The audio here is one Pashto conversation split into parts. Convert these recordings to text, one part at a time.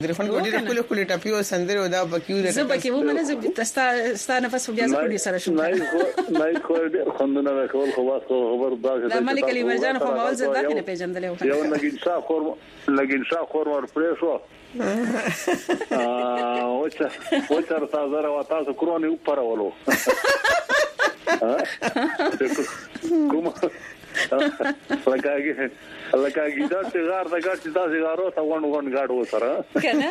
ټلیفون کوډي خپل ټاپي او سندره دا بکیو ده زه بکیو منه زه تاسو نفس بیا زه کوډي سره شم نه خو خوندونه کول خو واسو خبر دا د ملک علي مرجان خو ماول زه دا نه پیژندل یو لګین شاه خور ور پریسو وچر تاسو راو تاسو کرونی وپرولو کوم لکه دا سیګار دا ګټ دا سیګارو ته ون ګاډ و سره کنه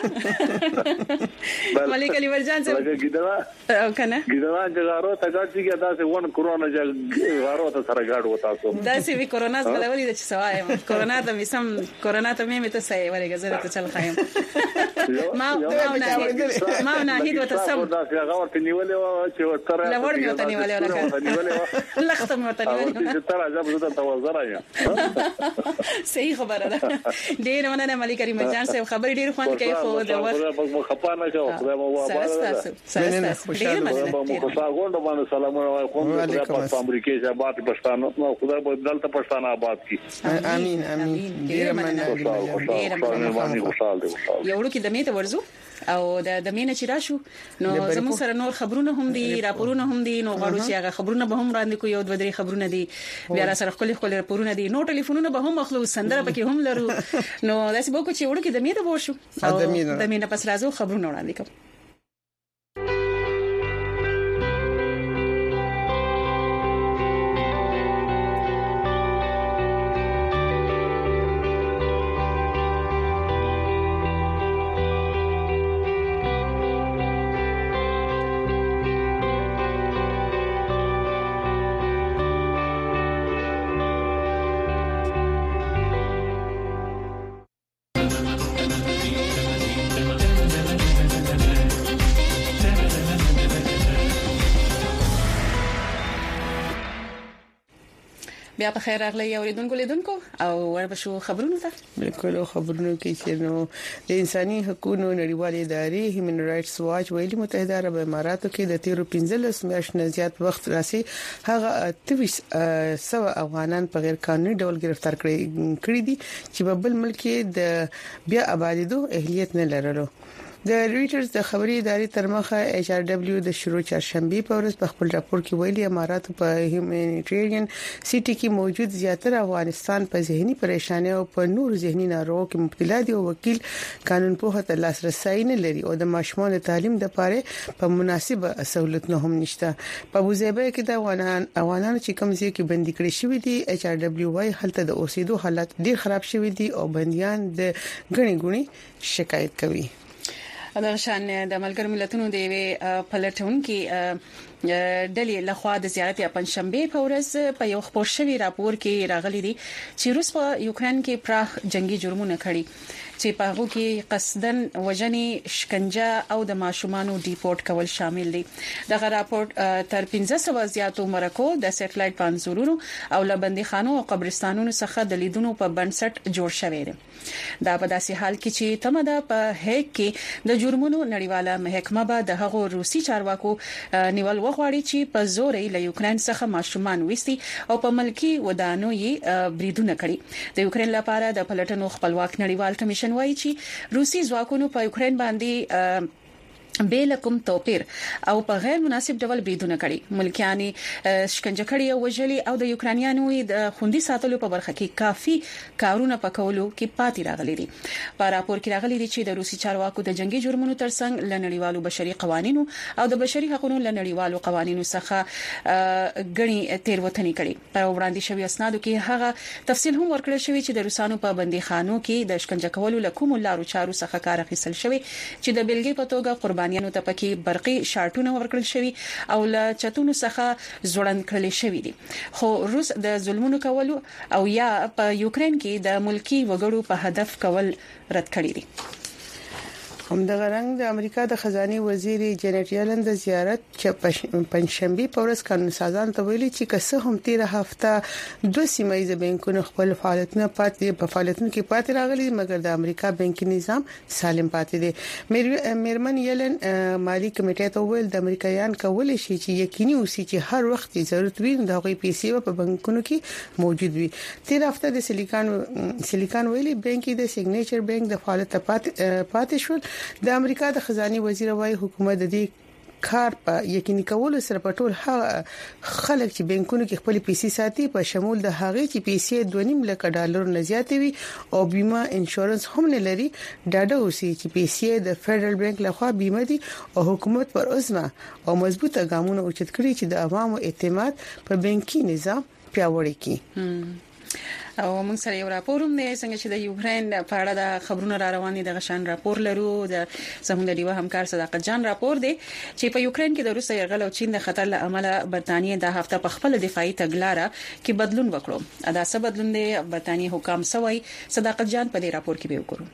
ملک علي مرجان څه لکه ګیدلا او کنه ګیدلا سیګارو ته ګټ چې دا سه ون کرونا سیګارو ته سره ګاډ و تاسو دا سی وی کرونا غلوري د څه وایم کرونا ته میسم کرونا ته مې ته سې ورګه زه ته چل خایم ما نه هیڅ وته سم دا هغه ورته نیولې و چې ورته لور مې وته نیولې ورکه لخت مې وته نیولې چې تر عجب زه ته وزرایم صحیح خبره ده ډیر ونه ملک علي مرجان صاحب خبرې ډیر خوند کوي خو د وخت مو خپانه شو خدای مو واباره سره ډیر مننه مو خوشاله باندې سلامونه کوم خدای په امریکا کې آباد پښتانه خدای په دلته پښتانه آباد کی امين ډیر مننه یو ورکه د میته ورزو او د مینه چې راشو نو زموږ سره نور خبرونه هم دي راپورونه هم دي نو غواړو چې هغه خبرونه به هم وړاندې کوو یو دوه درې خبرونه دي بیا سره خپل راپورونه دي نو ټلیفونونه به هم مخلو سندره پکې هم لرو نو داسې به کو چې ورکه د میته ورشو د مینه پس راځو خبرونه وړاندې کوو بیا په خیر راغلی اوریدونکو لیدونکو او وربشو خبرونه ته بالکل خبرونه کې چې نو د انساني حقوقو نړیوالې ادارې هیومن رائټس واچ ویلي متحده عرب اماراتو کې د 15 میاشتو زیات وخت راسي هغه 2300 افغانان په غیر قانوني ډول گرفتار کړي دي چې په بل ملک د بیا آبادیدو اهلیت نه لرلو د رويټرز د خبري ادارې ترمخه ایچ ار دبليو د شروع چهارشنبه په ورځ په خپل راپور کې ویلي امارات په هیومانیټریان سیټي کې موجود زیاتره افغانستان په ذهني پریشانه او په نور ذهني ناروغ کې مبتلا دي او وکیل قانون په هته لاسرسي نه لري او د ماشومان تعلیم د پاره په مناسبه سہولت نه هم نشته په ابوظبي کې د افغانانو چې کوم ځای کې بندي کړي شوی دي ایچ ار دبليو وايي هلته د اوسېدو حالت ډیر خراب شوی دي او بنديان د غني شکایت کوي دا شان د ملګرو ملتونو د پلټون کې ډلې لخوا د زیارت پنځشنبه په ورځ په یو خبر شوی راپور کې راغلي دي چې روس په یوکرين کې پراخ جنگي جرمونه کړي چې په هغه کې قصدن وژنې شکنجه او د ماشومانو ډیپورټ کول شامل دي دغه راپور تر 1500 زیاتو مرکو د سټلایټ پانزورونو او لبندخانو او قبرستانونو څخه د لیدونو په بنسټ جوړ شوی دی دا په داسې حال کې چې تمدا په هک کې د جرمونو نړیواله محکمه به د هغو روسي چارواکو نیول وغواړي چې په زور له یوکرين څخه ماشومان وستي او په ملکی ودانو یې بریدونه کړي د یوکرين لپاره د پلټنو خپلواک نړیوال کمیشن وایي چې روسي ځواکونو په یوکرين باندې بیلکم توپیر او په غیر مناسب ډول بریدونه کړي ملکیانی شکنجه کړي او وژلي او د یوکرانیانو د خوندي ساتلو په برخه کې کافي کارونه پکولو کې پاتې راغلي دي په راپور کې راغلي دي چې د روسي چارواکو د جنگي جرمونو ترڅنګ لنړیوالو بشري قوانینو او د بشري حقوقو لنړیوالو قوانینو څخه غني تیروتنې کړي په وړاندې شوی اسنادو کې هغه تفصیل هم ورکړل شوی چې د روسانو په بنديخانو کې د شکنجه کولو لکوم لارو چارو څخه کار اخیستل شوی چې د بلګي په توګه قربانیانو ته پکې برقي شارټونه ورکړل شوی او له چتونو څخه زوړند کړل شوی دي خو روس د ظلمونو کولو او یا په یوکرين کې د ملکی وګړو په هدف کول رد کړی دي هم د غرنګ د امریکا د خزانه وزیر جنټ یلن د زیارت چې پنځشنبه په ورځ قانون سازان ته ویلي چې کسه هم 13 هفته دوه سیمایي بانکونو خپل فعالیتونه په فعالیتونو کې پاتې راغلي مګر د امریکا بانکي نظام سالم پاتې دي میرمن یلن مالی کمیټې ته ویل د امریکایان کولای شي چې یقیني اوسي چې هر وخت ضرورت وي د هغوی پیسې په بانکونو کې موجود وي 13 هفته د سیلیکان ویلي بانکي د سیګنیچر بانک د فعالیت پاتې شول د امریکا د خزانه وزیر وايي حکومت د دې کار په یقیني کولو سره په ټول خلک چې بانکونو کې خپل پیسې ساتي په شمول د هغه چې پیسې 2.5 لک ډالر نه زیات وي او بیمه انشورنس هم نه لري ډاډه اوسي چې پیسې د فدرال بانک لخوا بیمه دي او حکومت پر عزمه او مضبوطه ګامونه اوچت کړي چې د عوامو اعتماد په بانکي نظام پیاوړی کړي او موږ سره یو راپور هم دی څنګه چې د یوکرين په اړه د خبرونو را روان دي د غشان راپور لرو د زموږ د ډیوه همکار صداقت جان راپور دی چې په یوکرين کې د روسي یرغل او چین د خطر له امله برتانیې د هفته په خپل دفاعي تګلارې کې بدلون وکړو ادا څه بدلون دی برتانیې حکام سوي صداقت جان په دې راپور کې به وکړو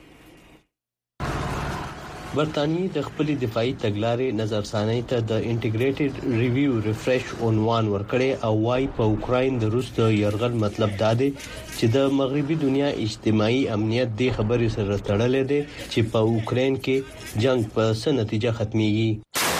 برتانیې د خپل دفاعي تګلارې نظرثانۍ ته د انټیګریټډ ریویو ریفریش عنوان ورکړي او وايي په اوکراین د روس د یرغل مطلب دا دی چې د مغربي دنیا اجتماعي امنیت د خبرې سره تړلې دي چې په اوکراین کې جنگ په څه نتیجه ختميږي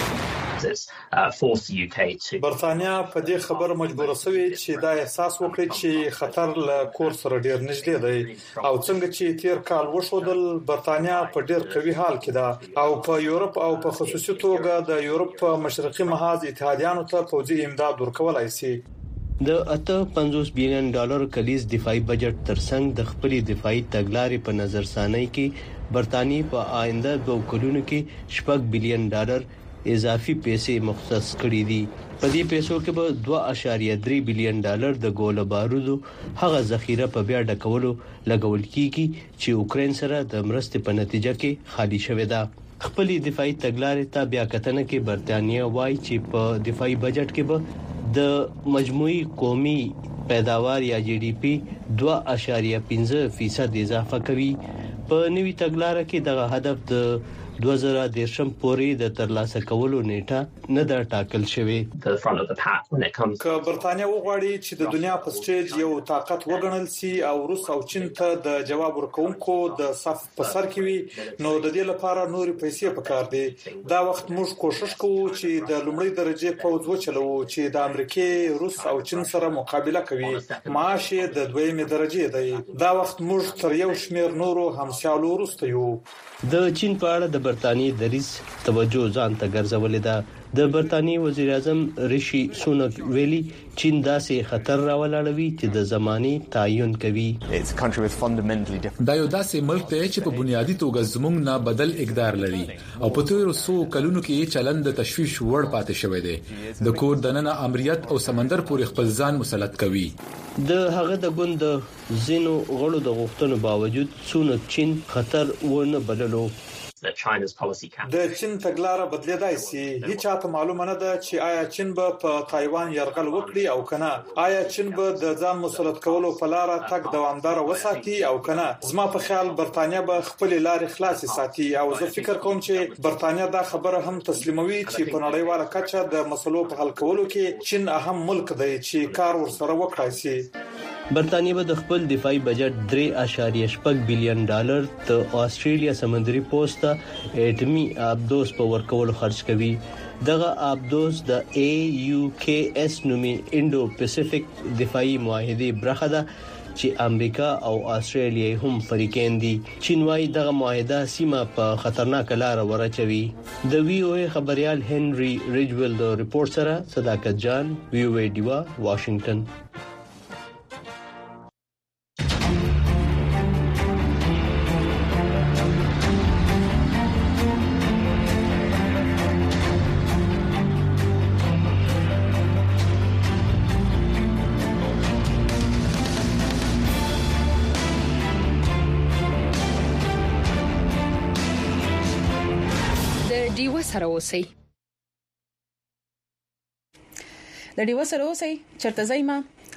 برتانیا په دې خبر مجبور شوی چې دا احساس وکړي چې خطر له کور سره ډیر نږدې دی او څنګه چې تیر کال وشودل برتانیا په ډیر قوي حال کې ده او په یورپ او په خصوصي توګه د یورپ مشرقي محاذ اتحادیانو ته پوځي امداد ورکولای شي د 850 بلین ډالر کلیز دفاعي بجټ ترڅنګ د خپل دفاعي تګلارې په نظرثانۍ کې برتانیې په آینده 2 کلونو کې 8 بلین ډالر اضافي پیسې مختص کړې دي په دې پیسو کې به 2.3 بلین ډالر د ګوله بارودو هغه ذخیره په بیا ډکولو لګول کیږي چې اوکرين سره د مرستې په نتیجه کې خالي شوې ده خپل دفاعي تګلارې ته بیا کتنه کې برتانیا وايي چې په دفاعي بجټ کې به د مجموعي قومي پیداوار یا جی ډي پی 2.15% اضافه کوي په نوي تګلارې کې دغه هدف د 2013 پورې د ترلاسه کولو نیټه نه دا ټاکل شوی که برتانیا وغواړي چې د دنیا په سټیج یو طاقت وګڼل شي او روس او چین ته د جواب ورکوونکو د صف په سر کې وي نو د دې لپاره نوري پیسې پکار دي دا وخت موږ کوشش کوو چې د لومړي درجه پوځ وچلو چې د امریکای روس او چین سره مقابله کوي معاش د دویمه درجه دی دا وخت موږ تر یو شمیر نورو همسایلو وروسته یو د چین په اړه د برتانیې دریځ توجه ځان ته ګرځولې ده د برتانیې وزیر اعظم ریشي سونک ویلي چین داسې خطر راولاړوي چې د زماني تعین کوي دا یو داسې ملک دی چې په بنیادی توګه زموږ نه بدل اقدار لري او په تیرو 100 کلونو کې چلند د تشویش وړ پاتې شوی دی د کور دننه امریت او سمندر پورې خپل ځان مسلط کوي د هغه د ګوند زینو غړو د غوښتنو باوجود سونک چین خطر ونه بللو د چین تګلارې بدلیدای شي هیڅ چاته معلومه نه ده چې آیا چین به په تایوان یرغل وکړي او کنه آیا چین به د ځان مسلط کولو په لار تک دوامدار وساتي او کنه زما په خیال برتانیا به خپل لارې خلاص ساتي او زه فکر کوم چې برتانیا دا خبره هم تسلیموي چې په نړیواله کچه د مسلو په حل کولو کې چین اهم ملک دی چې کار ورسره وکړي شي برتانیې به د خپل دفاعي بجټ 3.8 بلین ډالر ته استرالیا سمندري پوسټ اټمی ابدوس په ورکول خرج کوي دغه ابدوس د AUKUS نومي انډو پیسفیک دفاعي معاهده برخه ده چې امریکا او استرالیا هم فریقین دي چین وايي دغه معاهده سیمه په خطرناک لار ورچوي د وی او ای خبريال هنري ریجویل د ریپورت سره صداقت جان وی او ای ډیوا واشنگټن سره اوسئ د ډیو سره اوسئ چرته زایما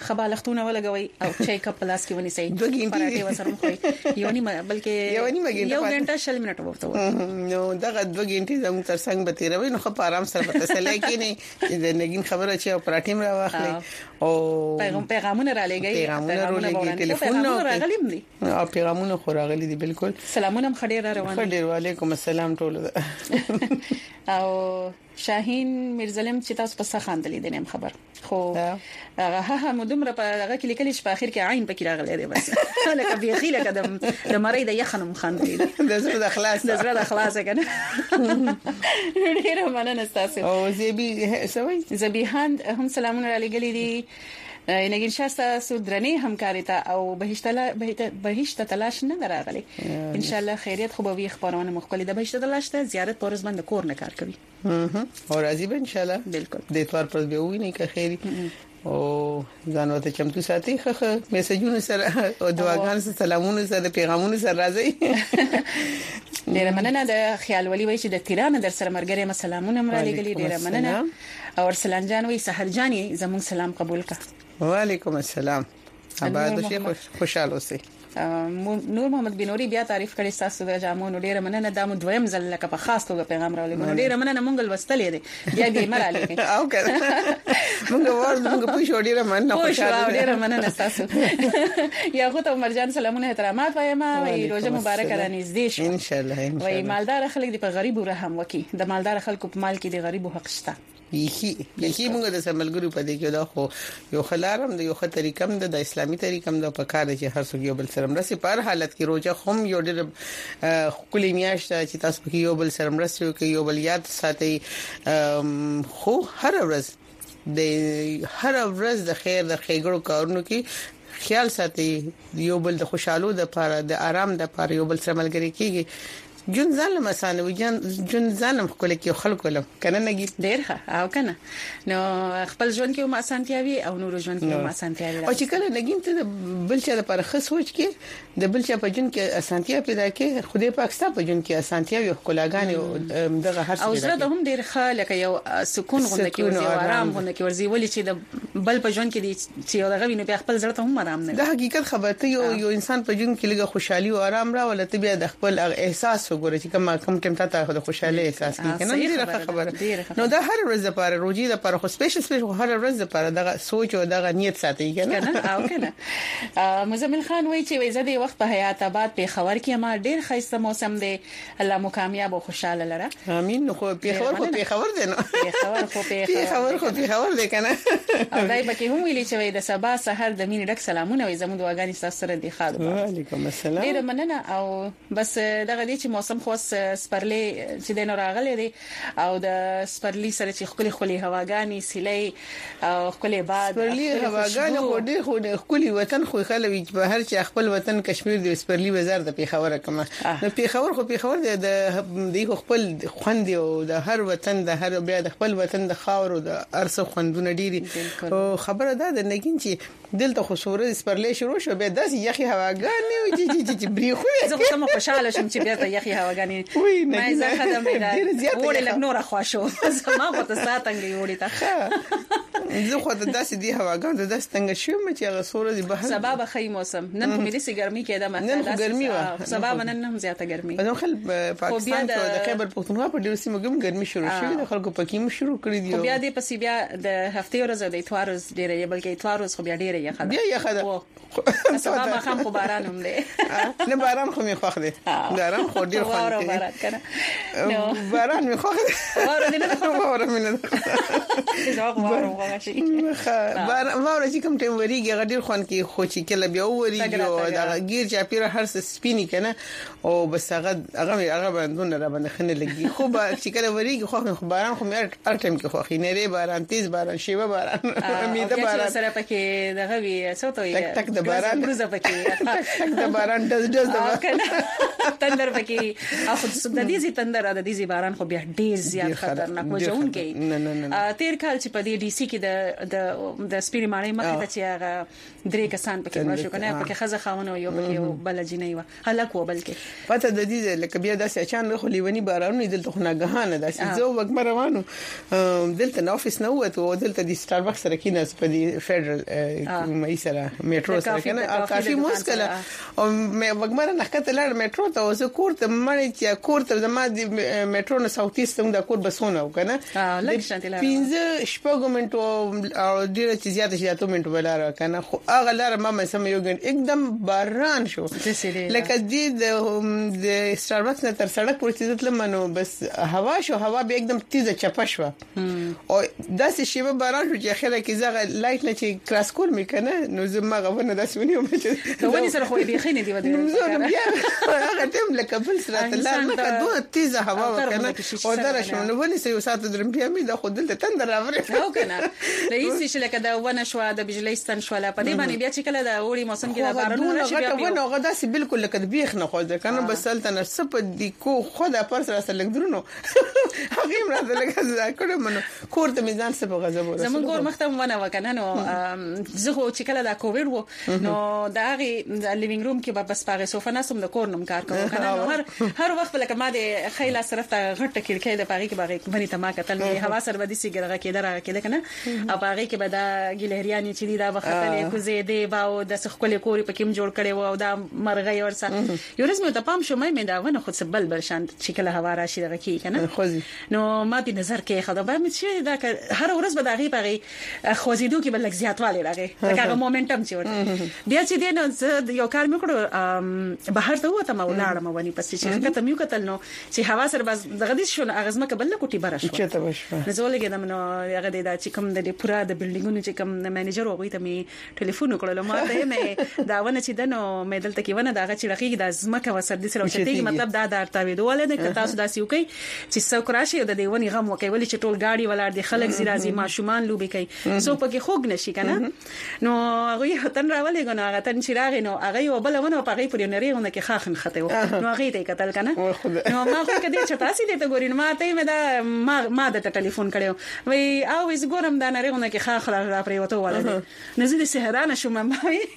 خبالختونه ولګوي او چای کپ پلاس کې ونی سي پراټه وسره خوري یو نیمه بلکې یو غنټه 40 منټه وخت نو دغه 2 غنټې زموږ ترڅنګ به تیروي نو خو په آرام سره به تسلی کینی د نګین خبره چې پراټیم را واخلي او پیغامونه را لګي ټلیفون راغلي دي او پیغامونه خو راغلي دي بالکل سلامونه خډیر روان خډیر وعلیکم السلام ټول او شاهین میرزلم چې تاسو په څه خاندلې دي نیم خبر خو هغه مدمره په هغه کې لیکل چې په اخر کې عین پکې راغلی دی بس لکه بيخي لکه د مری د یخنم خاندلې د زړه د خلاص کنه ډیره مننه تاسو او زبیحان هم سلامونه را لګلې دي نګین شاسته سودرنی همکاري ته او بهشت تلاش نه راغلي ان شاء الله خیریت خو به وي خبرونه مخکلي د بهشت تلاش ته زیارت پورز بند کور نه کار کوي او راځي به ان شاء الله بالکل د اتوار پر به وي نه که خیری او ځان وته چمتو ساتي خه میسجونه سره او دعاګان سره سلامونه سره پیغامونه سره راځي ډیره مننه د خیال ولي وای چې د تیرانه در سره مرګره مسالمونه مړه لګلې ډیره مننه او ارسلان جان وای سحر جاني زمون سلام قبول کا وعلیکم السلام آباد شي خوشاله اوسئ نور محمد بنوري بیا تعریف کړي تاسو د جامونو ډیره مننه د مو دویم ځل لکه په خاص توګه پیغام راولې ډیره مننه مونږ وستلې دي بیا دې مراله او کړه مونږ په شو ډیره مننه خوشاله ډیره مننه تاسو یاغوت او مرجان سلامونه احترامات وایم او روزه مبارک را نږدې شو ان شاء الله وای مالدار خلک د په غریب رحم وکي د مالدار خلکو په مال کې د غریب حق شته یخي موږ د سملګرو په دې کې دا خو یو خلارم د یو طریقم د اسلامي طریقم د پکاره چې هر څوک یو بل سره مرسته په حالت کې روزه هم یو ډېر کلی میاشت چې تاسو په یو بل سره مرسته کوي یو بل یاد ساتي خو هر ورځ د خیر د خیګړو کارونو کې خیال ساتي یو بل د خوشحالو د لپاره د آرام د لپاره یو بل سره ملګری کیږي جون ظالم اسانه وي جون ظالم خپل کې خلکو لم کنه نګي ډېر او کنه نو خپل ژوند کې ما سانتیاوي او نور ژوند کې ما سانتیاوي او چې کله نګین ته بل چا لپاره خص سوچ کې د بل چا په جون کې اسانتیا پیدا کې خدای پاکستان په جون کې اسانتیا او خلاګانی دغه هر څه او زړه د هم ډېر خاله کې یو سکون غونډه کې ورزي آرام غونډه کې ورزي ولې چې د بل په جون کې دي چې دغه ویني په خپل زړه ته هم آرام نه د حقیقت خبرته یو انسان په جون کې لږه خوشحالي او آرام راولته ته بیا د خپل احساس وګورئ چې کوم ټیم ته د خوشاله احساس کوي نه ډیره خبره نو دا هر ورځ لپاره روزي لپاره خو سپیشل هر ورځ لپاره دغه سوچ او دغه نیت ساتي کنه او کنه مزمل خان وایي چې وې زده وخت په حیات آباد په خبر کې ما ډیر خیسته موسم دی الله مو کامیاب او خوشاله لره امين نو خو په خبر دی نو په خبر دی کنه او دای پکې هم ویلي چې د سبا سحر د مين ډک سلامونه وي زموږ دعاګانې تاسو سره دی خاله وعلیکم السلام ډیر مننه او بس دغه دي چې موسم خو سپرلی چې دینو راغلي دي او د سپرلی سره چې خولي هواګانی سیلې او خولي باد سپرلی هواګانی خو خولي وطن خو خلوي په هر چې خپل وطن کشمیر د سپرلی وزارت په خبره کومه نو په خبر د خپل خوند او د هر وطن د هر بیا د خپل وطن د خاور او د ارسه خوندونه ډيري خبره ده د نګین چې دلته خو سورې سپرلی شروع شو به داسې یخي هواګانی او چې بریخو زه کوم خوشاله شم چې بیا ته یخي هواګانی ما زه خدام نه وړل نور خواشو ما په تاسو څنګه وړی تا زه خو د داسې دی هواګان د داسې څنګه شوم چې هغه سورې د بهر سبب خی موسم نن کومې دې ګرمي کېده ما نن ګرمي و سبب نن هم زیاته ګرمي نو خل پاکستان کې د خیبر پختونخوا په ډیرو سیمو کې ګرمي شروع شوه د خلکو پکې مو شروع کړی دی بیا دې پسې بیا د هفته ورځ د اتوار ورځ ډیره بلکې اتوار ورځ خو بیا ډیره یخه بیا یخه ده سبا ما خام خو باران هم دی نه باران خو می خوښ دی باران خو ډیر خوند کوي باران می خوښ دی باران نه خوښ باران نه باران چې کوم ټیم وریږي غډیر خوند کوي خو چې کله بیا وریږي او دا غیر چې پیره هر څه سپینی کنه او بس هغه باندې را باندې خنه لګي خو چې کله وریږي خو باران خو مې هر ټیم کې خوښ نه ری باران تیز باران شیوه باران امیده باران سره پکې دغه وی څه تک د باران بروزه پکې تک د باران دز د تندر پکې اخو د دې تندر د دې باران خو بیا ډیر زیات خطرناک وجون کوي تیر کال چې په دې ډي سي کې د د سپیری ماړی مخه ته چې هغه درې کسان پکې مړ شو کنه پکې خزه خاونه یو پکې بل جنې و هلاک و بلکې پته د دې لکه بیا داسې اچان خو لیونی بارانو دلته خو نه غهانه داسې زه وګم روانو دلته نو افیس نه وته او دلته د سټاربکس سره کیناس په دې فدرال مې سره میټرو سره کنه کافي مشکله او وګم نه کته لړ میټرو ته او زه کوړه مړی چې کوړه د ما د میټرو نه ساوث څنګه د کوړ بسونه وکنه پینځه شپږ منټو او ډیر چې زیاته منټو ولاره کنه خو هغه لاره ما سم یو ګن एकदम باران شو لکه دې د سټاربکس نه تر سړک پورې چې منو بس هوا شو هوا به एकदम تیزه چپه شو او داسې شی به باران شو چې اخره کې زغه لایټ نه چې کراس کول میکنه نو زما غوونه داسې ونیو چې ونی سره خو به خینې دی ودی هغه تم لکه بل سره الله مکه دوه تیزه هوا وکنه او درا شو نو ونی سره ساعت درم بیا می د خود دلته تندر راوړي او کنه رئیس چې لکه دا ونه شو د بجلی ستن شو لا په دې باندې بیا چې کله دا وړي موسم کې دا باران راشي بیا ونه غدا سي بالکل لکه بیخ نه خو ځکه کنه بس تلته نه سپ دي کو خدا پر سره سره لګدرونو هغه مراد لکه ځکه منو کوړه میزان سپ غضب ورسره زمون کور مختم ونه وکنه نو زه خو چې کله دا کووډ وو نو دا غي لیوینګ روم کې بس پاره سوفا ناسم د کور نوم کار کوم کنه نو هر وخت لکه ما د خیله صرف ته غټه کړکۍ د پاره کې باغې باندې تما کتل مې هوا سره بدی سیګرغه کې درغه کې کنه او باغې کې به دا ګلهریانی چې دا وختلې کوزې دی باو د سخکلې کوري پکې جوړ کړي وو دا مرغې ورسه یو ورځ مې ته پام شو مې دا ونه خود سبل برشان چې کله هوا راشي دغه کې کنه نو ما په نظر کې خدای مې چې دا هر ورځ به دغه پغې خوځیدو کې بل زیاتواله راغی دا مومنټم چې ورته بیا چې دین یو کار مې کړو بهر ته وته ما ولاړم ونی پسې چې کته مې کتل نو چې هوا سره بس دغه دې شو اغزمه کبل کوټي برش چته بشو زول کې دمنو هغه دا چې کوم د پورا د بلډینګونو چې کوم منیجر وغوي ته می ټلیفون وکړل ما ته مې دا ونه چې دنو مې دلته کې ونه دا چې رقیق د ازمکه وسر دي سره چې مطلب دا درتاوي دوله نه کتا سودا سیو کوي چې څوک راشي د دیونی غم وکي ولې چې ټول گاډي ولر دي خلک زیرازي ماشومان لوبي کوي سو پکې خوګ نشي کنه نو هغه هتن راولې غنو هغه تن چراغ نو هغه یو بل ونه پغې پرې نری ونه کې خاخن خته نو هغه ته قتل کنه نو ما خو کدي چې تاسو دې ته ګورین ما ته مې دا ما د ټلیفون کړو وای او زه ګورم دا نری ونه کې خاخ را پرې وته ولاله نزل سهرانه شوم ما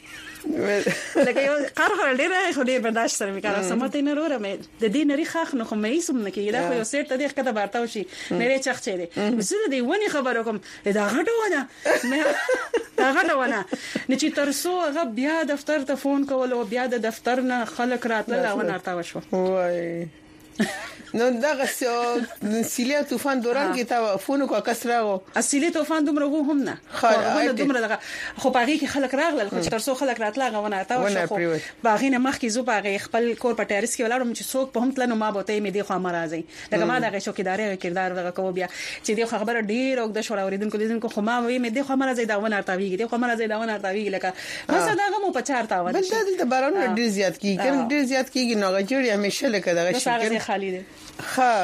لکه یو قرخه ډیره خو ډیر برداشت سره وکړه سمته نه وروره مې د دې نری خاخ نو خو مې سم نه کېدا خو یو سیټ ته دې کته بارتاو شي نری چخ چي دي زه دې ونی خبرو کوم دا غټو ونه دا غټو ونه چې ترسو هغه بیا دفتر ته فون کول او بیا د دفتر نه خلک راتل او نارتا وشو وای نو دغه سیلیا طوفان دوران کې تا فون کو کسراو اصلي طوفان دومره وو هم نه خو دومره دغه خو باغې کې خلک راغلل خو ترسو خلک راتل غونه تا وشو باغې نه مخ کې زو باغې خپل کور په ټیرس کې ولاړم چې څوک په هم تل نو ما بوته مې دی خو مرزي لکه ما دغه شوکیداري کردار دغه کو بیا چې دی خبره ډیر او د شوړ اوریدونکو لیدونکو خو ما مې دی خو مرزي دا ونه ارتاویږي دی خو مرزي دا ونه ارتاویږي لکه مثلا دغه مو په چار تا ونه بل دلته باران ډیر زیات کیږي ډیر زیات کیږي نو غجړی همیشه لکه دغه شي خالی دی ها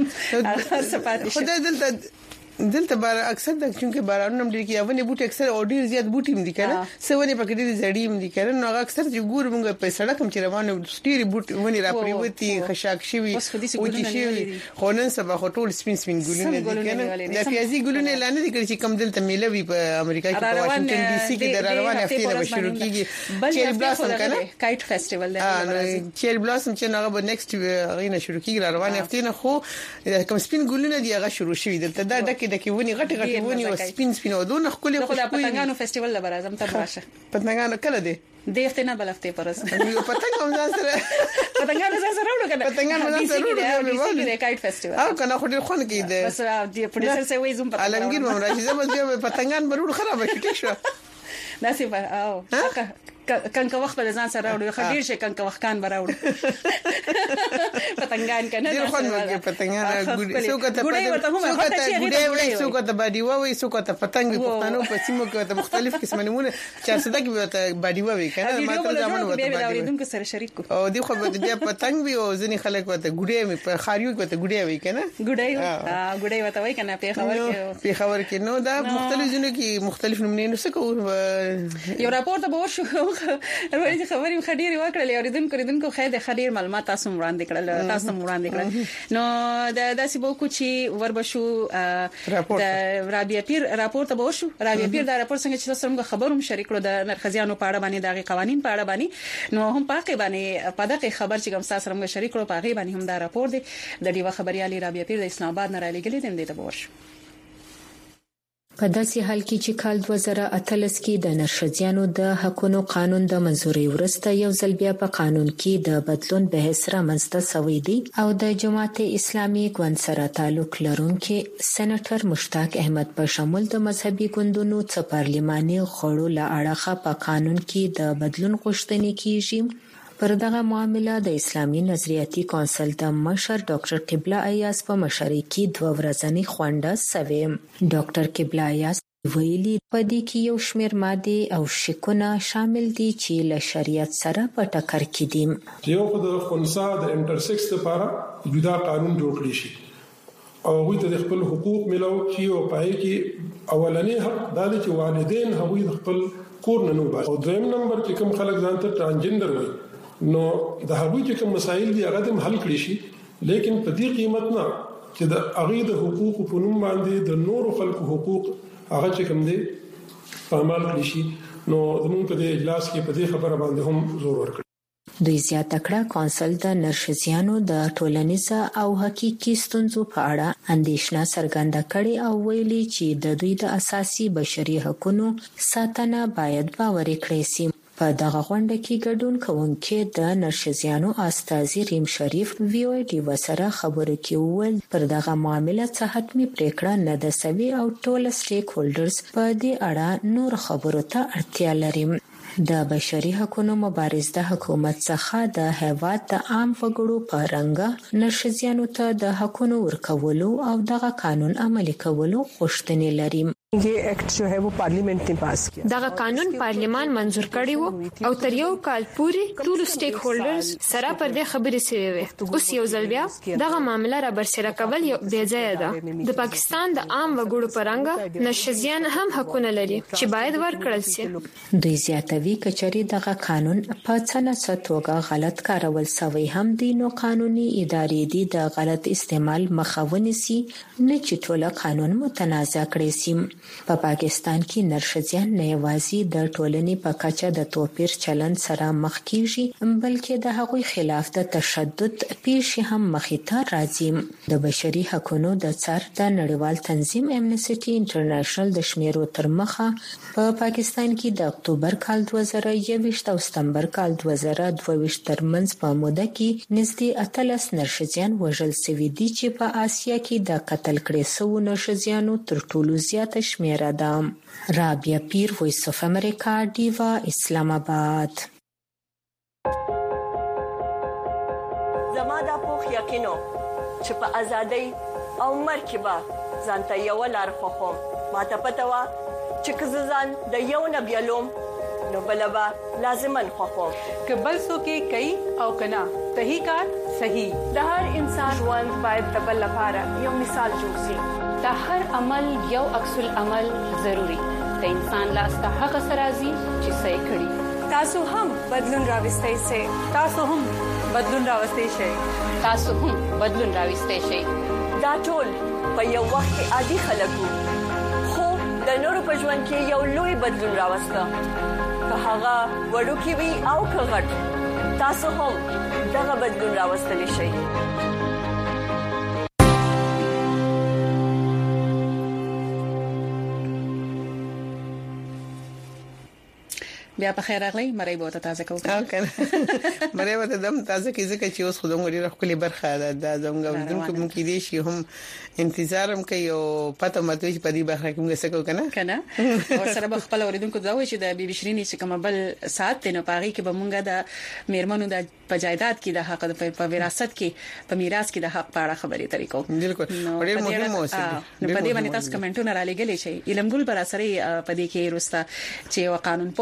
خدای دلته بار اکثر د چونکه بارانونه ډیر کې یوونه بوټي اکثر او ډیر زیات بوټي مدي کنه سونه پکې ډیر زړی مدي کنه نو اکثر چې ګور مونږ په سړک هم چې روانه ډیر بوټي ونی را پریوتی خشاک شوی او چې شوی خونن سبا هټول سپین ګولونه دي کنه د پیازي ګولونه لانه دي چې کم دلته میلوي په امریکا کې په واشنگټن ډي سي کې د روانه هفته نه شروع کیږي چیل بلاسم کنه کایټ فیسټیوال دی چیل بلاسم چې هغه به نیکسټ غینه شروع کیږي روانه هفته نه خو کوم سپین ګولونه دی هغه شروع شوی دلته دا ډکه ونی غټ ونی او سپین او دونه خولي خو د پتنګانو فیسټیوال لپاره اعظم ته راشه پتنګانو کله دی د هفته نه بل هفته پرس یو پتنګ هم سره پتنګانو سره وړو کنه پتنګانو سره وړو د کایټ فیسټیوال او کنه خو ډیر خون کې دی بس د پروډوسر سره وې زوم پتنګ علمگیر مم راشي زما پتنګان برور خراب شي ټیک شو نصیب او کنه وخت به ځان سره راوړو خډیر شي کنه وخت کان براوړو پتنګان کنه ډیر خون کې پتنګان څوک ته باډي وای څوک ته پتنګ پښتنو په سیمو کې ته مختلف قسم نمونه 400 کې ته باډي وای کنه ما ته ځامن وته باډي دونکو سره شریک او دی خو به بیا پتنګ وی او ځنی خلک وته ګډي می په خاریو کې وته ګډي وای کنه ګډي وته وای کنه په خبر کې نو دا مختلف ځینو کې مختلف نمونه نو څه کو یو راپورټ به وشو ورته خبرې خډيري وکړلې اوریدونکو خیر د خډیر معلومات تاسو وړاندې کړل نو د داسې بوکو چې وربشو د رابعه پیر راپور ته وشو رابعه پیر دا راپور څنګه چې تاسو موږ خبروم شریک کړو د نرخزیانو په اړه باندې دغه قوانين په اړه باندې نو هم پاکه باندې په دغه خبر چې کوم تاسو موږ شریک کړو په هغه باندې هم دا راپور دی د ډیوه خبريالي رابعه پیر د اسلام آباد نه را لګلې دم ته ورشو په داسې حال کې چې کال 2013 کې د نرښځیانو د حقوقو قانون د منزوري ورسته یو ځل بیا په قانون کې د بدلون بحث رامنځته شوی دی او د جماعت اسلامي ګوند سره تعلق لرونکي سېنیټر مشتاق احمد په شمول د مذهبي ګوندونو څخه پارلماني غړو له اړخه په قانون کې د بدلون غوښتنې کیږي پر دغه معاملې د اسلامي نظریاتي کونسل د مشر ډاکټر قبله ایاز په مشرۍ کې 2 ورځنی خوانده سوي ډاکټر قبله ایاز ویلي په دې کې یو شمېر ماده او شکونه شامل دي چې له شریعت سره په ټکر کې دي یو د خنثا د انټرسکس لپاره جدا قانون جوړ کړی شي او هغه ته خپل حقوق ملو شي او پای کې اولنی حق د چې والدین هغوی خپل کور نه نو او دویم نمبر کې کوم خلک ځان ته ترانسجندر وایي نو د هغوی چې کوم مسایل دي هغه هم حل کړی شي لیکن په دې قیمت نه چې د هغه د حقوق په نوم باندې د نور خلکو حقوق هغه چې کوم دي په عمل کړی شي نو زموږ په دې اجلاس کې په دې خبره باندې هم زور ورکړ دوی زیاته کړه کونسل د نرښځیانو د ټولنیز او حقيقي ستونزو په اړه اندېښنه څرګنده کړې او ویلي چې د دوی د اساسي بشري حقوقو ساتنه باید باوري کړي شي په دغه غونډه کې ګډون کوونکي د نرښځیانو استاذي ریم شریف وی او ډي وسره خبرو کې وویل پر دغه معاملې څه حتمي پریکړه نه ده سوي او ټول سټیک هولډرز په دې اړه نور خبرو ته اړتیا لري د بشري حقوقو مبارز د حکومت څخه د هیواد د عام وګړو په رنګه نرښځیانو ته د حقوقو ورکولو او دغه قانون عملي کولو غوښتنې لري ये एक्ट जो है वो पार्लियामेंट ने पास किया دا قانون پارلیمان منزور کړی وو او تر یو کال پورې ټول سټیک هولډرز سره پر دې خبرې سوي وي اوس یو ځل بیا دغه معاملې را برسره کول یو بې ځای ده د پاکستان د عام وګړو پرنګ نشزيان هم حقونه لري چې باید ورکړل شي دوی زیاتوي کچري دغه قانون په څنګه توګه غلط کارول شوی هم دي نو قانوني ادارې دي د غلط استعمال مخاوني سي نه چې ټول قانون متنازع کړي سي په پاکستان کې نرښځیان نه یوازې د ټولنې په کچه د توپیر چلند سره مخ کیږي بلکې د هغوی خلاف د تشدد پیښې هم مخې ته راځي د بشري حقوقو د څار د نړیوال تنظیم امنیسټي انټرنیشنل د شمیرو تر مخه په پاکستان کې د اکتوبر کال 2021 او سپتمبر کال 2022 ترمنځ په موده کې نږدې 13 نرښځیان وژل شوي دي چې په آسیا کې د قتل کړي شوو نرښځیانو تر ټولو زیاته شمیره ده رابعه پیر وایس اف امریکا ډیوا اسلام آباد زما د پوخ یقینو چې په ازادۍ او مرکبه ځانته یو لار خوخم ماته پته وا چې ځان د یو نبیلوم نو بلبا لازمن خوخم کبل سو کې کوي او کنا صحیح کار صحیح د هر انسان وند باید د بل لپاره یو مثال جوړ شي د هر عمل یو عکس العمل ضروری د انسان لاس ته هغه سرازي چې صحیح کړي تاسو هم بدلون راوستئ شئ تاسو هم بدلون راوستئ شئ تاسو هم بدلون راوستئ شئ دا ټول په یو وخت کې عادي خلکو خو د نورو په ژوند کې یو لوی بدلون راوسته که هغه وړوکی وي او که غټ تاسو هم دغه بدلون راوستلی شئ بیا په خیر راغلی مړی به ته تازه کوم مړی به دم تازه کیږي چې اوس خودم غوړي راخلي برخه ده زموږ دونکو ممکن دي شي هم انتظارم کوي او پته مته چې په دې برخه کې موږ څه کوو کنه او سره به خپل اوریدونکو دا وایي چې د بي بي شيرين چې کوم بل سات نه پاغي کې به مونږه د میرمنو د پجایداد کې د حق په وراثت کې په میراث کې د حق په اړه خبرې طریقو بالکل ډېر مهم اوسه نو په دې باندې تاسو کمنټونه را لګلې شي علمګل پر اثر په دې کې روستا چې قانون په هدا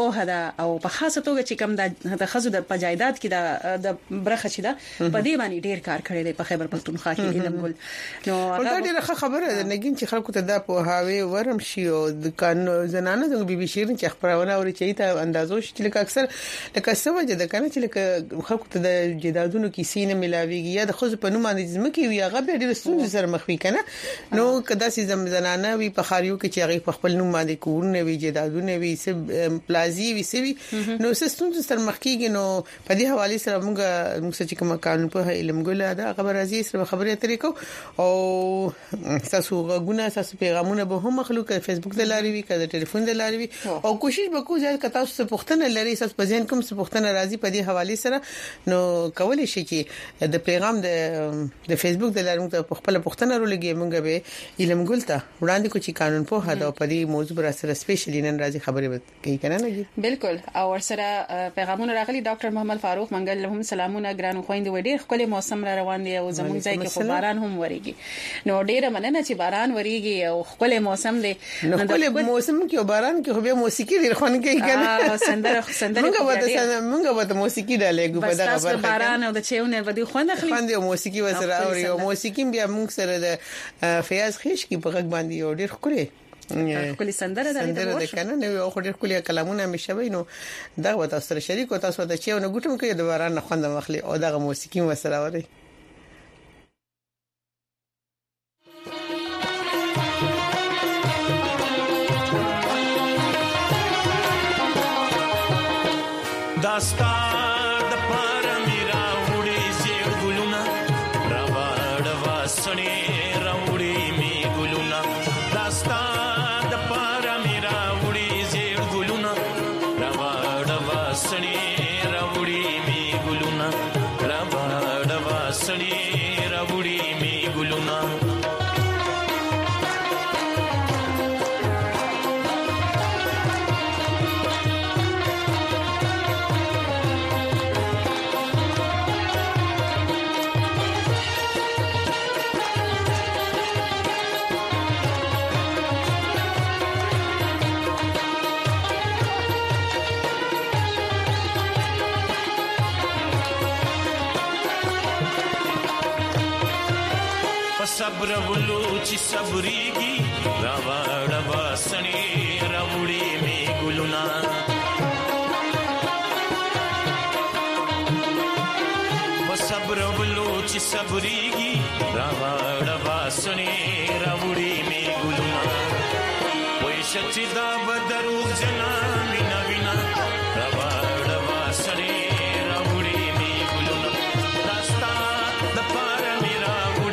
او په خاصه توګه چې کوم د خزو د پجایدات کې د برخه چې دا په دې باندې ډیر کار کړی دی په خیبر پختونخوا کې علم ګل نو دا ډیره خبره ده نګین چې خلکو ته دا په هاوی ورم شي او د قانون زنانه د بي بي شیرین چې خبرونه اوري چې ته اندازو چې لکه اکثر لکه سمجه ده کنه چې لکه خلکو ته د جیدادونو کې سینه ملاويږي یا د خزو په نوم باندې ځمکې وي هغه به ډیر ستونزې سره مخ وي کنه نو کدا سي زنانه وي په خاریو کې چې هغه په خپل نوم باندې کورونه وي جیدادونه وي سب پلازي وي سوي نو ستونزې سره مخ کیږي نو په دې حواله سره موږ چې کوم قانون په علم ګل دا خبر راځي سره خبرې اترې کو او تاسو غوونه تاسو پیغامونه به هم مخلوق فیسبوک د لاري وي کله ټلیفون د لاري وي او کوشش وکړو چې تاسو څه پوښتنه لري تاسو په ځین کوم څه پوښتنه راځي په دې حواله سره نو کولای شي چې د پیغام د فیسبوک د لاري موږ په خپل پوښتنه ورولګي موږ به علم ګل ته وړاندې کو چې قانون په هدا په دې موضوع سره سپیشلی نن راځي خبرې کوي کنه نه بالکل او ورسره پیغامونه راغلي ډاکټر محمد فاروق منګل هم سلامونه ګرانو خويندې وړي خپل موسم را روان دی او زموږ ځای کې خو باران هم وريږي نو ډیره مننه چې باران وريږي او خپل موسم دی نو خپل موسم کې باران کې خو به موسیقي ډیر خوان کوي کنه سندره موږ به موسیقي ډالېګو په دغه برخه باران او د چېونه ودی خوند اخلي خوند او موسیقي وسره اوري او موسیقي بیا موږ سره د فیاض خیش کې په غږ باندې ډیر خوري کلی سندره ده کنه نو خو ډیر کلی کلامونه مشوي نو دغه تاسو سره شریک او تاسو د چېونه ګټم کې د باران خوند مخلي او دغه موسیقي وسره اوري داستا د پار میرا وړي زیر ګلونا راوړ واسنی راوړي می ګلونا داستا د پار میرا وړي زیر ګلونا راوړ واسنی راوړي می ګلونا راوړ واسنی راوړي می ګلونا صبر ولو چې صبرېږي راوړ واسنی راوړي می ګلونا صبر ولو چې صبرېږي راوړ واسنی راوړي می ګلونا وای شچې دا بدروغ جنا وینا وینا راوړ واسنی راوړي می ګلونا داستا د پار میرا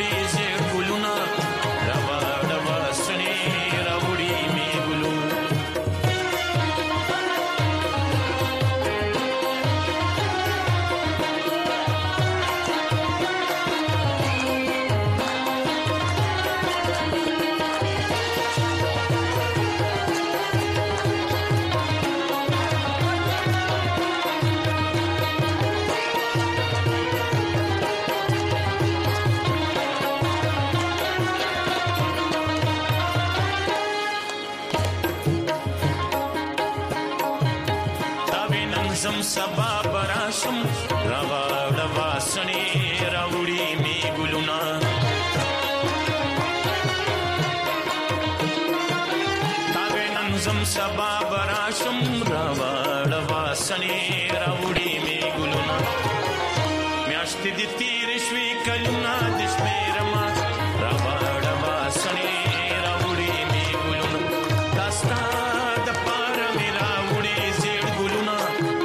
سبا براشم راوړ واسنی راوړي می ګلونا تاوې نن زم سبا براشم راوړ واسنی راوړي می ګلونا میاشت دې تیر شوي کلونه د شمیرما راوړ واسنی راوړي می ګلونا داستا د پار میرا وړي زیر ګلونا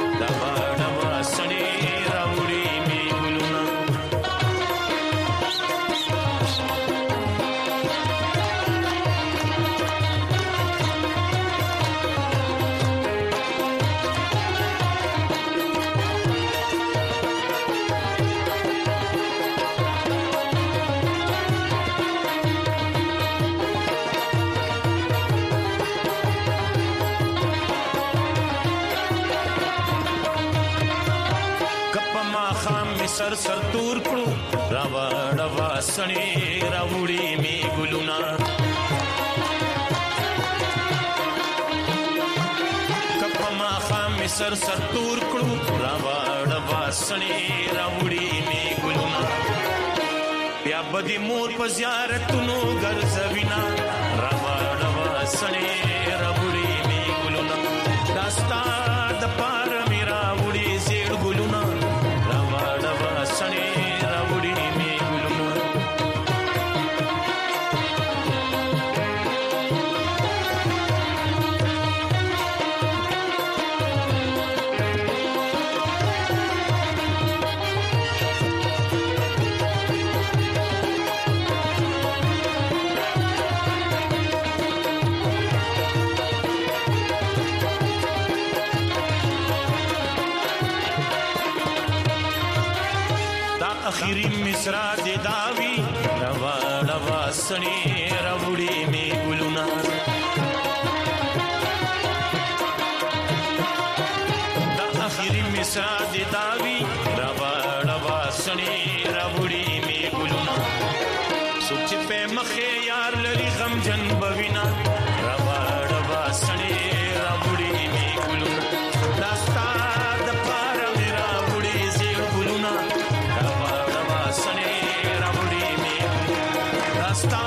سر سر تور کړو راوړ واسنی راوړي می ګلونا کپ ما خام سر تور کړو راوړ واسنې راوړي می ګلونه بیا بدی مور په زیارتونو ګرځوینا راوړ واسنې راوړي می ګلونه داستا د پار می راوړي زیړ ګلونه راوړ واسنې راوړي می ګلونه اخیری مصرا دې داوی روا روا سنې راوړي می ګلونه دا اخیری مصرا دې داوی روا روا سنې راوړي می ګلونه سوچ په مخه یار لري غم جن بوینا روا روا سنې راوړي می ګلونه داستا د پار می راوړي زی ګلونه Stop.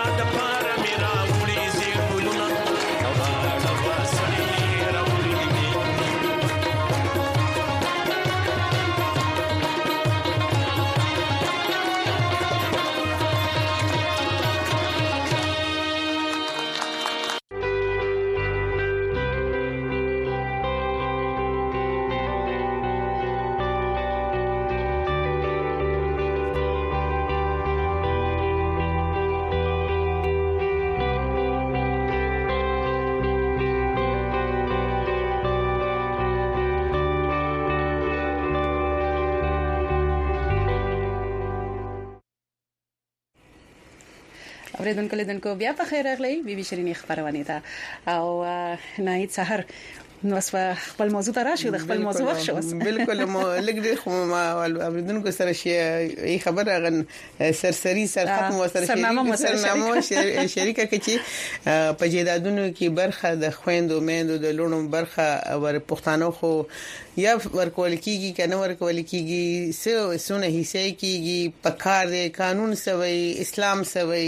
اوریدونکو لیدونکو بیا په خیر راغلی بي بي شيرين خبرونه ده او نهایت سحر نو خپل موضوع ته راشو د خپل موضوع وخت شو بالکل مو لګ خو ما اوریدونکو سره شي خبره غن سرسري سرخط مو سره سرنامه شریکه کچي په جیدادونو کې برخه د خويندو میندو د لونو برخه ور پښتنو خو یا ورکول کیږي کنه ورکول کیږي سونه حصے کیږي پکار دي قانون سوي اسلام سوي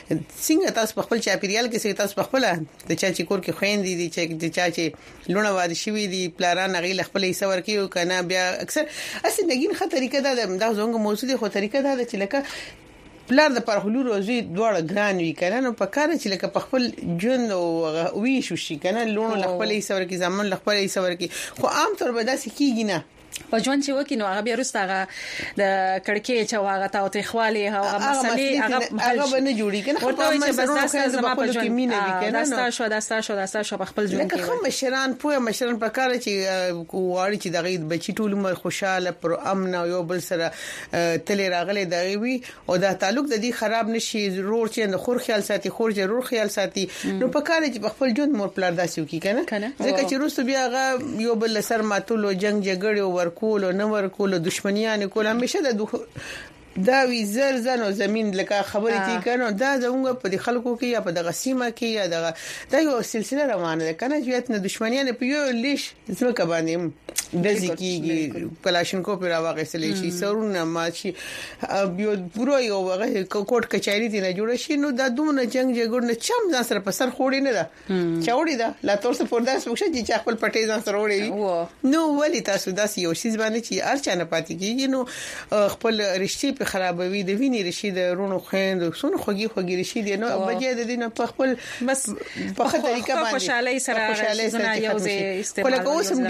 څنګه تاسو په خپل چاپیریال کې تاسو په خپل د چا چې کور کې خويندې دي چې چا چې لونه واده شوی دي پلاران غي خپل حصہ ورکیو کنه بیا اکثر اصل نګین خه طریقه دا د زونګ موضوع دي خو طریقه دا چې لکه پلار د پرخلو روزي دواړه ګران وی کنه نو په کار چې لکه په خپل جون او وی شو شي کنه لونه خپل حصہ ورکی ځمن خپل حصہ ورکی خو عام طور به داسې کیږي نه په ژوند چې وکینو هغه بیا رستاغه د کڑکې چې واغه تا ته خواله هغه مسلې هغه باندې جوړی کنه خو ته چې بس تاسو زما په ژوند کې مینه وی کنه داستا شو په خپل ژوند کې لکه خو مشران په کار چې کوواړي چې دغه بچی ټول عمر خوشاله پر امن او یو بل سره تلې راغلي دغه وی او دا تعلق د دې خراب نشي ضرور چې د خور خیال ساتي خور ضرور خیال ساتي نو په کار چې په خپل ژوند مور پلار داسې وکي کنه ځکه چې روسو بیا هغه یو بل سر ماتولو جنگ جګړه ورکول او نو ورکول دښمنیان کول همیشه د دا وی زر او زمين لکه خبرې کی کنه دا زموږ په خلکو کې یا په دغه سیمه کې یا دا یو سلسله روانه ده کنه چې نه دښمنیان په یو لیش زمکه باندې د ځکیږي کلاشینکو پر واغسل شي سرونه ماشي بیا پورا یو کوټ کچاري دي نه جوړ شي نو دا دومره جنگ جګړه نه چم ځان سره په سر خوړی نه ده چاوړی ده لا تور څه پرداس وکړي چې خپل پټي ځان سره وړي نو ولی تاسو داسې یو شی باندې چې ارچانه پاتې کیږي نو خپل رښتې خرابوي د ویني رشي د رونو خويند سونه خوږي رشي دي نو بجې د دینه په خپل بس په خپل طریقه باندې خوشاله سره یو ځای استعمال کله اوسم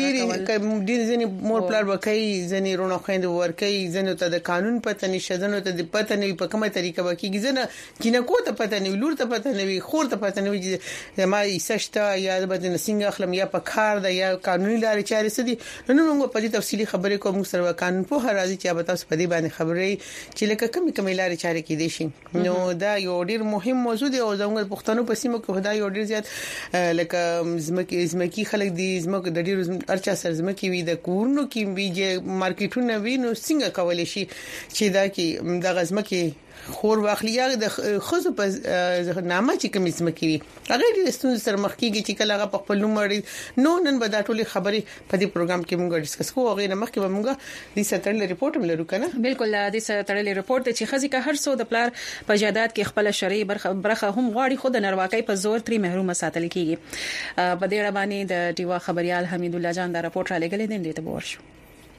ډیر ځنی مور پلار وکي ځنی رونو خويند ورکي ځنه ته د قانون پته نشه ځنه ته د پته نه په کومه طریقه وکي ځنه جنکو ته پته نه لور ته پته نه خور ته پته نه ما یسشت یا د بدن څنګه اخلم یا په کار ده یا قانوني لارې چارې سدي نو موږ په دې تفصيلي خبرې کوم سره قانون په هر راځي چې تاسو په دې باندې خبرې چې لکه کمی لارې چارې کې دي شي نو دا یو ډیر مهم موضوع دی او زموږ پښتنو په سیمه کې خدای یو ډیر زیات لکه زمکی خلک دي زمکه د ډیر ارچا سر زمکی وي د کورونو کې وی چې مارکیټونه وي نو څنګه کولای شي چې دا کې د غزمکه خور واخلیا د خزو په نامه چې کوم اسم کوي هغه د ستونزې سره مخ کیږي چې کله هغه په خپل نومړي نو نن به دا ټولې خبرې په دې پروګرام کې موږ ډیسکس کوو هغه نه مخکې به موږ د ستړل ریپورت هم لرو کنه بالکل د ستړل ریپورت چې خزي که هر څو د پلار په جادات کې خپل شرعي برخه هم غواړي خود نرواکۍ په زور تری محروم ساتل کیږي په دې اړه باندې د ټیوا خبريال حمید الله جان دا ریپورت را لګلې دي ته ورشو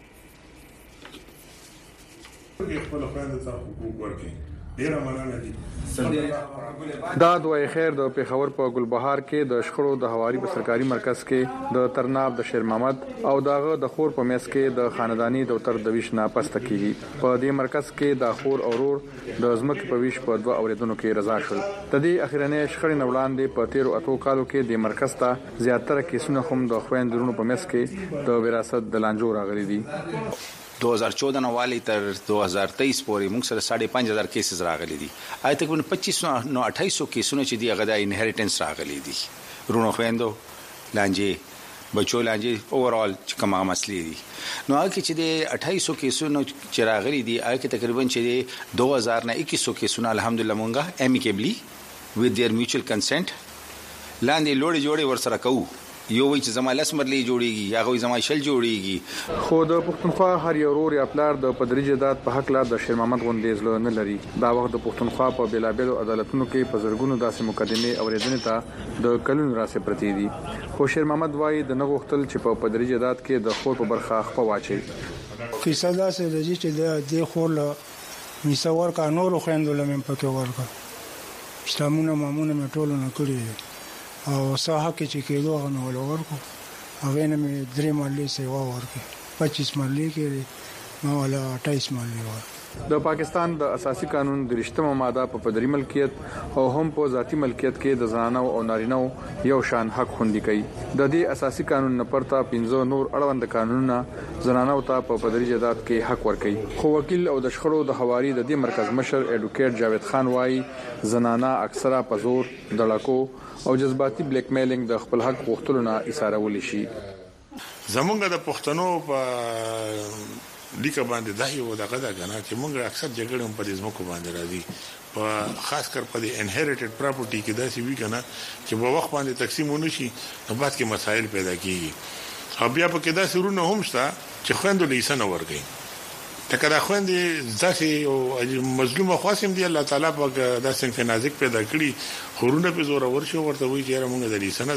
خپل خويند ته حقوق ورکړي ډیر مننه دي دا دوی خیر د پیښور په ګلبهار کې د شخړو د حواري په سرکاري مرکز کې د ترناب د شیر محمد او داغه د خور په میس کې د خاندانی دفتر د ویش ناپست کیږي په دې مرکز کې د خور اورور د زمک په ویش په دوه اوریدونو کې رضا شول د دې اخیرنه شخړې نولاندې په 13 اتو کالو کې د مرکز ته زیاتره کیسونه هم د خويندرونو په میس کې د وراثت د لانجو راغلي دي 2014 نوالی تر 2023 پورې موږ سره 5000 کیسز راغلي دي آی تقریبا 2800 کیسونه چې دی هغه د انهریټنس راغلي دي رونو خويندو لانجې بچو لانجې اوورال چې کومه مسلې دي نو هغه چې د 2800 کیسونه چې راغلي دي آی کې تقریبا چې 2000 نه 2100 کیسونه الحمدلله مونږه امیکبلی with their mutual consent لاندې لوړې جوړې ورسره کوو یو وی چې زما لاس مرلي جوړيږي یا غوي زما شل جوړيږي خو د پښتونخوا هر یو ورور یا پلار د پدریجه دات په حق لا د شیر محمد غوندېز له نه لري دا وخت د پښتونخوا په بیلابل عدالتونو کې په زرګونو داسې مقدمه اوریدنې ته د کلون راسه پرتی دي خو شیر محمد وایي د نغښتل چې په پدریجه دات کې د خور په برخه خپل واچي فیصله سره د چې د خور له میثور قانون خويندل مې پکې ورکړ شتمونه مامونه مې ټول نه کړی او صحه کې چې کېدو غنو ورکو هغه نه مې درې مالي سیوا ورکړي 25 مالي کې ما ولا 28 مالي ورکړي د پاکستان د اساسي قانون د رښتمه ماده په پدری ملکیت او هم په ذاتی ملکیت کې د زنانو او نارینو یو شان حق خوندي کوي د دې اساسي قانون نه پرته 15 نور اړوند قانونونه زنانو ته په پدری جداد کې حق ورکړي خو وکیل او د شخړو د حواري د دې مرکز مشر اډوکیټ جاوید خان وایي زنانه اکثره په زور دړکو او جذباتي بلیک میلینګ د خپل حق غوښتلو نه اشاره ولې شي زمونږ د پښتنو په لیکه باندې دا یو دغه دا کنه چې موږ اکثر جګړې په دې ځمکو باندې راځي په خاص کر په دې انهریټډ پراپرټي کې دا سی وی کنه چې په وخت باندې تقسیم ونشي نو بعد کې مسایل پیدا کیږي او بیا په کې دا سرونه هم شته چې خويندو لیسه نه ورګي تکه دا خويندې ځکه او مظلومه خاصم دی الله تعالی په داسې په نازک پیدا کړی خورونه په زور ورشو ورته وی چې موږ د لیسه نه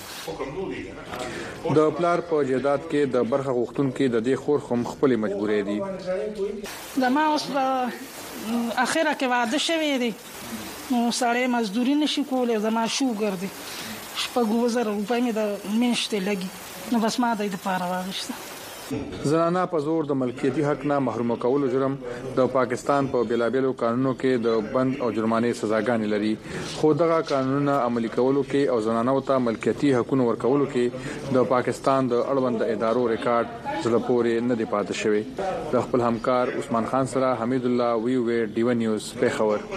درکو د پلار په جداد کې د برخه غوښتون کې د دې خور خم خپل مجبورې دي د ما اوس په اخره کې واده شوی دی نو سړی مزدوري نشي کولای زما شوګر دی شپږ وزره روپۍ مې د میاشتې لګي نو بس ما د دې لپاره واغشته زنانه په زور د ملکیتي حق نه محروم کولو جرم د پاکستان په بیلابلو قانونو کې د بند او جرمانه سزاګانې لري خو دغه قانونونه عملي کولو کې او زنانو ته ملکیتي حقوقو ورکولو کې د پاکستان د اړوند ادارو ریکارډ زله پورې نه دی پاتې شوی د خپل همکار عثمان خان سره حمید الله وی ډیو نیوز پیښور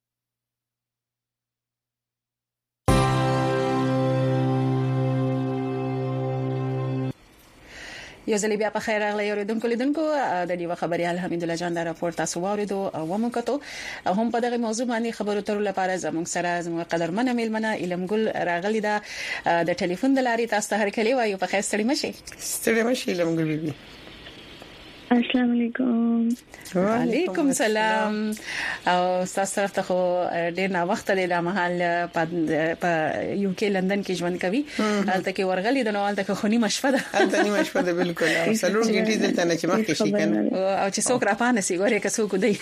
یو ځل بیا په خیر راغلی اوریدونکو لیدونکو د دې خبريال حمید الله جان دا راپور تاسو واوریدو او مو کتو هم په دغه موضوع باندې خبرو ترلو لپاره زموږ سره زموږ قدرمن میلمنه علمګل راغلی دا د ټلیفون د لارې تاسو ته هر کلی وایو په خیر ستړي مشي علمګل بیبي السلام علیکم وعلیکم السلام او تاسو طرف ته ډیر نا وخت د محل په یو کې لندن کې ژوند کوي البته کې ورغلی د نوال ته خونی مشفده البته ني مشفده بالکل او سلور ګټي دلته نه چې مخکې شي کنه او چې څوک را پانه سي ګوره که څوک دی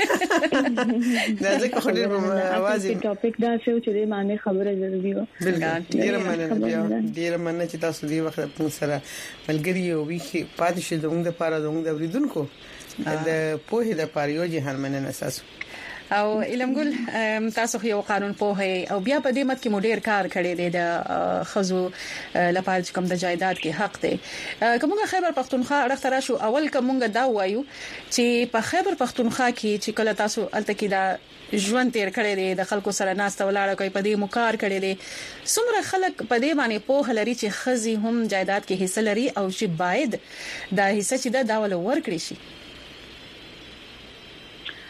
دا ځکه خو ډیر आवाज ټاپک دا چې د معنی خبره ضروري و بالکل ډیر مننه چې تاسو دی وخت په سره ملګری او وی پاتې شه دغه لپاره دغه اوریدونکو د پوهې د پاریو جهان مننه اساس او علمګل تاسو یو قانون پوهه او بیا په دې مت کې مډیر کار کړی دی د خزو لپاره کوم د جایداد کې حق دی کومه خیبر پختونخوا اړه شو اول کومه دا وایو چې په خیبر پختونخوا کې چې کله تاسو الته دا ژوند تیر کړی دی د خلکو سره ناست ولاړ کوي په دې مکار کړی دی څومره خلک په دې باندې پوه لري چې خزي هم جایداد کې حصہ لري او چې باید دا حصہ چې دا ول ورکړي شي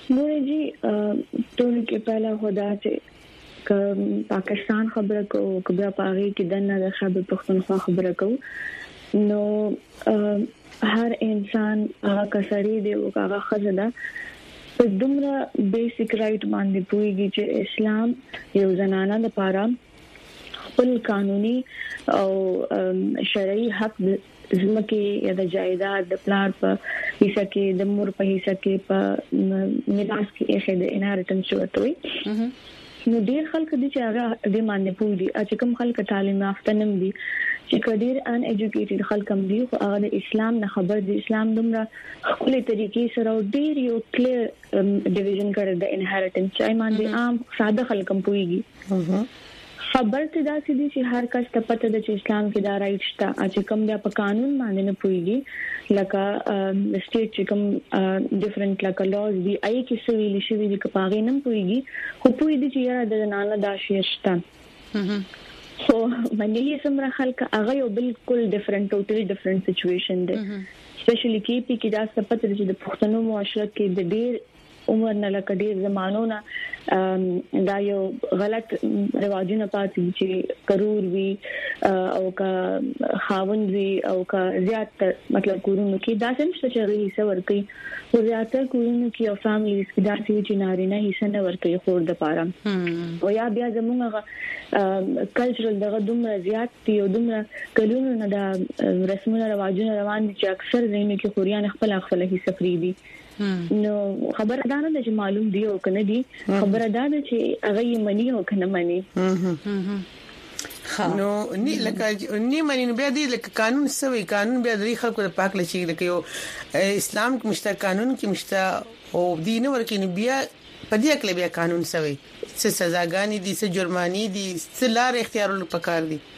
ګورې جی ټول کې پہلا خدا چې پاکستان خبره کو کبه پاره کې دنه د خبر پښتونخوا خبره کو نو هر انسان هغه کسری دی او هغه خزله په دومره بیسیک رائټ باندې پويږي چې اسلام یو زنانه لپاره خپل قانوني او شرعي حق زمکه یا د جایداد د پلان په حصہ کې د مور په حصہ کې په میراث کې یې د انهریټنس شوتوي نو ډیر خلک دي چې هغه د باندې پوي چې کوم خلک تعلیم یافته نم دي چې کډیر ان ایجوکیټډ خلک هم دي خو هغه د اسلام نه خبر دي اسلام دومره خپل طریقې سره ډیر یو کلیر ډیویژن کړی د انهریټنس چې باندې عام ساده خلک هم پويږي خبر ته دا سړي چې هر کس ته پته ده چې اسلام کې دا رائټ شته چې کوم بیا په قانون باندې نه پويږي لکه سټیټ چې کوم ډیفرنٹ لکه لاز دی آی کې سویل شي ویل کې پاغې نه پويږي خو پوي دي چې یاره د ناله دا شی شته خو باندې سمره خلک هغه یو بالکل ډیفرنٹ ټوټلی ډیفرنٹ سچويشن ده سپیشلی کې دا څه پته چې د پښتنو معاشره کې د ډیر عمر نه لکه ډیر زمانو نه دا یو غلط رواجونه پاتې چې کرور وی او کا خاوند وی او کا زیات مطلب کورونو کې دا څنګه چې حصہ ورکي او زیاتره کورونو کې او فیملیز کې دا چې نارینه حصہ نه ورکي خور د پاره او یا بیا زموږه کلچرل دغه دومره زیات دی او دومره کلونو نه دا رسمونه رواجونه روان دي چې اکثر زینو کې خوريان خپل حصہ فری دي نو خبر ادا نه چې معلوم دی او کنه دی خبر ادا نه چې هغه یې منی او کنه منی نو ني لکه ني منی بیا دی لکه قانون سوي قانون بیا د خلکو د پاک لشي لکه یو اسلام کې مشترک قانون کې مشته او دین ورکې بیا په دې کې بیا قانون سوي څه سزاګانی دي څه جرمانی دي څه لار اختیارول پکار دي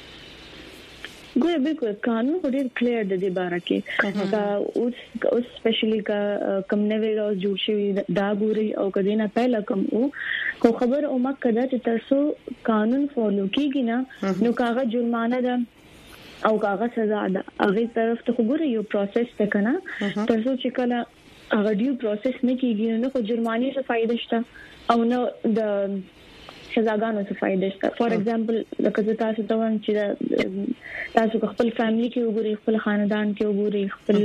ګوره بالکل قانون ډېر کلیر د دې باره کې دا اوس سپیشلی کا کم نوې لاس جوړ شوی دا ګوري او کدی نه پهلا کوم او خبر او مکه دا چې تاسو قانون فالو کیږي نه نو کاغه جرمانه ده او کاغه سزا ده هغه طرف ته ګوره یو پروسس ته کنه تاسو چې کله هغه ډیو پروسس نه کیږي نو خو جرمانه څه فائدہ شته او نو د سزاګانو څه فائدہ شته فور ایگزامپل لکه تاسو ته وان چې تاسو خپل فیملی کې وګورئ خپل خاندان کې وګورئ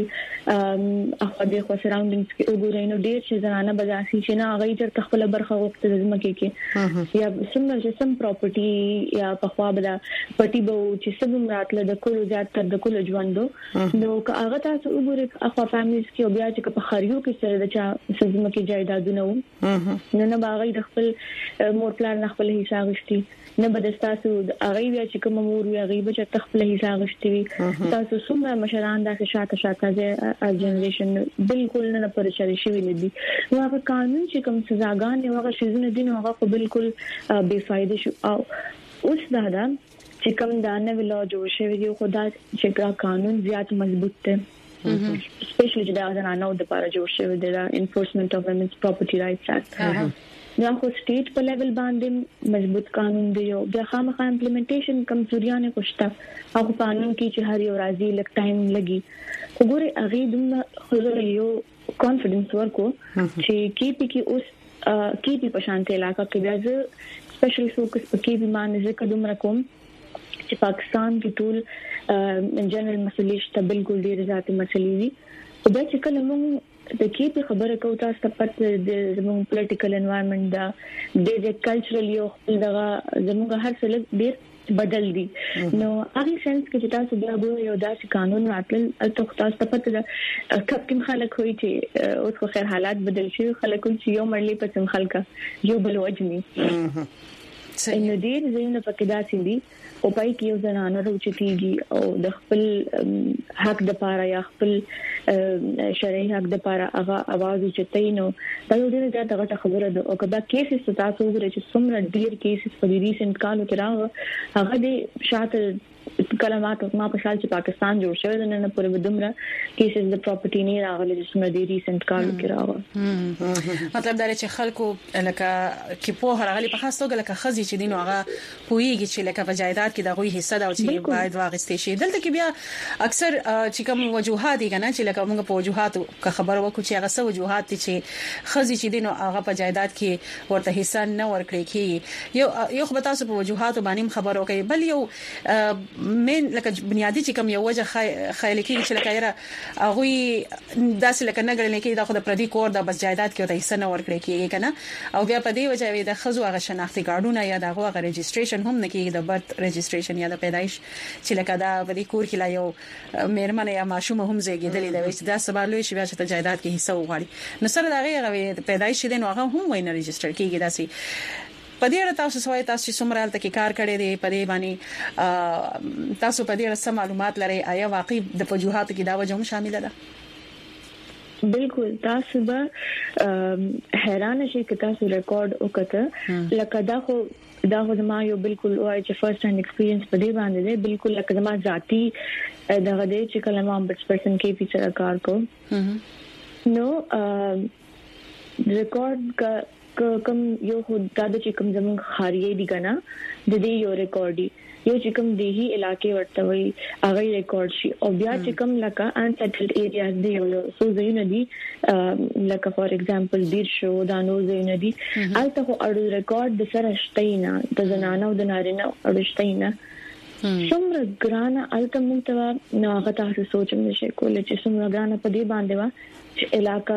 خپل اخوادي خو سراوندینګز کې وګورئ نو ډیر چې زنانه بجاسي چې نه هغه چې خپل برخه وخت د ځمکې کې یا څنګه چې سم پراپرټي یا په خوا بل پټي به چې سم راتله د کولو زیات تر د کولو ژوندو نو هغه تاسو وګورئ اخوا فیملیز کې بیا چې په خریو کې سره د چا ځمکې جایدادونه نو نه باغې د خپل مور پلان خپل حصہ غشتي نه بدستاسو هغه بیا چې کوم مور وی هغه به چې خپل حصہ غشتي تاسو څومره مشران د شاته از جنریشن بالکل نه پرچاري شوی ندي نو هغه قانون چې کوم سزاګان یو هغه شیزونه دي نو هغه بالکل بے فائدې شو او اوس دا چې کوم دا نه ویلو جوړ شوی دی خدا چې قانون زیات مضبوط دی سپیشلی چې دا زنانو د لپاره جوړ شوی دی دا انفورسمنت اف وومنز پراپرټي رائټس اکټ نو خو سټیټ په لیول باندې مضبوط قانون دی او بیا خامخا امپلیمنټیشن کمزوریاں کوشتا او قانون کې چې هر یو راځي لک ټایم لګي وګوره اغه دومره خزر یو کانفیډنس ورکو چې کې اوس کې په شانته علاقہ کې بیا ز سپیشل فوکس په کې به باندې ځکه دومره کوم چې پاکستان کې ټول ان جنرال مسلې شته بالکل ډیر ذاتي مسلې دي او بیا چې کله موږ د کې خبره کوو تاسو ته پته د زموږ پولیټیکل انوایرنمنت دا د کلچرل یو دغه زموږ هر څه ډیر بدل دي نو هغه سنس کې چې تاسو بیا ګورئ یو داسې قانون راتل تاسو ته پته ده کوم خلک وایي چې اوس خو خیر حالات بدل شي خلک چې یو مړلې په څم خلک یو بل وجني نو ډیر زینو پکې داسې دي او پای کې یو زنانه روچتيږي او د خپل حق د پاره یا خپل شرعي حق د پاره هغه आवाज چتای نو دا یو ډیر زیاته خبره ده او کله کیسز تاسو وګورئ چې څومره ډیر کیسز په ریسنت کالو کې راغله هغه د شاته کلمات ما په شال چې پاکستان جوړ شوی د نن پورې بدومره کیسز د پراپرټي نه راغلي چې سم د ریسنت کال کې راغله مطلب دا چې خلکو لکه کې په هرغلي په خاص توګه لکه خزي چې دینو هغه پويږي چې لکه په جایداد کې د غوي حصہ دا چې باید واغستې شي دلته کې بیا اکثر چې کوم وجوهات دي کنه چې لکه موږ په وجوهات خبر وکړو چې هغه څه وجوهات دي چې خزي چې دینو هغه په جایداد کې ورته حصہ نه ورکړي کی یو خو تاسو په وجوهات باندې خبر وکړي بل یو من لکه بنیادی چې کوم یو وجه خیال کې چې لکه یاره هغه داسې لکه نګړل کې دا خو د پردي کور د بس جایداد کې ورته حصہ نه ورکړي کیږي کنه او بیا په دې وجه د خزو هغه شناختی کارتونه یا د هغه رجستریشن هم نه کیږي د برت رجستریشن یا د پیدایش چې لکه دا په دې کور کې لا یو مېرمن یا ماشوم هم زیږیدلې دا وایي دا سبا لوي شي بیا چې جایداد کې حصہ وغواړي نو سره دا هغه پیدایش دي نو هغه هم وینه رجستر کیږي داسي پدې اړه تاسو سوای تاسو څومره حالت کې کار کړی دی پدې باندې تاسو پدې اړه سم معلومات لرئ آیا واقعي د وجوهاتو کې دا وجه هم شامل ده بالکل تاسو به حیران شئ چې تاسو ریکارډ وکړه لکه دا خو ما یو بالکل وای چې فرست هاند ایکسپیرینس په دې باندې دی بالکل لکه ما ذاتی دغه دې چې کله ما بچپن کې پیچره کار کو نو ریکارډ کوم یو خدای د چې کوم زمون خاریه دي کنه د دې یو ریکارډ یو چې کوم دیهی علاقې ورته وي هغه ریکارډ شي او بیا چې کوم لکه انسیټلډ ایریاز دی یو سو زینه دي لکه فار ایگزامپل دیر شو دا نو زینه دي البته خو اړو ریکارډ د سره شتینا د زنانو د نارینه اړو شتینا څومره ګرانه البته موږ ته نو هغه تاسو سوچم نشي کولای چې څومره ګرانه په دې باندې وا علاقہ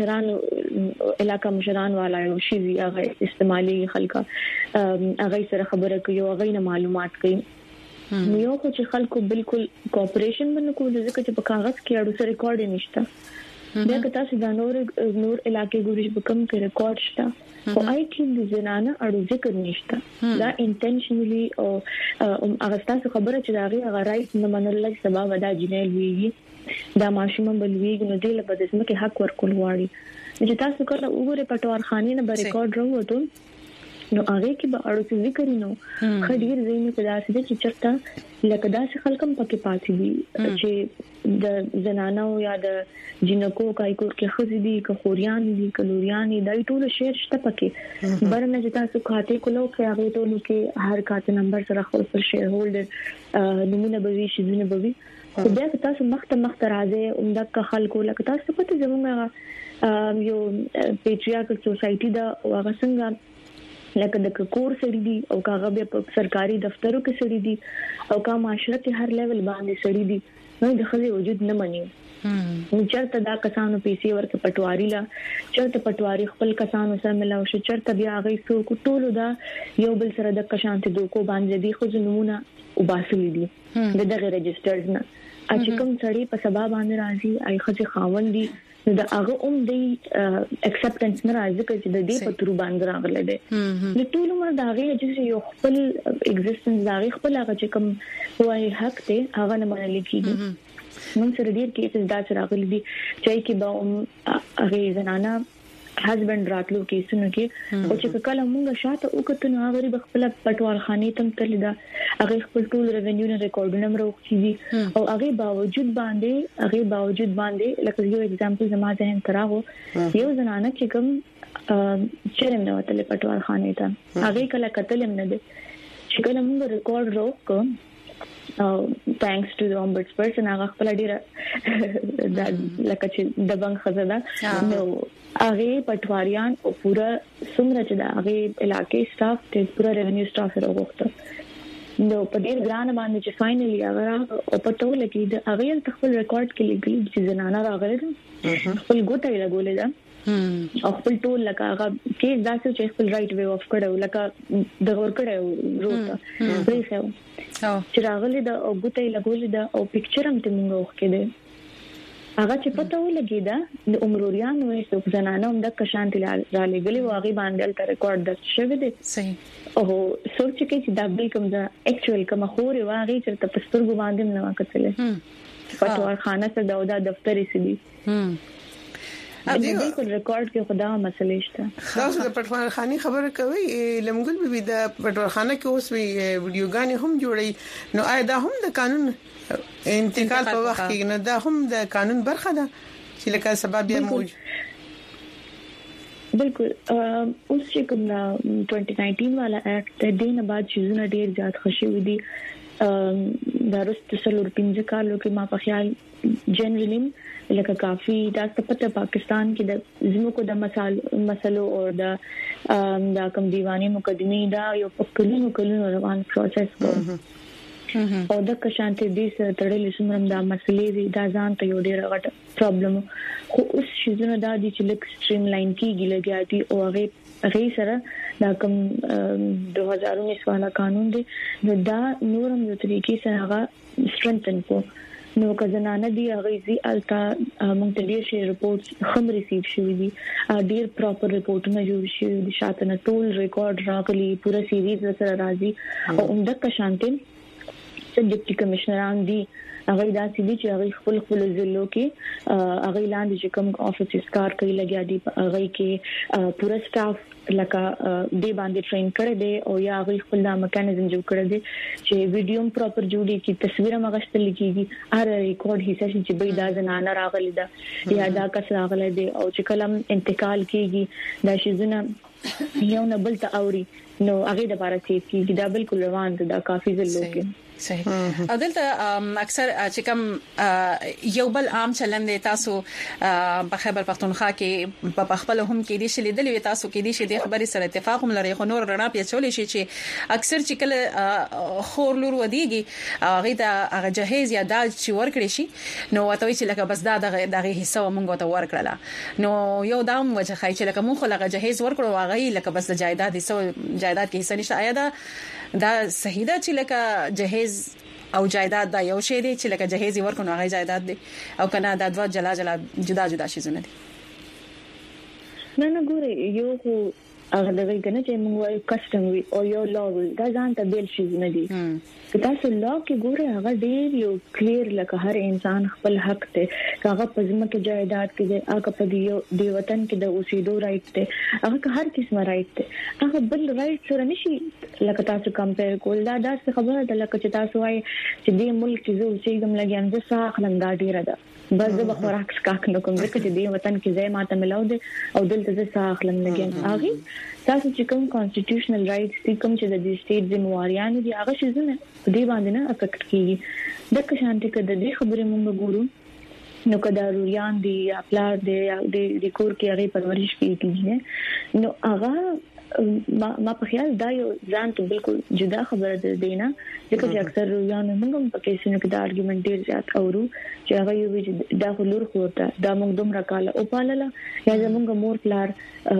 مشران والا یو شی هغه استعمالي خلکا هغه سره خبره کوي هغه نه معلومات کوي یو خو چې خلکو بالکل کوپریشن باندې کوي ځکه چې په کاغذ کې اړو سره ریکارډ نشته بیا که تاسو د نور علاقې ګورئ په کوم کې ریکارډ شته او آی کې د زنانه اړو ذکر نشته دا انټنشنلی او هغه تاسو خبره چې هغه رائټ نه منل سبب ودا جنیل ویږي دا ماشوم بلويږي نو دې له بدسمه کې حق ورکول واړي چې تاسو کله وګوره پټوار خاني نه ریکارډ راوته نو هغه کې به اړو ذکر نو خډیر زینو په داسې چې چرته لکه داسې خلکم پکې پاتې دي چې د زنانو یا د جنکو کایکور کې خزي دي ک خوريان دي کلوريان دي ټول شیر شته پکې برنه چې تاسو خاطه کولو کې هغه ټول کې هر خاطه نمبر سره خپل شیر هولډر نمونه به وي شي نه به وي خو بیا که تاسو مخته راځي عمدک خلکو لکه تاسو پته زموږ یو پیټریارکل سوسايټي دا هغه څنګه لکه د کور سړي دي او هغه به په سرکاري دفترو کې سړي دي او کا معاشره کې هر لیول باندې سړي دي نو د خلک وجود نه مني چرته دا کسانو پیسې ورکه پټواري لا چرته پټواري خپل کسانو سره ملاو شي چرته بیا غي سو ټولو دا یو بل سره د کشانته دوکو باندې دي خو زمونه وباسلې دي دغه رجسترز نه چې کوم سړی په سبا باندې راځي اي خځه خاوند دي دا هغه دی اکسپټنس نه راځي چې د دې په تر باندې راغله دي نو ټول عمر دا غي چې یو خپل ایگزیسټنس دا غي خپل هغه چې کوم وای حق ته هغه نه منل کیږي موږ سره ډیر کیسز دا چې راغلي دي چې کې به هغه زنانه هسبند راتلو کیسونه کې او چې کله موږ شاته وکړو نو هغه به خپل پټوال خاني تم تللی دا هغه خپل ټول ریونیو نه ریکارډونه مروخي او هغه باوجود باندې لکه یو اگزامپل زما ذهن تراغو یو زنانه چې کوم چرم نه وتل پټوال خاني ته هغه کله قتل نه دي چې کله موږ ریکارډ وکړو thanks to the ombudsperson هغه خپل ډیره لکه چې د بنک خزاده نو هغه پټواریان او پورا څومره چې د هغه علاقې سټاف ته پورا ریونیو سټاف سره وغوښته نو په دې ګران باندې چې فائنلی هغه او پټو لګي د هغه خپل ریکارډ کې لګي چې زنانه راغله خپل ګوتې لګولې ده او خپل ټول لکه هغه کې داسې چې خپل رائټ وی اف کړو لکه د ور کړو روته پریخو چې راغلي دا او ګوتې لګولې ده او پکچر هم ته موږ وکړو هغه چې پته ولګی دا د عمروريان وې څو زنانه هم د کشانتي را لګلې واغې باندې تل ریکارډ د شوی دی صحیح او سوچ کې چې دا بل کوم دا اکچوال کوم خوري واغې چې په سترګو باندې نه وکړلې پټوار خانه سره دا دفترې سي دي بالکل ریکارډ کې خدا مسلې شته. تاسو د پټوان خاني خبره کوي لمګل به د پټوان خانه کې اوس ویډیوګانې هم جوړي نو آیا دا هم د قانون انتقال په وخت کې نه دا هم د قانون برخه ده چې لکه سبب یې موجود بالکل اوس چې کوم 2019 والا اکټ د دین بعد شزونه ډیر زیات خوشي دي دا رسته سلور پنځه کالو کې ما په خیال جنرالي لکه کافي دا پته پاکستان کې د زموږ د مسلو او د کوم دیوانی مقدمه دا یو کلونو روان پروسس او د کشانته دې سره تړلې سمرم دا مسلې دي دا ځان ته یو ډېر غټ پرابلم خو اوس شزونه دا دي چې لک سټریم لاین کېږي لګیاتي او هغه سره دا کوم 2019 والا قانون دی نو دا نورم یو طریقې سره هغه سټرنتن کو نو کزنانه دی هغه زی التا مونږ ته ډیر شي ریپورتس هم ریسیو شوې دي ډیر پراپر ریپورتونه جوړ شوي دي شاته نه ټول ریکارډ راغلي پورا سیریز سره راځي او عمده کشانته ډیپټي کمشنران دي هغه داسې دي چې هغه خپل ضلعو کې هغه لاندې چې کوم افیسز کار کوي لګیا دي هغه کې پورا سټاف لکه دی باندې ټرین کړی دی او یا هغه خپل دا میکانیزم جوړ کړی دی چې ویډیو پراپر جوړي کی تصویر مغشتل کیږي ار ریکارډ حصہ چې به دا زنانه راغلی دا یا دا کس راغلی دی او چې کلم انتقال کیږي دا شیزونه یو نه بل ته اوري نو هغه د بارا سیف کیږي دا بالکل روان دا کافي ځلو کې صحیح عدالت اکثر چې کوم یو بل عام چلند تاسو په خیبر پختونخوا کې په خپل هم کې دي چې لیدلې تاسو کې دي چې د خبري سره اتفاق هم لري خو نور رڼا پیچولې شي چې اکثر چې کله خور لور ودیږي هغه د جهیز یا داج چې ورکړي شي نو وتوي چې لکه بس دا دغه حصہ مونږ ته ورکړه نو یو دام وجه خای چې لکه مونږ لکه جهیز ورکړو هغه لکه بس د جایداد کې حصہ نشته آیا دا صحیح ده چې لکه جهیز او جایداد دا یو شی دی چې لکه جهیز ورکو نو هغه جایداد دی او کنه دا دوا جلا شیزونه دي نه ګوري یو خو هغه دغه کنه چې موږ وایو کسٹم وی او یو لا دا ځان ته بیل شیزونه دي که تاسو لا کې ګوري هغه ډیر یو کلیر لکه هر انسان خپل حق ته هغه پزما کې جایداد کې هغه په دی وطن کې د اوسېدو رائټ ته هغه هر قسمه رائټ ته هغه بل رائټ سره نشي لکه تاسو کمپیر کول دا داسې خبره ده لکه چې تاسو وایي چې دې ملک کې زه اوسېږم لګیان زه ساخلم دا ډیره ده بس د بخوراک سکاک نو کوم ځکه چې دې وطن کې ځای ماته ملاو دي او دلته زه ساخلم لګیان هغه تاسو چې کوم کانسټیټیوشنل رائټس دي کوم چې د دې سټیټ ذمہواریان دي هغه شیزونه دې باندې نه افیکټ کیږي د کشانته کې د دې خبرې مونږ ګورو نو کدا روریان دي یا پلار دي یا د کور کې هغه پرورش کیږي نو هغه ما په خیال دا یو ځان ته بالکل جدا خبره ده دینا ځکه چې اکثر روریان موږ په کیسونو کې دا ارګومنټ ډیر زیات اورو چې هغه یو دا خلور کوته دا موږ دومره کال او پالله یا زموږ مور پلار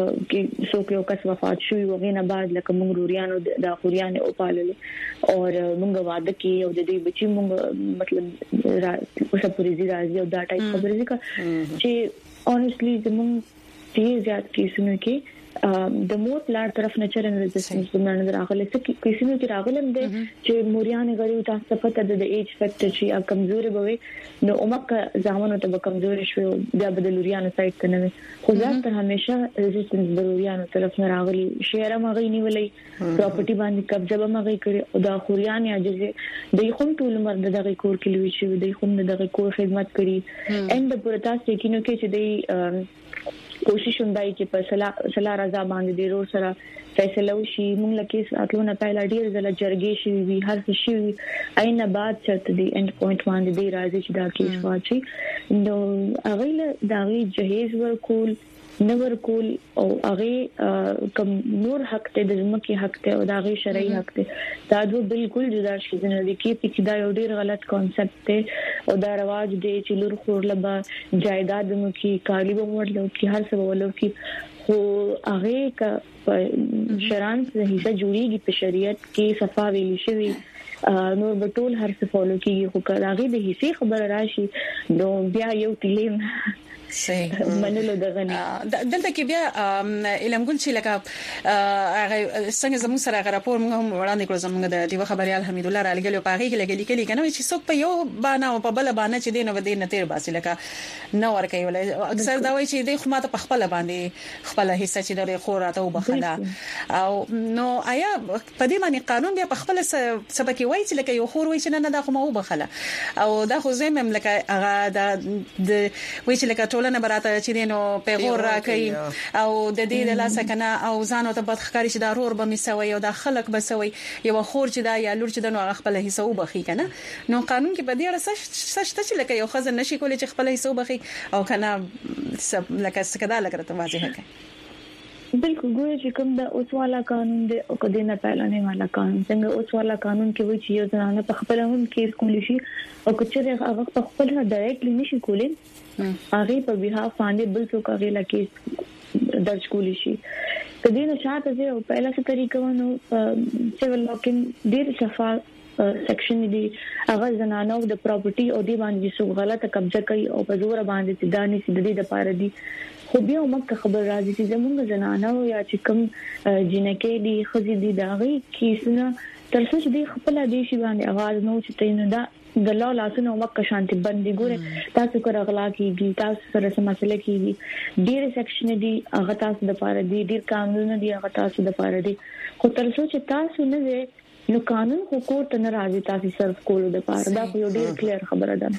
کې څوک یو کس وفات شوی وغه نه بعد لکه موږ روریانو د خوريان او پالله او موږ واده کې او د دې بچي موږ مطلب اوسه پوری راځي او دا ټایپ خبرې ځکه چې اونستلی زموږ ډیر زیات کیسونو کې د مور پلار طرف نه چرن ریزिस्टेंस باندې راغله چې کیسونو کې راغلم دي چې موريان غړي تاسو پته د ایج فیکټر چې اب کمزوري بوي نو عمر ځامنو ته کمزوري شوی بیا بدلوريان سایت ته نه خو ځکه همیشه ریزिस्टेंस ضروريان طرف نه راغلي شهره مغي نیولې پراپرټي باندې قبضه به مغي کړي او د خوريان یا چې د خون ټول مرد دغه کور کې لوي شوی د خون دغه کور خدمت کړي اند پرتا سکینو کې چې د کوشش وندای چې په سلا رضا باندې د رور سره فیصله وشي موږ لکه اتلونه پایلا ډیر زله جرګې شي وی هر څه شي اینه بعد چې د اند پوینټ باندې دی راځي چې دا کیس واچي نو هغه دا غي جهیز ورکول نور کول او هغه کوم نور حق ته د ځمکې حق ته او د هغه شرعي حق ته دا دوه بالکل جدا شي نه دي کې چې دا یو ډیر غلط کانسپټ ته او دا رواج دی چې لور خور لبا جایداد مو کې کالی به ورلو کې هر څه ولو کې خو هغه کا شران څخه حصہ جوړیږي په شریعت کې صفا ویل شوی نور بټول هر څه فالو کیږي خو کله هغه د حصے خبر راشي نو بیا یو تلیم صحیح منلو دغه نه دلته کې بیا علم ګل چې لکه څنګه زموږ سره راپور موږ هم وړاندې کړو زموږ د دیو خبريال حمید الله رالګلو پاغي کې لګلي کنه چې څوک په یو باندې او په بل باندې چې دینه ودی نه تیر باسي لکه نو ورکه ولا اکثر دا وایي چې د خو ماته په خپل باندې خپل حصہ چې د خوراته وبخلا او نو آیا په دې باندې قانون بیا په خپل سبق وایي چې لکه یو خور وایي چې نه دا خو ما وبخلا او دا خو زم مملکه هغه د وایي چې لکه ټولنه براته چې دینو پیغور راکړي او د دې د لاسه کنه او ځانو ته بدخکاری چې ضرور به مسوي او د خلک بسوي یو خور چې دا یا لور چې د نو خپل حصہ وبخي کنه نو قانون کې بدی رسش چې لکه یو خزر نشي کولای چې خپل حصہ وبخي او کنه لکه څنګه دا لګره واضح کړي بالکل ګویا چې کوم د اوس والا قانون دی او کدی نه پهلانه والا قانون څنګه اوس والا قانون کې وایي چې یو ځانه په خپل هم کیس کولی شي او کچره هغه په خپل ډایرکټلی نشي کولای هغه په بها باندې بل څه کوي لکه درج کولی شي کدی نه شاته دی او پهلا څه طریقه ونه سیول لا کې ډیر صفه سیکشن دی هغه زنانو د پراپرټي او دی باندې څو غلطه قبضه کوي او په زور باندې دانی سي د دې لپاره دی خو بیا موږ خبر راځي چې زموږ زنانو یا چې کوم جنکه دی خزي دی داغي کیسونه تر څو چې دی خپل دی شي باندې आवाज نو چې تینو دا د لا لاسونو وک شانتي باندې ګوره تاسو کور اغلا کیږي تاسو سره سم مسله کیږي ډیر سیکشن دی هغه تاسو د لپاره دی ډیر قانون دی هغه تاسو د لپاره دی خو تر څو چې تاسو نه نو قانون حقوق ته ناراضي تاسو صرف کولو د پاره دا یو ډیر کلیر خبره ده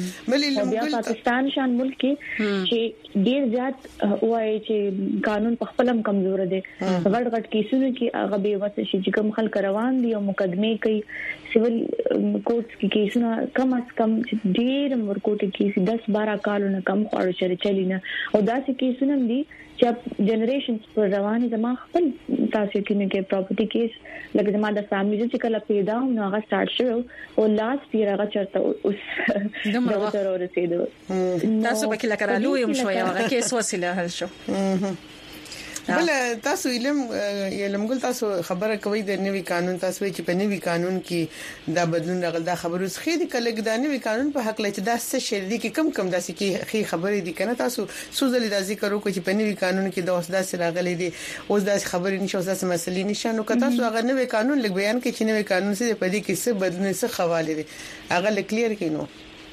بیا پاکستان شان ملک کې چې ډیر زیات وایي چې قانون په خپلم کمزور دی غټ کیسونو کې هغه به واسه چې کوم خلک روان دي او مقدمه کوي سیول کورټس کې کیسونه کم از کم ډیر ورکوټ کې 10-12 کالونه کم خور چره چلینا او دا چې کیسونه دي چې جنریشنز پر رواني زما خپل تاسو کې پراپرټي کیس لکه زما د فیملی چې کله پیدا نو هغه سٹارټ شو او لاست یې هغه چرته اوس دغه تر ورسېدو تاسو به کله کرالو یم شو هغه کیس وسیله حل شو بل تاسو علم ګل تاسو خبره کوي د نوي قانون تاسو چې په نوي قانون کې دا بدلون راغل دا خبرو څخه دي کله د نوي قانون په حق لته دا څه شې دي کې کم داسې کې خبرې دي کنه تاسو سوزلې د ذکر وکړي چې په نوي قانون کې دا اوس داسې راغلي دي اوس داسې خبرې نشو داسې مسلې نشانو که تاسو هغه نوي قانون لګ بیان کې چې نوي قانون څه په دې کې څه بدلون څه حواله دي هغه کلیر کینو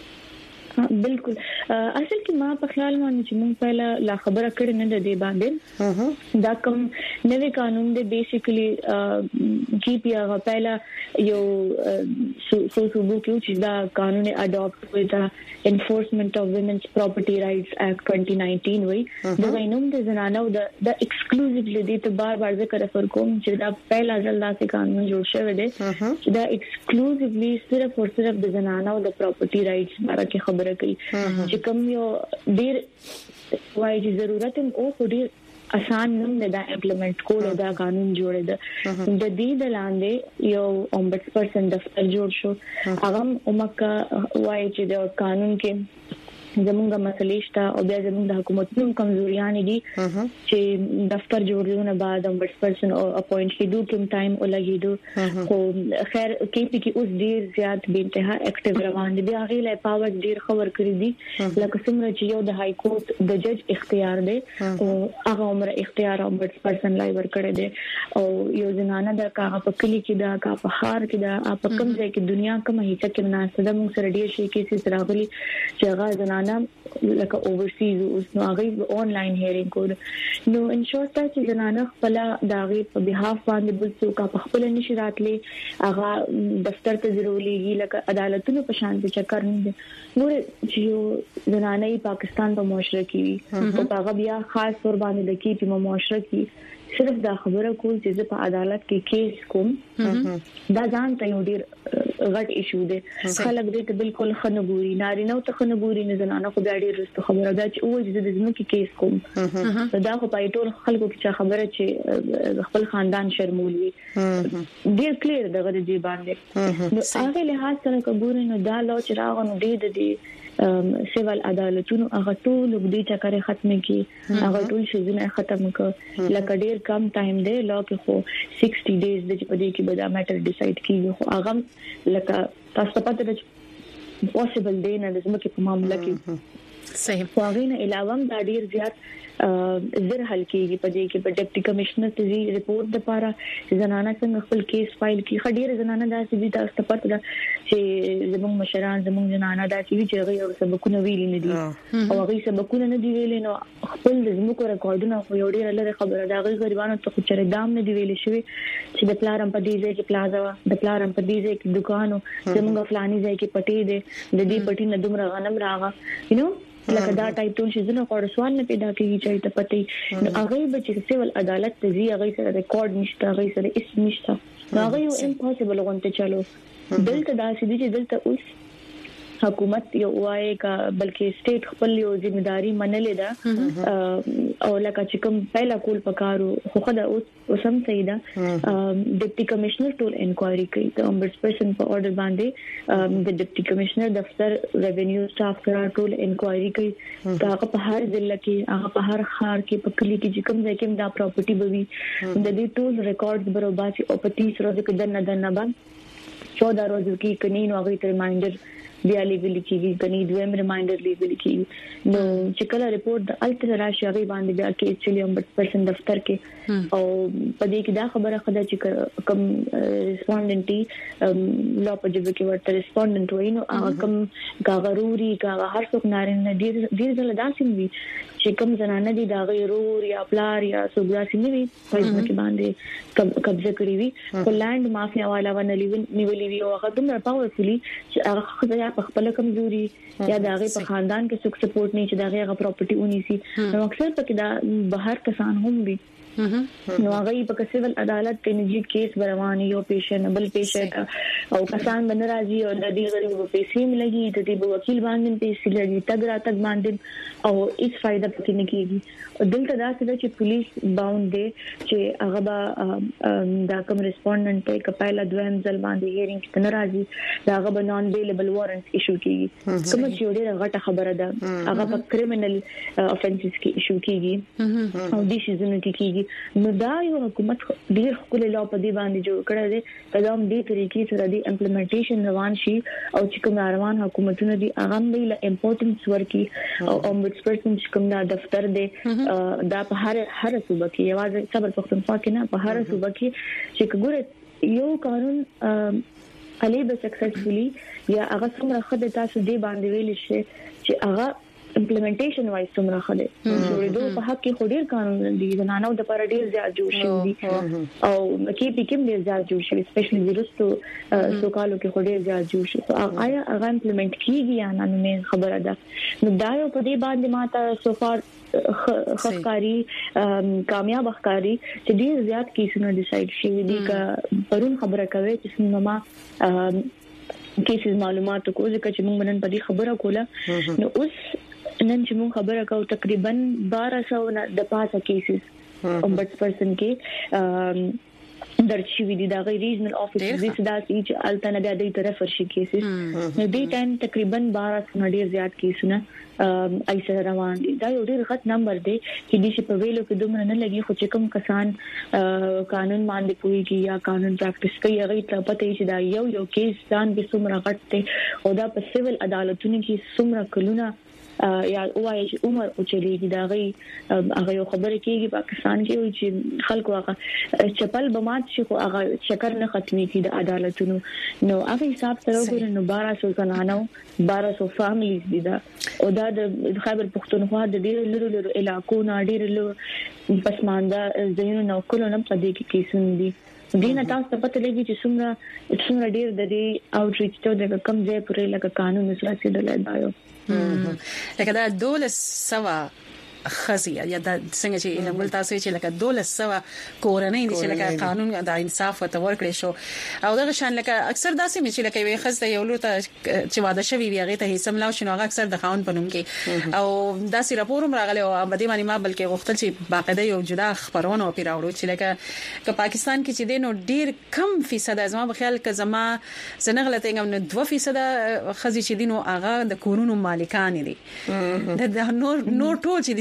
بالکل اصل کې ما په خیال باندې چې موږ پهلا لا خبره کړې نه ده دی باندې دا کوم نوې قانون دی بیسیکلی کی پیا پهلا یو صوبو کې چې دا قانون اډاپټ وي دا انفورسمنٹ اف ویمنز پراپرټي رائټس ایکټ 2019 وي دا وینم د زنانو د ایکسکلوزیولی دی ته بار ذکر کوم چې دا پهلا ځل دا قانون جوړ شوی دی چې دا ایکسکلوزیولی صرف او صرف د زنانو د پراپرټي رائټس باندې خبره کوي چې کوم یو ډیر وایي چې ضرورت هم او ډیر آسان نه دا امپلیمنٹ کول دا قانون جوړه ده د دې د لاندې یو ombudsperson دفتر جوړ شو هغه اومکه وایي چې د قانون کې زمونږه مسلې شته او بیا زمونږ د حکومتونو کمزوریاں دي چې دفتر جوړونه بعد ombudsperson او اپوینټ کېدو کوم ټایم ولګیدو خو خیر کې اوس ډیر زیات به انتها اکټیو روان دي بیا غیله پاور ډیر خبر کړی دي لکه څنګه چې یو د های کورټ د جج اختیار دی او هغه عمر اختیار ombudsperson لای ور کړی دی او یو زنانه د کاغه په کلی کې دا کا په خار کې دا په کوم ځای کې دنیا کومه هیڅ کې مناسبه موږ سره ډیر شي کې چې راغلي چې هغه لکه اوورسیز اوس نو هغه آنلاین هیرینګ کول نو ان شورت چې زنانه خپل داغي په بهاف باندې بل څه کا خپل نشي راتلې هغه دفتر ته ضروري لکه عدالتونو په شان کې چکر نه دي نور چې زنانه پاکستان په معاشره کې او هغه بیا خاص تور باندې د کې په معاشره کې صرف دا خبره کول چې په عدالت کې کیس کوم دا ځان ته یو ډیر غټ ایشو دی خلک دې ته بالکل خنګوري نارینه ته خنګوري نه زنانه خو بیا ډیر رسته خبره ده چې او چې د ځنو کې کیس کوم دا خو په ټول خلکو کې خبره چې خپل خاندان شرمول وي ډیر کلیر دغه دی باندې نو هغه له حالت سره کوګوري نو دا لو چې راغونو دې سیوال عدالتونو هغه ټول وګړي چې کاري ختمه کی هغه ټول شیزونه ختم کړ لکه ډیر کم ټایم دی لو کې خو 60 ډیز د په دې کې به دا میټر ډیسایډ کیږي خو هغه لکه تاسو پته ده پوسیبل دی نه د زمکه په معاملې کې صحیح واغینه علاوه دا ډیر زیات زر حل کیږي په دې کې په ډیپټي کمشنر ته ریپورت د پاره زنانه څنګه خپل کیس فایل کی خډیر زنانه داسې دي تاسو ته پته ده چې زموږ مشران زموږ زنانه داسې چې هغه سبقونه ویلي نه دي او هغه سبقونه نه دی ویلي نو خپل زموږ ریکارډونه خو یو ډیر لږه خبره ده هغه غریبانو ته خو چره دام نه دی ویلي شوی چې د پلارم په دې ځای کې پلازا د پلارم په دې ځای کې دکانو زموږ فلاني ځای کې پټي دي د دې پټي نه دومره غنم راغا لکه دا ټایپ ټول شي زنه خور سوال نه پیدا کیږي چې ته پته نو هغه به چې سیول عدالت ته زی هغه سره ریکارډ نشته هغه سره اسم نشته هغه یو امپوسیبل غونته چلو دلته دا سړي چې دلته اوس حکومت یو وایي کا بلکې سټیټ خپل یو ځمېداري منلې ده او لکه چې کوم پهلا کول پکارو خو خدای اوس هم صحیح ده ډیپټي کمشنر ټول انکوایري کوي د امبسپرسن په اورډر باندې د ډیپټي کمشنر دفتر ریوینیو سټاف کرا ټول انکوایري کوي هغه په هر ضلع کې هغه په هر خار کې په کلی کې چې کوم ځای کې دا پراپرټي بوي د دې ټول ریکارډز برابر او په 30 ورځې کې دنه باندې 14 ورځې کې کني نو هغه ریمایندر بیا لیګل کیږي کني دویم ریمایندر لیګل کیږي نو چې کله ریپورت د الټر راشي هغه باندې بیا کې چلی امبسپرسن دفتر کې او په دې کې دا خبره خدای چې کم ریسپونډنټي لا په جبه کې ورته ریسپونډنټ وای نو هغه کم غغروري هغه هر څوک نارینه ډیر ډیر داسې وي چې کم زنانه دي دا غیرور یا پلار یا سوګراسي نیوي په ځمکه باندې قبضه کړی وي په لانډ مافیا والا ونلی نیولې وي او هغه دومره پاورفولي چې هغه په خپل کمزوري یا داغه په خاندان کې څوک سپورټ نه چې داغه پراپرټي ونی سي نو اکثر پکې دا بهر کسان هم وي نو هغه په سیول عدالت کې نجی کیس رواني یو پیشنټ بل پیشنټ او کسان باندې راځي او د دې غریب په پیسې ملګي ته دې وکیل باندې پیسې لګي تګ را تک باندې او هیڅ فائدہ پکې نه کیږي دلته دا څه چې پولیس باوند دي چې هغه دا کوم ریسپونډنټ ته کپایله دویم ځل باندې هیرینګ ته ناراضي دا هغه نان بیلیبل وارنټ ایشو کیږي کوم چې ډیره غټه خبره ده هغه په کریمینل افنسز کې ایشو کیږي او دې شي زنه کیږي نو دا یو حکومت ډیر خپل لا په دې باندې جوړ کړی دی قدم دې طریقې سره د امپلیمنټیشن روان شي او چې کوم روان حکومتونه دي هغه به له امپورټنس ورکی او امبسپرسن چې کوم دا دفتر دی دا په هر صوبه کې یوازې صبر پختونخوا کې نه په هر صوبه کې چې ګوره یو قانون علي به سکسسفولي یا هغه څومره خدای تاسو دې باندې ویل شي چې هغه امپلیمنټیشن وایي څومره خده جوړېدو په حق کې خوري قانون دي زنانو د پر ډیر زیات جوړ شوی او کې پی کې ډیر زیات جوړ شوی سپیشلی ورستو سوکالو کې خوري زیات جوړ شي آیا هغه امپلیمنٹ کیږي یا نه مې خبره ده نو دا یو په دې باندې ماته سوفار خخکاری کامیاب خخکاری چې ډیر زیات کیسونه ډیسایډ شي دي کا پرون خبره کوي چې څنګه کیسز معلومات کو ځکه چې موږ نن په دې خبره کوله نو اوس نن چې موږ خبره کوو تقریبا 1200 د پاسه کیسز امبسپرسن کې درچې وی دي دا غیر ریجنل افیس دې صداسي چې الټنه د دې طرف ورشي کیسز نو دې ټایم تقریبا 1200 ډیر زیات کیسونه ایسه روان دي دا یو ډیر غټ نمبر دی چې د شي په ویلو کې دومره نه لګي خو چې کوم کسان قانون باندې پويږي یا قانون پریکټس کوي هغه ته پته شي دا یو کیس ځان به څومره غټ دی او دا په سیول عدالتونو کې څومره کلونه یا وایي چې عمر او چلیږي دا غي هغه یو خبره کیږي پاکستان کې وي چې خلکو هغه چپل بمات شي خو هغه شکر نه ختمي کی د عدالتونو نو هغه حساب سره ګورنه 1200 زنانو 1200 فاملیز دي دا او دا د خیبر پختونخوا د ډېر لرو علاقو نه ډېر لرو پسمانده زینو نو کولو نه پدې کې کیسونه دي دینه تاسو ته پته لګي چې څومره ډېر د دې اوټریچ ته د کم ځای پورې لکه قانون سره سیدل دایو لکه دا 1200 خزي یا د څنګه چې لمول تاسو چې لکه 1200 کورنۍ دي چې لکه قانون د انصاف او تور کړی شو او دغه شان لکه اکثر داسې چې لکه وي خزه یو لوته چې واده شوی وي هغه ته هیڅ ملاو شنو هغه اکثر د خاون پنوم کې او داسې راپورم راغلی او باندې باندې ما بلکې غوښتل چې باقاعده یو جدا خبرونه او پیراوړو چې لکه پاکستان کې چې دینو ډیر کم فیصد از ما بخیال ک زما زنغلته نو 2% خزي چې دینو هغه د کورونو مالکان دي د نور ټول چې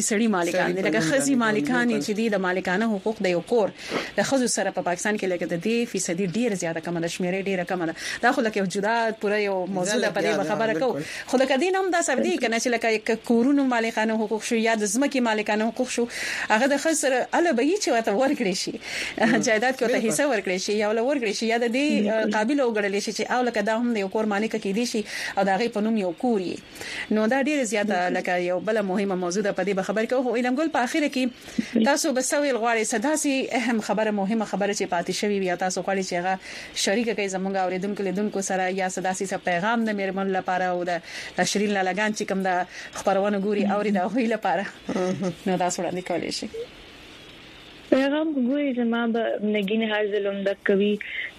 سړي مالکان دي لکه خزي مالکان چې د مالکانه حقوق د یو کور د خزو سره په پاکستان کې لکه د دې فیصدي ډیر زیاته کم ده شمیرې ډیره کم ده دا خو لکه جدا پوره یو موضوع ده په دې خبره کو خو د کدین هم دا ثابت دي کنه چې لکه کورونو مالکانه حقوق شو یا د ځمکې مالکانه حقوق شو هغه د خسر الوبې چې وته ورکړي شي جایداد کې ته حصہ ورکړي شي یا ول ورکړي شي یا د دې قابل وګړل شي چې او لکه دا هم د یو کور مالک کې دي شي او دا غي په نوم یو کوري نو دا ډیر زیاته لکه یو بل مهمه موضوع ده په دې خبر کې او علم ګل په اخر کې تاسو بسوي الغواړي صداسي اهم خبره مهمه خبره چې پاتې شوی بیا تاسو غواړي چې هغه شریک کوي زمونږ اوریدونکو لیدونکو سره یا صداسي څه پیغام د میرمن لپاره او د تشریل لګان چې کوم د خبرونه ګوري اوري دا وی لپاره نو دا سره نکولې شي پیغام ګوري زما به نګین هر ظلم د کوي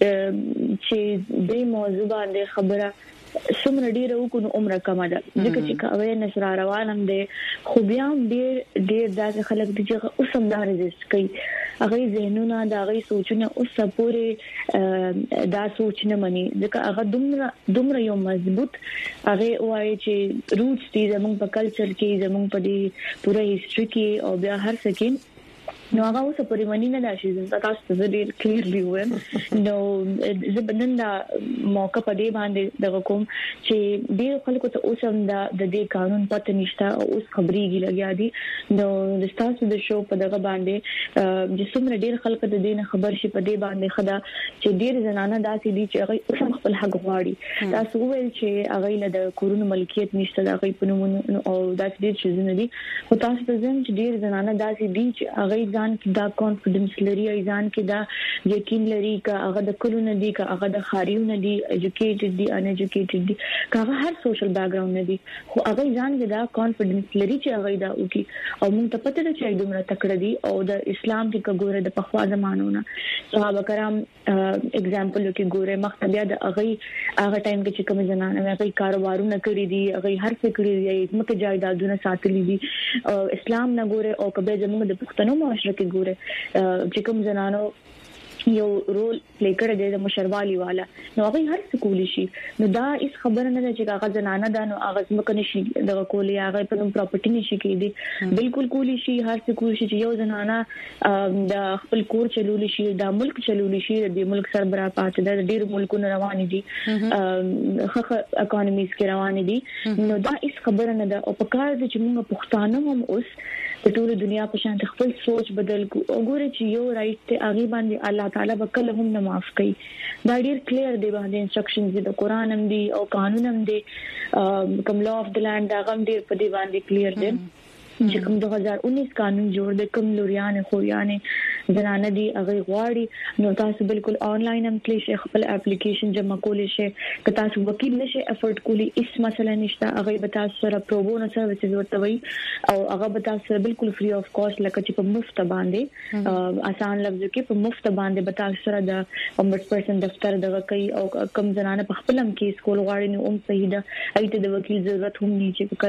چې د موضوع باندې خبره څومره ډیره وکړو عمر کم ده ځکه چې کوي نشر روانم دي خو بیا ډیر داسې خلک دي چې اوس هم دا ريزست کوي هغه ذهنونه دا غي سوچونه اوس پورې دا سوچ نه مني ځکه هغه دومره یو مضبوط هغه وایي چې روټس دي زموږ په کلچر کې زموږ په دې پوره هیستوري کې او بیا هر څه کې نو هغه اوس پرې منی نه داشي زه تاسو ته ډیر کلیرلی وایم نو زبنن دا موقع په دې باندې د کوم چې ډیر خلکو ته اوس هم د دې قانون پته نشته او اوس خبريږي لګیا دي نو د تاسو د شو په دغه باندې چې څومره ډیر خلک د دې نه خبر شي په دې باندې خدا چې ډیر زنانه داسې دي چې هغه اوس خپل حق غواړي تاسو ویل چې هغه له د کورونو ملکیت نشته د هغه په نوم او داسې ډیر څه نه دي خو تاسو ته ځم چې ډیر زنانه داسې دي چې هغه ځان کې دا کانفیډنس لري ځان کې دا یقین لري چې هغه د کلونه دي چې هغه د خاريونه دي ایجوکیټډ دي ان ایجوکیټډ دي هغه هر سوشل بیک گراوند نه دي خو هغه ځان کې دا کانفیډنس لري چې هغه دا وکي او موږ ته پته ده چې دومره تکړه دي او د اسلام کې ګوره د پخوا زمانو نه صحابه کرام اگزامپل کې ګوره مختبیا د هغه ټایم کې چې کوم زنانه هغه کاروبارونه کړی دي هغه هر څه کړی دي مکه جایدادونه ساتلي دي اسلام نه ګوره او کبه زموږ د پښتنو معاشره کې ګوره چې کوم زنانو یو رول پلی کړی دی د مشروالي والا نو هغه هر څه کولی شي نو دا هیڅ خبره نه ده چې هغه زنانه ده نو هغه مکه نشي د کولی هغه په نوم پراپرټي نشي کېدی بالکل کولی شي هر څه کولی شي چې یو زنانه د خپل کور چلولی شي د ملک چلولی شي د ملک سربرا پاتې د ډیر ملکونو روان دي خخ اکانومیز کې روان دي نو دا هیڅ خبره نه ده او په کار دي چې موږ پښتانه هم اوس د ټول دنیا په شان خپل سوچ بدل کو او ګوره چې یو رائټ ته هغه باندې الله تعالی وکړه هم نه معاف کوي دا ډیر کلیر دی باندې انسټرکشنز دي د قران هم دي او قانون هم دي کوم لا اف د لانډ دا هم ډیر په دې باندې کلیر دي چې کوم 2019 قانون جوړ د کوم لوريان خوریان زنانه دي هغه غواړي نو تاسو بالکل آنلاین هم کلی شي خپل اپلیکیشن جمع کولای شي که تاسو وکیل نشي افورد کولی هیڅ مسله نشته هغه به تاسو سره پروبونو سرویسز ورته وي او هغه به تاسو سره بالکل فری اف کاست لکه چې په مفت باندې آسان لفظ کې په مفت باندې به تاسو سره د ombudsperson دفتر دغه کوي او کوم زنانه په خپل هم کیس کول غواړي نو هم صحیح ده ایته د وکیل ضرورت هم نه چې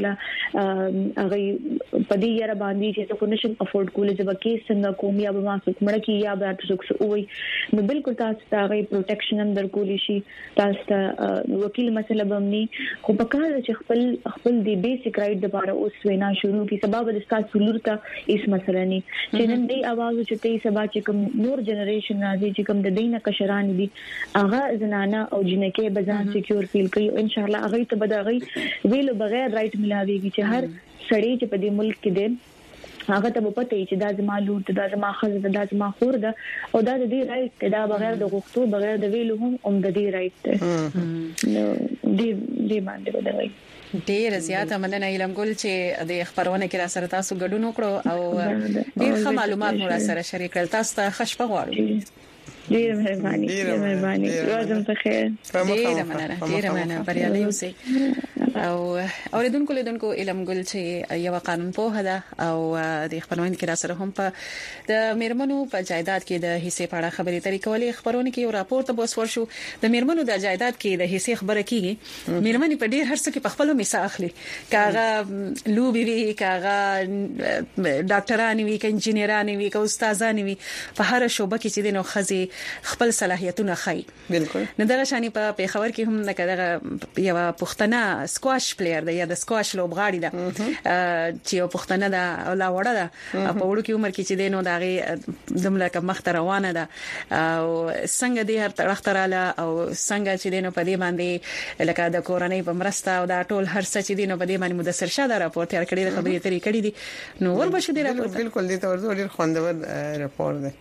کله هغه په دې یاره باندې چې څوک نشي افورد کولی چې وکیل څنګه کوم یا به ما څوک مړ کی یا به تاسو وي نو بالکل تاسو ته غي پروټیکشن هم درکولی شي تاسو ته وکیل مسله بمني خو په کار چې خپل دی بیسیک رائټ د لپاره اوس وینا شروع کی سبب د تاسو لورته هیڅ مسله نه چې نن دې आवाज چې ته سبا چې کوم نور جنریشن راځي چې کوم د دینه کشران دي هغه زنانه او جنکه بزان سکیور فیل کوي ان شاء الله هغه ته بدغي ویلو بغیر رائټ ملاويږي چې هر سړی چې په دې ملک کې دی هغه ته په پته چې دا زما لور دا زما خزه دا زما خور ده او دا د دې رائټ دا بغیر د غوښتو بغیر د ویلو هم د دې رائټ ده نو دې باندې بدوي ډیر زیاته مننه علم ګل چې د خبرونه کې را سره تاسو ګډون وکړو او ډیر ښه معلومات مو را سره شریک کړل تاسو ته خوشبو غواړم ډیر مهرباني روزم په خیر ډیر مننه بریالي اوسئ او اوریدونکو لیدونکو علم ګل چې یو قانون په هدا او د خبرونه کې را سره هم په د میرمنو په جایداد کې د حصے په اړه خبرې ترې کولې خبرونه کې یو راپور ته بوسور شو د میرمنو د جایداد کې د حصے خبره کیږي میرمنې په ډیر هر څه کې په خپل میسا اخلي کاغه لوبي وی کاغه ډاکټرانی وی ک انجینرانی وی ک استادانی وی په هر شوبه کې چې دینو خزي خپل صلاحیتونه خای بالکل نه دغه شانی په پیښور کې هم دغه یو پښتنه سکواش پلیئر دی یا د سکواش لوبغاړي ده چې یو پښتنه ده لا وړه ده په وړو کې عمر کې چې دینو داغه دملکه مخ روانه ده او څنګه دی هر طرف تراله او څنګه چې دینو په دې باندې لکه د کورنۍ په مرسته او دا ټول هر څه چې دینو په دې باندې مدثر شاده راپور تیار کړی د خبرې ترې کړی دي نو وربشه دی راپور بالکل دې تور ډیر خوندور راپور دی.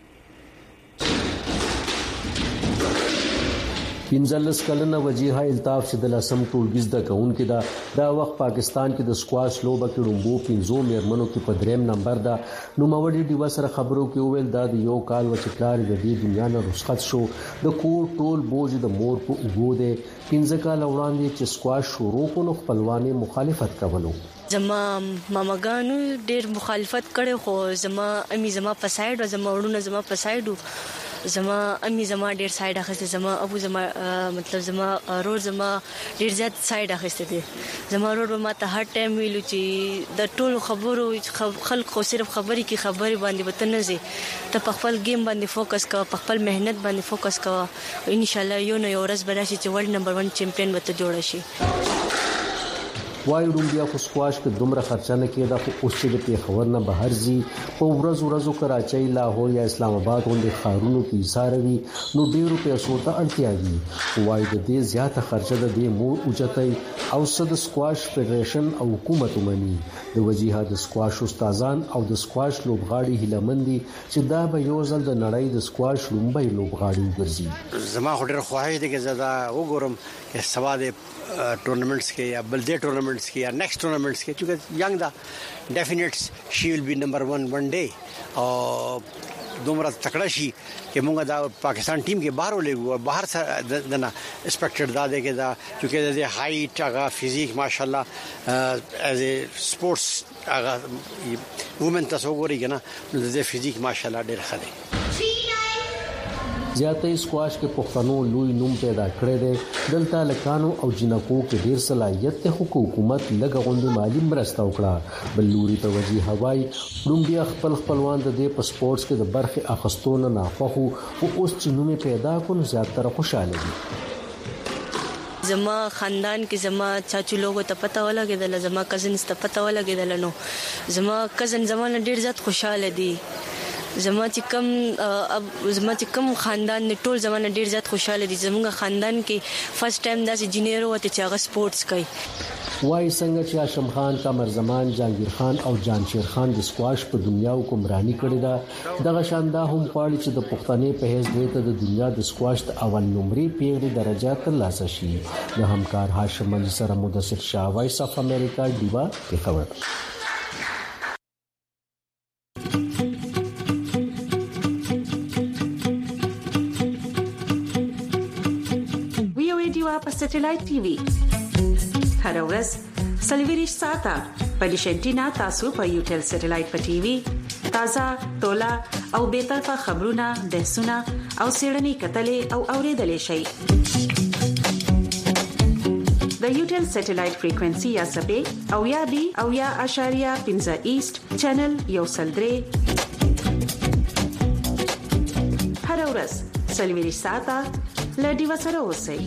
پنځلس کلنه وجیها الطاف چې د لسم ټولګیز د کون کې دا وخت پاکستان کې د سکواش لوبه کې رومبو 15 میرمنو کې په دریم نمبر دا نو موري دی وسره خبرو کې ویل دا د یو کال وچکلار د دې دنیا نه رخصت شو د کور ټول بوج د مور په وګوده 15 کال وړاندې چې سکواش شروع کړو خپلوانې مخالفت کولو. زما ماماګانو ډېر مخالفت کړي خو زما امي زما په سایډ او زما ورونه زما په سایډ زما امي زما ډېر سایډ اخیسته زما ابو زما مطلب زما رور زما ډېر زیات سایډ اخیسته دي زما رور ما ته هر ټایم ویلو چې د ټول خبرو خلک خو صرف خبري کې خبري باندې وته نه زی ته په خپل گیم باندې فوکس کا په خپل مهنت باندې فوکس کا ان شاء الله یو نه یو ورځ به راشي چې ورلد نمبر 1 چمپیون وته جوړ شي. وای رومبیا خو سکواش کې دومره خرچه نه کېده خو اوس چې د پیښور نه بهر ځي په ورځو کراچۍ لاهور یا اسلام آباد غونډې خارونو کې ایثاروي نو ډیرو پیسو ته اړتیا وي. وای د دې زیاته خرچه د دې مور اوچتای او صد سکواش فدریشن او حکومت ومني د وجیها د سکواش استادان او د سکواش لوبغاړي هلمندي چې دا به یو ځل د نړۍ د سکواش لومبۍ لوبغاړي ګرځي. زما هډر خواهش دي چې زدا وګورم چې سواده टूर्नामेंट्स के या बल्दे टूर्नामेंट्स के या नेक्स्ट टूर्नामेंट्स के क्योंकि young the definitely she will be number 1 one day और دومره تکړه شي چې موږ دا پاکستان ټیم کې بهر ولګو بهر سره دنا ایکسپیکټډ دا دی کې دا چې د هایټ هغه فزیک ماشاءالله از ا سپورتس هغه وومن تاسو ګورئ کنه نو د فزیک ماشاءالله ډېر ښه دی. زیاتې سکواش کې پښتنو لوی نوم پیدا کړی دی دلته لکانو او جنکو کې ډیر صلاحیت ته حکومت لږ غونډه مالی مرسته وکړه بل لوري ته وجي هواي رومبیا خپلوان د دې په سپورتس کې د برخه اخستون نه خوخو او اوس چې نوم پیدا کړو زیاتره خوشاله دي. زما خاندان کې زما چاچو لوګو ته پته ولګیدل زما کزنز ته پته ولګیدل نو زما کزن زمانه ډیر زیات خوشاله دي زما چې کم خاندان نه ټول زمانه ډیر زیات خوشاله دي زموږ خاندان کې فرست ټایم داسې جونیئر وته چې هغه سپورتس کوي. وای څنګه چې هاشم خان قمر زمان جهانگیر خان او جانشیر خان د سکواش په دنیا حکمرانی کړې ده دغه شاندا هم پاړي چې د پښتنې په هیڅ دیته د دنیا د سکواش د اول نمرې پیغلي درجه ترلاسه شي. د همکار هاشم علي سره مدثر شاه وایس اف امریکا دیوا په خبر. په سټلایټ ټي وي هر ورځ سلیویریش ساته په ډیشنټینا تاسو په یوټل سټلایټ په ټي وي تازه تولا او به طرفه خبرونه بحثونه او سیړنی کتلې او اوریدلې شي د یوټل سټلایټ فریکوئنسي یا سبې او یا بي او یا اشاریه 15 ایست چینل یو سلدري هر ورځ سلیویریش ساته لدی وسره اوسئ.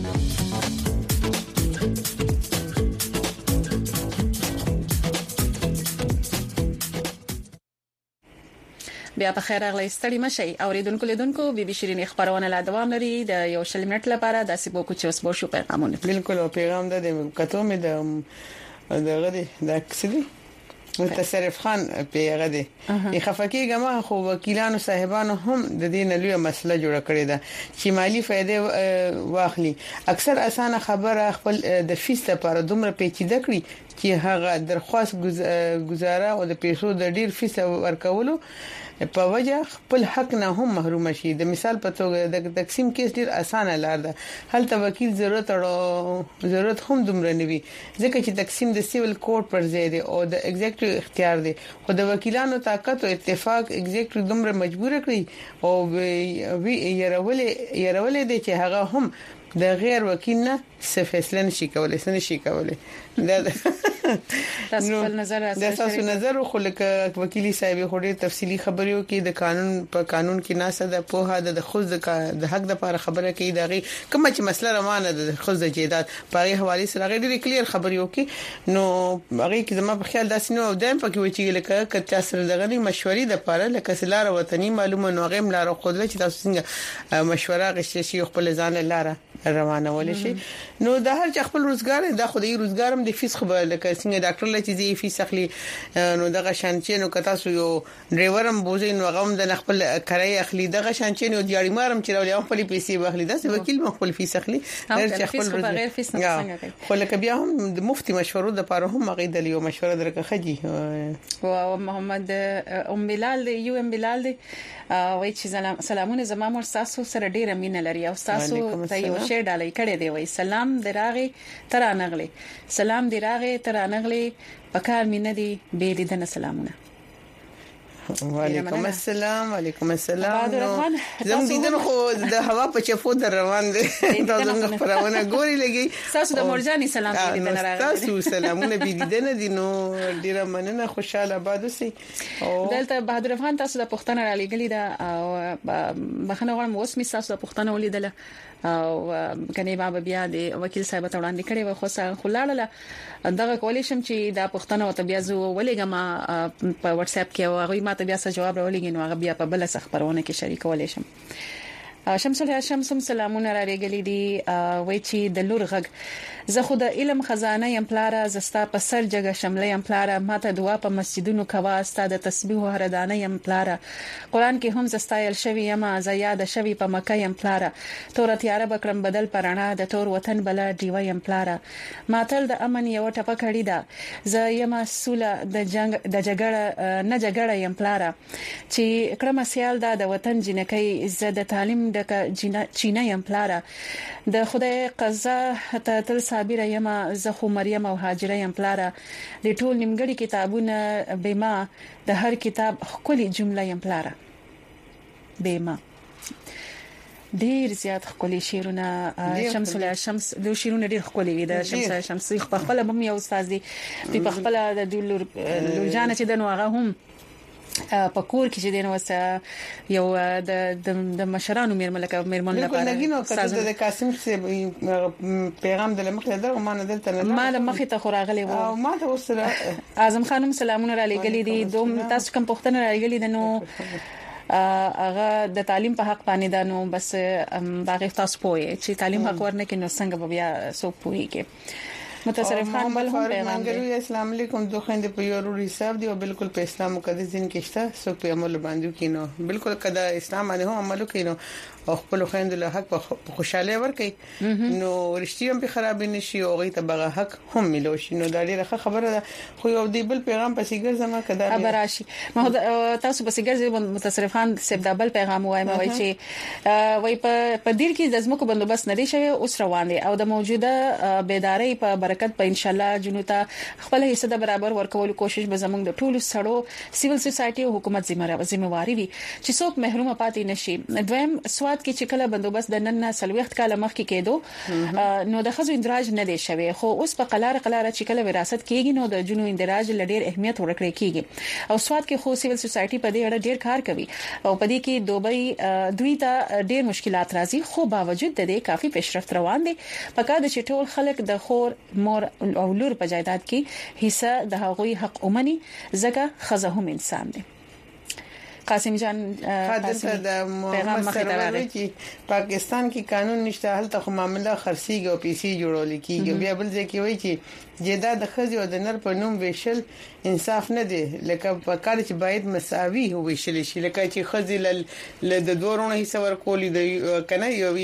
بیا په خیر اغلی ستړي مشي اوریدونکو لیدونکو بي بي شيرين خبرونه لا دوام لري د یو شل منټ لپاره د سیبو کو چې اوس بو شو پیغامونه بالکل او پیغام د کتو مې د غدي د اکسدي متصرف خان پیغه دي خفقي ګما خو وکیلانو صاحبانو هم د دې نلوي مسله جوړه کړې ده چې مالی فائدې واخلي اکثر اسانه خبره خپل د فیس لپاره دومره پیچیده کړی چې هغه درخواست گزاره او د پیسو د ډیر فیس ورکولو په وجه خپل حق نه هم محروم شي. د مثال په توګه د تقسیم کیس ډیر اسانه لار ده هلته وکیل ضرورت هم دومره نوي ځکه چې تقسیم د سیویل کورټ پر ځای دی او د ایگزیکټیو اختیار دی خو د وکیلانو طاقت او اتفاق ایگزیکټیو دومره مجبور کړی او وی يرولې دي چې هغه هم د غیر وکیل نه څه فیصله نشي کولای دا تاسو په نظر خو لکه وکیلی صاحب خو ډېر تفصیلی خبرې وکړي د قانون کې ناسه د پوهه د خود د حق د لپاره خبره کوي دغه کومه چې مسله روانه ده د خود د جیدات په حواله سره ډېر کلیر خبرې وکړي نو هغه کې زما په خیال داسې نو دایم پکې و چې لکه کچا سره دغه مشورې د لپاره لکه سلاره وطني معلومه نو غیم لار خودله چې تاسو څنګه مشوره غشي شي خپل ځان لاره روانه ول شي نو د هر چا خپل روزګار د خدای روزګارم د فیس خبر لکه څنګه ډاکټر لته زی فیس اخلي نو دغه شانچې نو کتا سو یو ډرایورم بوزي نو غوم د خپل کرای اخلي دغه شانچې نو دیاري مارم چې راولې خپل پیسې واخلي دا وکیل خپل فیس اخلي هر چا خپل غیر فیس نه څنګه کوي خو لکه بیا هم د مفتي مشورو د لپاره هم غیدل یو مشوره درکه خجی او محمد ام بلال دی وای چې سلامونه زما مور تاسو سره ډیره مینه لري او تاسو ته یو شی ډالۍ کړی دی وای سلام دراغه ترانغلی سلام دراغه ترانغلی پکار مینه دی به دې د سلامونه وعلیکم السلام زم دیدن خو د هوا په چفو در روان دي تاسو څنګه خبرونه ګوري لګي تاسو د مورجاني سلام دې نه راغلي تاسو سلامونه به دیدن دي نو ډیره مننه خوشاله باد اوسئ دلته بهادر افغان تاسو د پښتنه را لګلی دا بخنه غواړم اوس می تاسو د پښتنه ولیدله او کني بابا بیا د وکیل صاحب ته وړاندې کړي و خو خلاړه دغه کولې شم چې دا پښتنه او بیا زو ولېګم په واتس اپ کې او هغه ماته بیا څه جواب راولېږي نو هغه بیا په بل څه خبرونه کې شریکولې شم شمسم سلامونه را لګلې دي وای چې د لور غږ زه خو د علم خزانه یم پلاره زستا په سر جګه شملې یم پلاره ماته دعا په مسجدونو کوا استا د تسبیح هردانه یم پلاره قران کې هم زستایل شوی یم زیاد شوی په مکه یم پلاره تور تیار بکرم بدل پرانا د تور وطن بل دیو یم پلاره ماتل د امن یو ټپه کړی دا زه یم سوله د جنگ د جګړه یم پلاره چې کړم سیال دا د وطن جنکې زه د تعلیم د چینه یم پلاره د خدای قضا ته تل صابر یم زه خو مریم او هاجره یم پلاره د ټول نیمګړي کتابونه بما د هر کتاب خولي جمله یم پلاره بما ډیر زیات خولي شیرونه شمس د شیرونه ډیر خولي وي د شمس په خپل هم یو استاد دی په خپل د لور جانه چې د نوغه هم په کور کې چې دینه وسه یو د مشرانو میرمن لپاره د قاسم سے پیغام د لمخه در ما نه دلته نه ما لمخه ته خوراغلی و او ما ته وسره اعظم خانم سلامونه را لګلی دي دوم تاسو کوم پښتنه را لګلی دي نو هغه د تعلیم په حق باندې دا نو بس باغ تاسو پوهه چې تعلیم حق ورنه کې نو څنګه بیا سو پوهه کې متصرف خان بل هم پیغام دی السلام علیکم دوه خند په یو ورو حساب دی او بالکل په اسلام مقدس دین کې شته سو په عمل باندې کینو بالکل کدا اسلام باندې هم عمل کینو او خپل خويند له حق په خوشاله ورکي نو رښتیا په خراب نشي او غي ته بغه حق هم ملو شي نو دا ډیره خبره ده خو یو دی بل پیغام په سیګر زما کدا ابراشي ما تاسو په سیګر متصرف خان سیب دبل پیغام وای ما وای چې وای په دیر کې د زمکو بندوبست نه دی شوی اوس روان دي او د موجوده بیداری په برکت په ان شاء الله جنوتا خپل حصہ د برابر ورکول کوشش به زموږ د ټولو سړو سیول سوسايټي او حکومت ذمہواری وي چې څوک محروم پاتې نشي دویم سواد کې چې کله بندوبست د نن سلويخت کاله مخکې کېدو نو د خزو اندراج نه دی شوی خو اوس په قلار چې کله وراثت کېږي نو د جنو اندراج لډیر اهمیت ورکړي کېږي او سواد کې خو سیول سوسايټي په دې اړه ډیر کار کوي او په دې کې دوی ته ډیر مشکلات راځي خو باوجود د دې کافي پیشرفت روان دي پکې د ټول خلک د خور مور او لور په جایداد کې حصہ د هغوی حق اومني زګه خزه هم انسان دي قاسم جان د محمد سره چې پاکستان کې قانون نشته هلته خو معاملې خرڅيږي او پیسې جوړول کیږي بیا بل ځکه وایي چې جیداد د خزي او د نر په نوم ویشل انصاف نه دی لکه په کار چې باید مساوي ویشل شي لکه چې خزي د دورونه حصہ ورکولې د کنه یو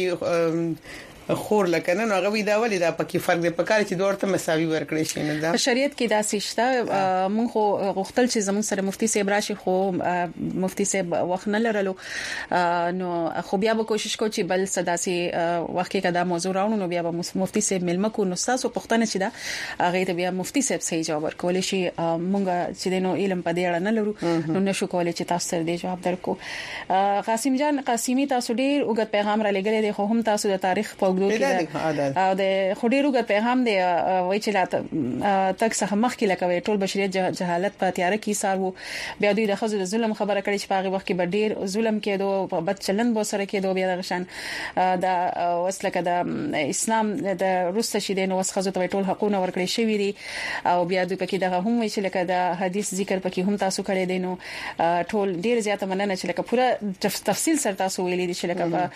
خور لکه نه هغه وی دا ولې دا پکې فرق دی په کار چې دوړ ته مساوي ورکړي شي نه دا شریعت کې دا سشته مونږ خو غوښتل چې زموږ سره مفتي صاحب راشي خو مفتي صاحب وخت نه لرلو نو خو بیا به کوشش کو چې بل صداسي وخت کې دا موضوع راوړو نو بیا به مفتي صاحب ملمه کو نو تاسو پښتنه چې دا هغه ته بیا مفتي صاحب صحیح جواب ورکول شي مونږ چې دینو علم په دې اړه نه لرو نو نشو کولای چې تاسو سره دې جواب درکو قاسم جان قاسمی تاسو ډیر وګت پیغام را لګل دي خو هم تاسو د تاریخ په اوګدو کې او د خډیروګ پیغام دی وای چې لا تک څخه مخکې لکه ټول بشریت جهالت په تیار کې سارو بیا دوی د خزو د ظلم خبره کړي چې په هغه وخت کې ډیر ظلم کېدو په بد چلند بو سره کېدو بیا د غشان د وسلکه د اسلام د روسته شیدې نو وسخزو ته ټول حقوقونه ورکړي شوی دي او بیا دوی پکې دغه هم وی چې لکه د حدیث ذکر پکې هم تاسو کړی دی نو ټول ډیر زیاته مننه چې لکه پوره تفصیل سره تاسو ویلي دي چې لکه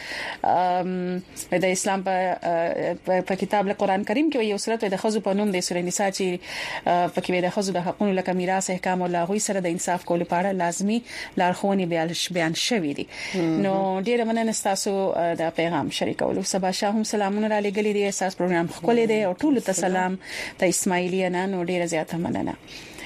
د اسلام په کتاب قرآن کریم کې یو سورته د خزو په نوم د سورې نساء چې پکې د خزو د حقوقو لکه میراث احکام او لاغوي سره د انصاف کولو لپاره لازمی لارښوونې بیان شوې دي نو ډیر مننه تاسو د پیغام شریکولو سبا شاه هم سلامونه را لګلې دي اساس پروګرام خپل دی او ټول ته سلام ته اسماعیلیه نو ډیر زیاته مننه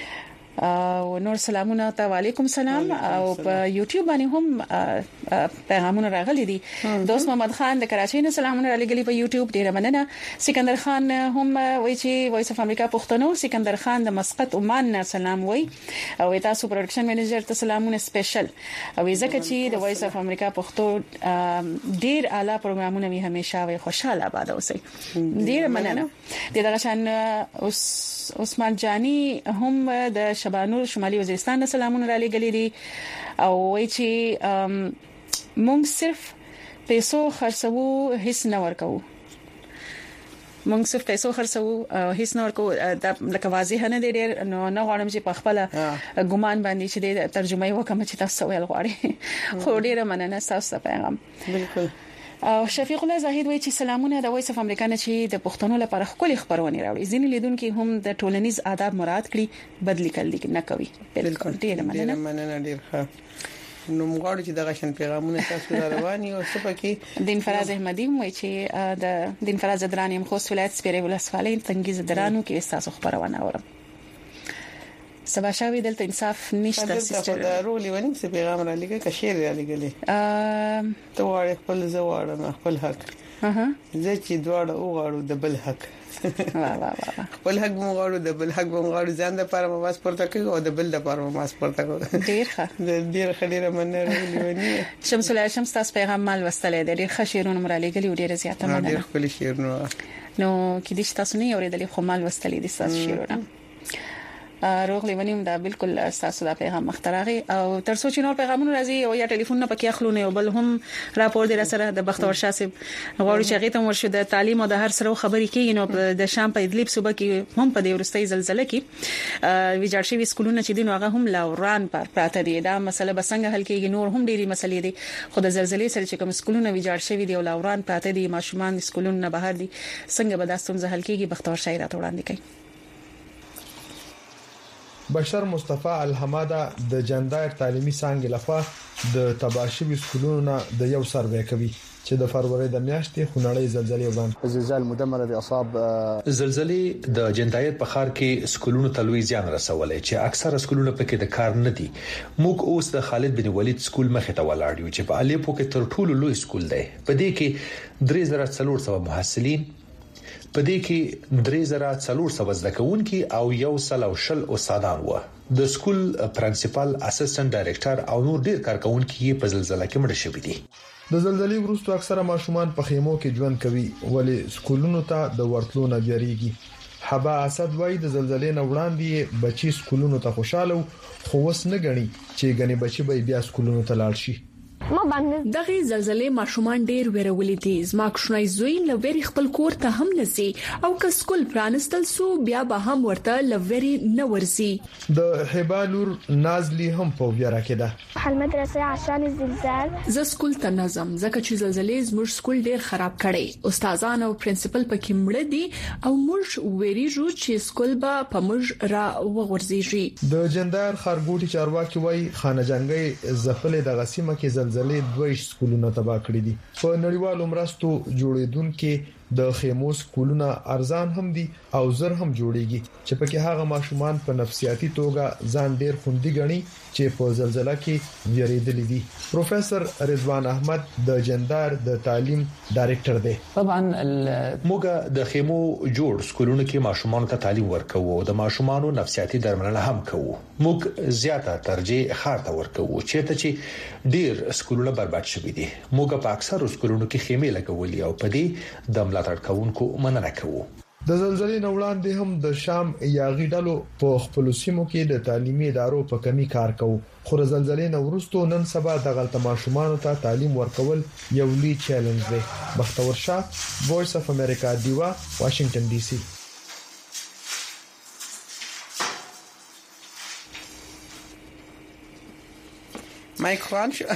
او نور سلامونه ته وعلیکم سلام او په یوټیوب باندې هم پیغامونه راغلي دي دوست محمد خان د کراچۍ نه سلامونه را لګلي په یوټیوب ډیر مننه سکندر خان هم وایي چې وایس اف امریکا پښتنو سکندر خان د مسقط عمان نه سلام وایي او تاسو پروډکشن منیجر ته سلامونه سپیشل او ځکه چې د وایس اف امریکا پښتو ډیر اعلی پروګرامونه وي همیشه وي خوشاله آباد اوسئ ډیر مننه دغه شان عثمان جانی هم د شبانور شمالي وزیرستان سلامونه را لګلې دي او وایي چې مونږ صرف پیسو خرڅو هیڅ نه ورکو مونږ صرف پیسو خرڅو هیڅ نه ورکو لکه واضح نه دی ډیر نو نه غواړم چې په خپل ګمان باندې چې د ترجمه وکم چې تاسو ویل غواړي خو ډیر مننه تاسو پیغام بالکل او شفیق الله زاهد وایي چې سلامونه د وایس اف امریکا نه چې د پښتنو لپاره خپل خبرونه راوړي ځینې لیدونکو هم د ټولنیز آداب مراد کړي بدلی کړي نه کوي بالکل ډیر مننه ډیر ښه نو موږ چې دغه شن پیغامونه تاسو رواني او څه پکې دین فراز احمدی وایي چې د دین فراز درانیم خو ولایت سپیره ولسوالۍ تنګیز درانو کې تاسو خبرونه اورم سبا شاوی دلته انصاف نشته سیستر دا رولي ونیم څه پیغام را لګي که شعر را لګي ته واره خپل زواره خپل حق زه چې دواړه وغواړو د بل حق خپل حق مو غواړو د بل حق مو غواړو ځان د پاره مواس پورته کوي او د بل د پاره مواس پورته کوي ډیر ښه ډیر مننه رولي ونی شمس الله شمس تاسو پیغام مال وستلې ډیر ښه شعرونه مرا لګي ډیر زیاته مننه ډیر خپل شعرونه نو کې دې تاسو نه اورېدلې خو مال وستلې دي تاسو شعرونه روغلی ونیم دا بالکل تاسو دا پیغام مخترغي او تر څو چې نور پیغامونه راځي او یا ټلیفون نه پکې اخلونه او بل هم راپور دی سره د بختور شاسب غواړي چې غیته مرشد تعلیم او د هر سره خبرې کوي نو د شام په ادلب صوبه کې هم په دې ورستۍ زلزلې کې ویجاړ شوی سکولونه چې دین هغه هم لاوران پر پراته دي دا مسله بسنګ حل کېږي نور هم ډېری مسلې دي خو د زلزلې سره چې کوم سکولونه ویجاړ شوی دي او لاوران پراته دي ماشومان سکولونه نه بهر دي څنګه به دا ستونزه حل کېږي بختور شایرات وړاندې کوي بشر مصطفی الحماده د جندایر تعلیمي څنګه لخوا د تباشوي سکولونو د یو سروې کوي چې د فروری د میاشتې خونړۍ زلزلې وړاندې زلزال مدمره د اصحاب زلزلې د جندایر په خار کې سکولونو ته لوی زیان رسولې چې اکثره سکولونه پکې د کار نه دي موږ اوس د خالد بن ولید سکول مخې ته ولاړ یو چې په الیپو کې تر ټولو لوی سکول دی په دې کې 3400 محصلین په دې کې 3400 زده کوونکي او 100 استادان وو د سکول پرنسپل اسسټنټ ډایریکټر او نور ډیر کارکونکي په زلزلې کې مړ شوي دي د زلزلې وروسته اکثره ماشومان په خیمو کې ژوند کوي ولی سکولونو ته د ورتلو نه بیریږي حبا اسد وای د زلزلې نه وړاندې بچي سکولونو ته خوشاله خو وس نه غني چې غني بچي به بیا سکولونو ته لاړ شي دغه زلزلې ماشومان ډیر ویرولې دي زما کوښنۍ زوی لويري خپل کور ته هم نسی او که سکول پرانستل سو بیا به هم ورته لويري نه ورسي د هبالور نازلی هم په ویرا کې ده حل مدرسه عشان الزلزال ز سکول ته نظم ځکه چې زلزلې زموږ سکول ډیر خراب کړي استادان او پرنسپل پکې مړ دي او موږ ویریږو چې سکول به په موږ را وغورځيږي د جندار خارګوټي چارواکي وای خانه جنگي زفل د غسیمه کې زلزلې دوی سکولونه تباہ کړې دي په نړیوالو مرستو جوړیدونکو د خیمو سکولونه ارزان هم دي او زر هم جوړيږي چې پکې هغه ماشومان په نفسیاتي توګه ځان ډیر خوندي غني چې په زلزلہ کې ویریدل دي. پروفیسور رضوان احمد د جندار د تعلیم ډایریکټر دی. طبعا موږ د خیمو جوړ سکولونو کې ماشومان ته تعلیم ورکوو او د ماشومان نفسیاتي درملنه هم کوو. موږ زیاته ترجیح خار ته ورکوو چې ډیر سکولونه برباد شوي دي. موږ په اکثر سکولونو کې خیمې لګولې او په دې د ملاتړ کوونکو مننه کوو. د زلزلې نه وړاندې هم د شام یاغي ډلو په خپل سیمو کې د تعلیمي ادارو په کمی کار کوي. خو د زلزلې نه وروسته نن سبا د غلطه ماشومان ته تعلیم ورکول یو لوی چیلنج دی. بختور شاه، وایس اف امریکا، دیوا، واشنگټن ډي سي. مایک خوان شو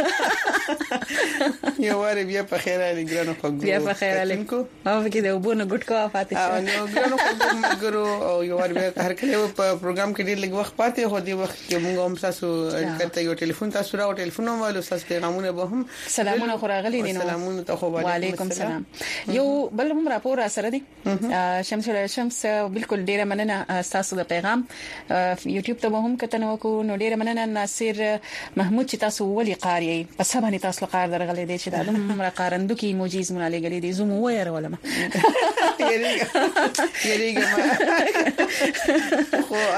یو واره بیا په خیر علي ګرانو خوګو بیا په خیر علي کو او کې د وبونه ګټکا فاتح او نو ګرانو خوګو مګرو او یو واره بیا هر کله په پروګرام کې ډیر لږ وخت پاتې هو دی وخت کې موږ هم تاسو کته یو ټلیفون تاسو راو ټلیفون والو تاسو پیغامونه به هم سلامونه خو راغلي دي. سلامونه ته خو وعلیکم السلام. یو بل هم راپور سره دی شمس بالکل ډیره مننه تاسو د پیغام یوټیوب ته هم کتنه وکړو. نو ډیره مننه ناصر محمود چې تاسو ولي قاری په سبا نه تاسو قار درغلې دي چې دا عمره قارندو کې ایموجیز مونږ لګلې دي زوم وایره ولما یریګه خو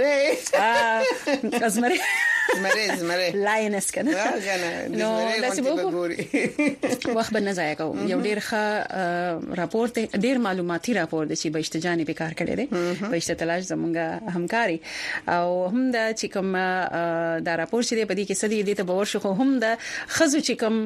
ازمره لاینس کنه نو داسې وګورئ وخت به نه ضایع کوو. یو ډیر ښه راپور دی، ډیر معلوماتي راپور دی چې بهشتجاني به کار کړی دی. بهشت تلاش زمونږه همکاري او هم د چې کوم دا راپور چې دی په دې کې سدي دي ته باور شو هم د خزو چې کوم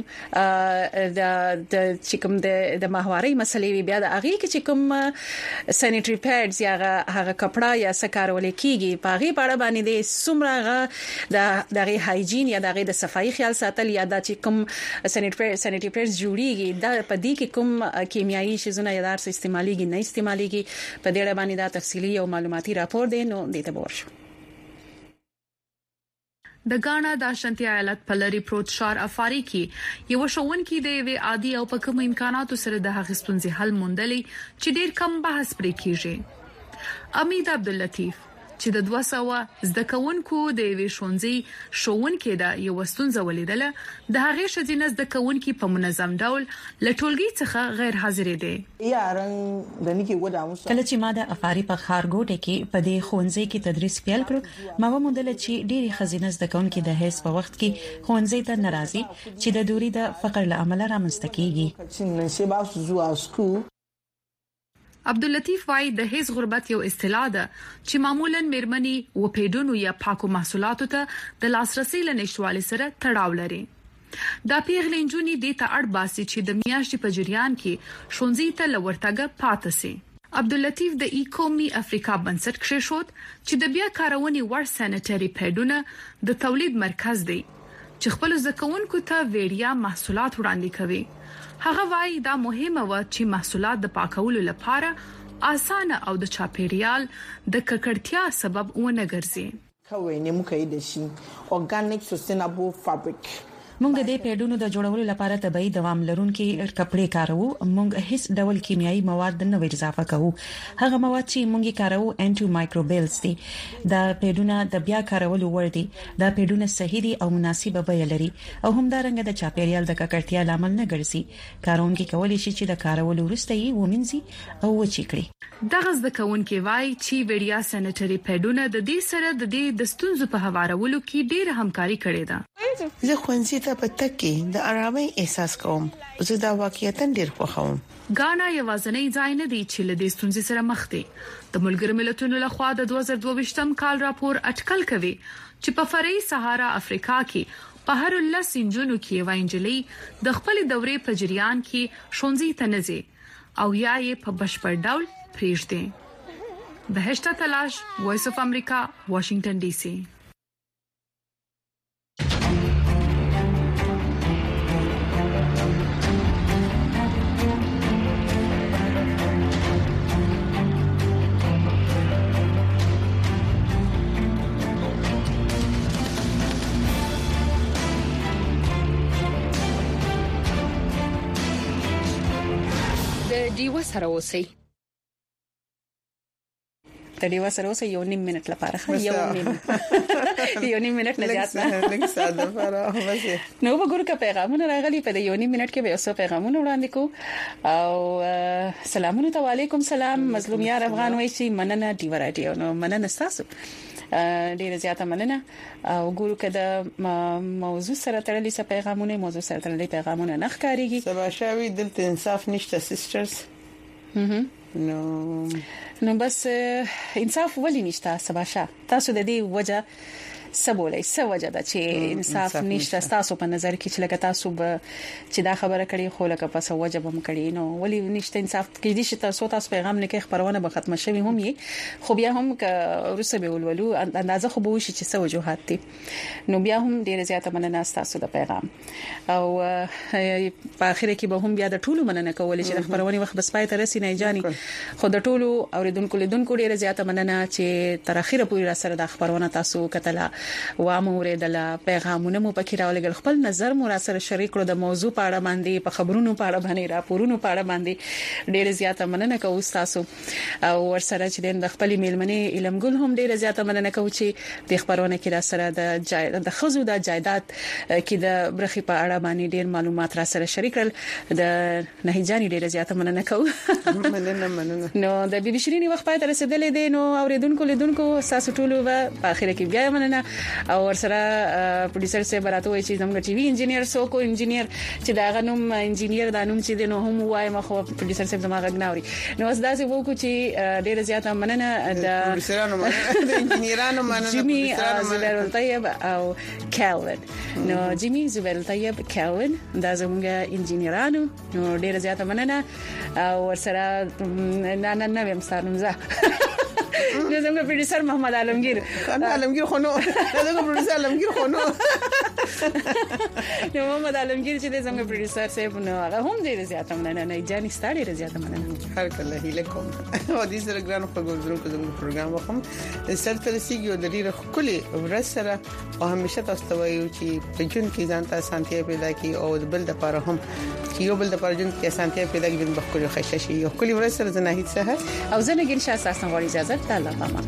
د چې کوم د ماهواري مسلې بیا د اغي کې چې کوم سانیټری پیډز یا هغه کپڑا یا سکارول کیږي په غي پاړه باندې د سمره دغه هایجین یا دغه د صفایي خیال ساتل یا د چې کوم سانیټری پیډز جوړیږي د پدې کې کوم کیمیاوي شیزونه یا دار استعماليږي نه استعماليږي په دې اړه باندې دا تفصیلی او معلوماتي راپور دی. نو دې ته باور شو. د غانا د اشانتي ایالت په لری پروت شار افاری کې یو شوونکي د وی عادي او په کوم امکاناتو سره د هغې ستونزې حل موندلې چې ډیر کم بحث پرې کیږي. امید عبداللطیف چې د 200 زده کوونکو د وی شونځي شوونکي دا یو ستونزه ولیدله د هغې شذینه زده کوونکي په منظم ډول لټولګي څخه غیر حاضر دي. کله چې ما د افاری په خارګوټه کې په دې خونځي کې تدریس پیل کړ ما وموندل چې ډېری خزینه زده کوونکي د هیڅ په وخت کې خونځي ته ناراضي چې د دوری د فقر له امله رامنځته کیږي. عبداللطیف وايي د هیڅ غربت یو اصطلاح ده چې معمولاً میرمني و پیډونو یا پاکو محصولاتو ته د لاسرسي لنشوالي سره تړاو لري. دا پیغلې نجونې د ته اړ باسي چې د میاشتې په جریان کې شونځي ته لورتګه پاتې سي. عبداللطیف د ایکومي افریقا بنسټ کښې چې د بیا کارونې ور سانیټری پیډونه د تولید مرکز دی چې خپل ځکونکو ته ویډیا محصولات وړاندې کوي. هغه وايي دا مهمه و چې محصولات د پاکولو لپاره اسانه او د چاپیریال د ککړتیا سبب ونه ګرځي. کوي نیمه کې د شي اورګانیک سستینبل فابریک موږ د دې پیډونو د جوړولو لپاره طبيعي دوام لرونکي کپړې کاروو. موږ هیڅ ډول کیمیاوي مواد نه اضافه کوو. هغه مواد چې موږ کاروو انټي مایکروبیلز دي. دا پیډونه د بیا کارولو وړ دي. دا پیډونه صحیح دي او مناسب بیه لري او همدارنګه د چاپیریال د ککړتیا لامل نه ګرځي. کارونکي کولی شي چې د کارولو وروسته یې ومنځي او وچی کړي. دغه ځکهونکي وايي چې ویډیا سانیټری پیډونه د دې سره د دې د ستونزو په هوارولو کې ډېر همکاري کړې ده. زه خونځي ته په تکي د آرامۍ احساس کوم. زه دا واقعیت ډیر خوښوم. غانا یوازنۍ ځای نه دی چې له دې ستونزې سره مخ دی. د ملګرو ملتونو لخوا د 2022م کال راپور اټکل کوي چې په فرعي صحرا افریقا کې په هر 10 انجونو کې وایي د خپل دورې په جریان کې شونځي ته نزي او یا یې په بشپړ ډول پریږدي. بهشت تلاش، وایس اف امریکا، واشنگټن ډي سي. د ډیو سره اوسئ. د ډیو سره اوسئ 1.5 منټ لپاره. 1.5 منټ نه زیات نه. لږ ساده فارغ وځي. نو وګورئ که پیغامونه راغلي په 1.5 منټ کې به اوسه پیغامونه وړاندې کو او سلامونه ته وعلیکم سلام. مظلوم یار افغان وایي چې مننه ډیو رادیو. نو مننه تاسو ډیره زیاته مننه. او ګورو کده موضوع سره تړلې څه پیغامونه نه ښکاریږي. سبا شاوي دلته انصاف نشته سیسټرز. نو بس انصاف ولې نشته سبا تاسو د دې وجه سبولای سوجه د چې انصاف نشته تاسو په نظر کې چې لکه تاسو به چې دا خبره کړي خو لکه په سوجه به مکړي نو ولی نشته انصاف کې دي چې تاسو پیغام نه کې خبرونه به ختم شوي هم یې خو بیا هم ک روسه به ولولو اندازه خو به وشي چې سوجوهات دي نو بیا هم ډیره زیاته مننه تاسو د پیغام او په اخر کې به هم بیا د ټولو مننه کول چې خبرونه وخت بس پای ته رسي نه جاني خو د ټولو اوریدونکو ډیره زیاته مننه چې تر اخره پورې را سره د خبرونه تاسو کتله و امور د پیغامونه مو پکې راولګل خپل نظر مو را سره شریک کړو د موضوع په اړه باندې په خبرونو په اړه باندې راپورونو په اړه باندې ډېر زیاته مننه کوم تاسو او ورسره چې د خپل میلمنې علمګل هم ډېر زیاته مننه کوم چې د خبرونه کې را سره د خزو د جایداد کې د برخي په اړه باندې ډېر معلومات را سره شریک کړل د نهیجانی ډېر زیاته مننه کوم مننه نو د بي بي شيرين وخت پاتې رسیدلې دي نو اوریدونکو تاسو ټول په اخر کې بیا مننه او ورسره پروډوسر سه براته وایي چې زموږ ټي وي انجینیر سو کو انجینیر چې دا غنوم انجینیر د انوم چې د نو هم وای مخه پروډوسر سه زما غناوري نو اوس دا څه وکړو چې ډېر زیاته مننه د پروډوسرانو مننه د انجینیرانو مننه جیمی زبیر طیب او کالوین نو جیمی زبیر طیب کالوین دا زموږ انجینیرانو نو ډېر زیاته مننه او ورسره نه ویم ستاسو نو زموږ پروډوسر محمد عالمگیر خو نو زموږ پروډوسر عالمگیر خو نو محمد عالمگیر چې زموږ پروډوسر صاحب نو هغه هم ډېر زیاته مننه نه جاني ستاره ډېر زیاته مننه هر کله هیله کوم او دې سره ګران خبرونه کوم پروګرام وخم سره ترسيږي او د ډېر خولي ورسره او همیشه تاسو ته وایو چې په جون کې ځان ته سانتیا پیدا کی او بل د پاره هم چې یو بل د پاره جون کې سانتیا پیدا کی د بخوري خششي یو خولي ورسره زناهید سره او زنه ګل شاه اساسا غوړي اجازه تعالی پاما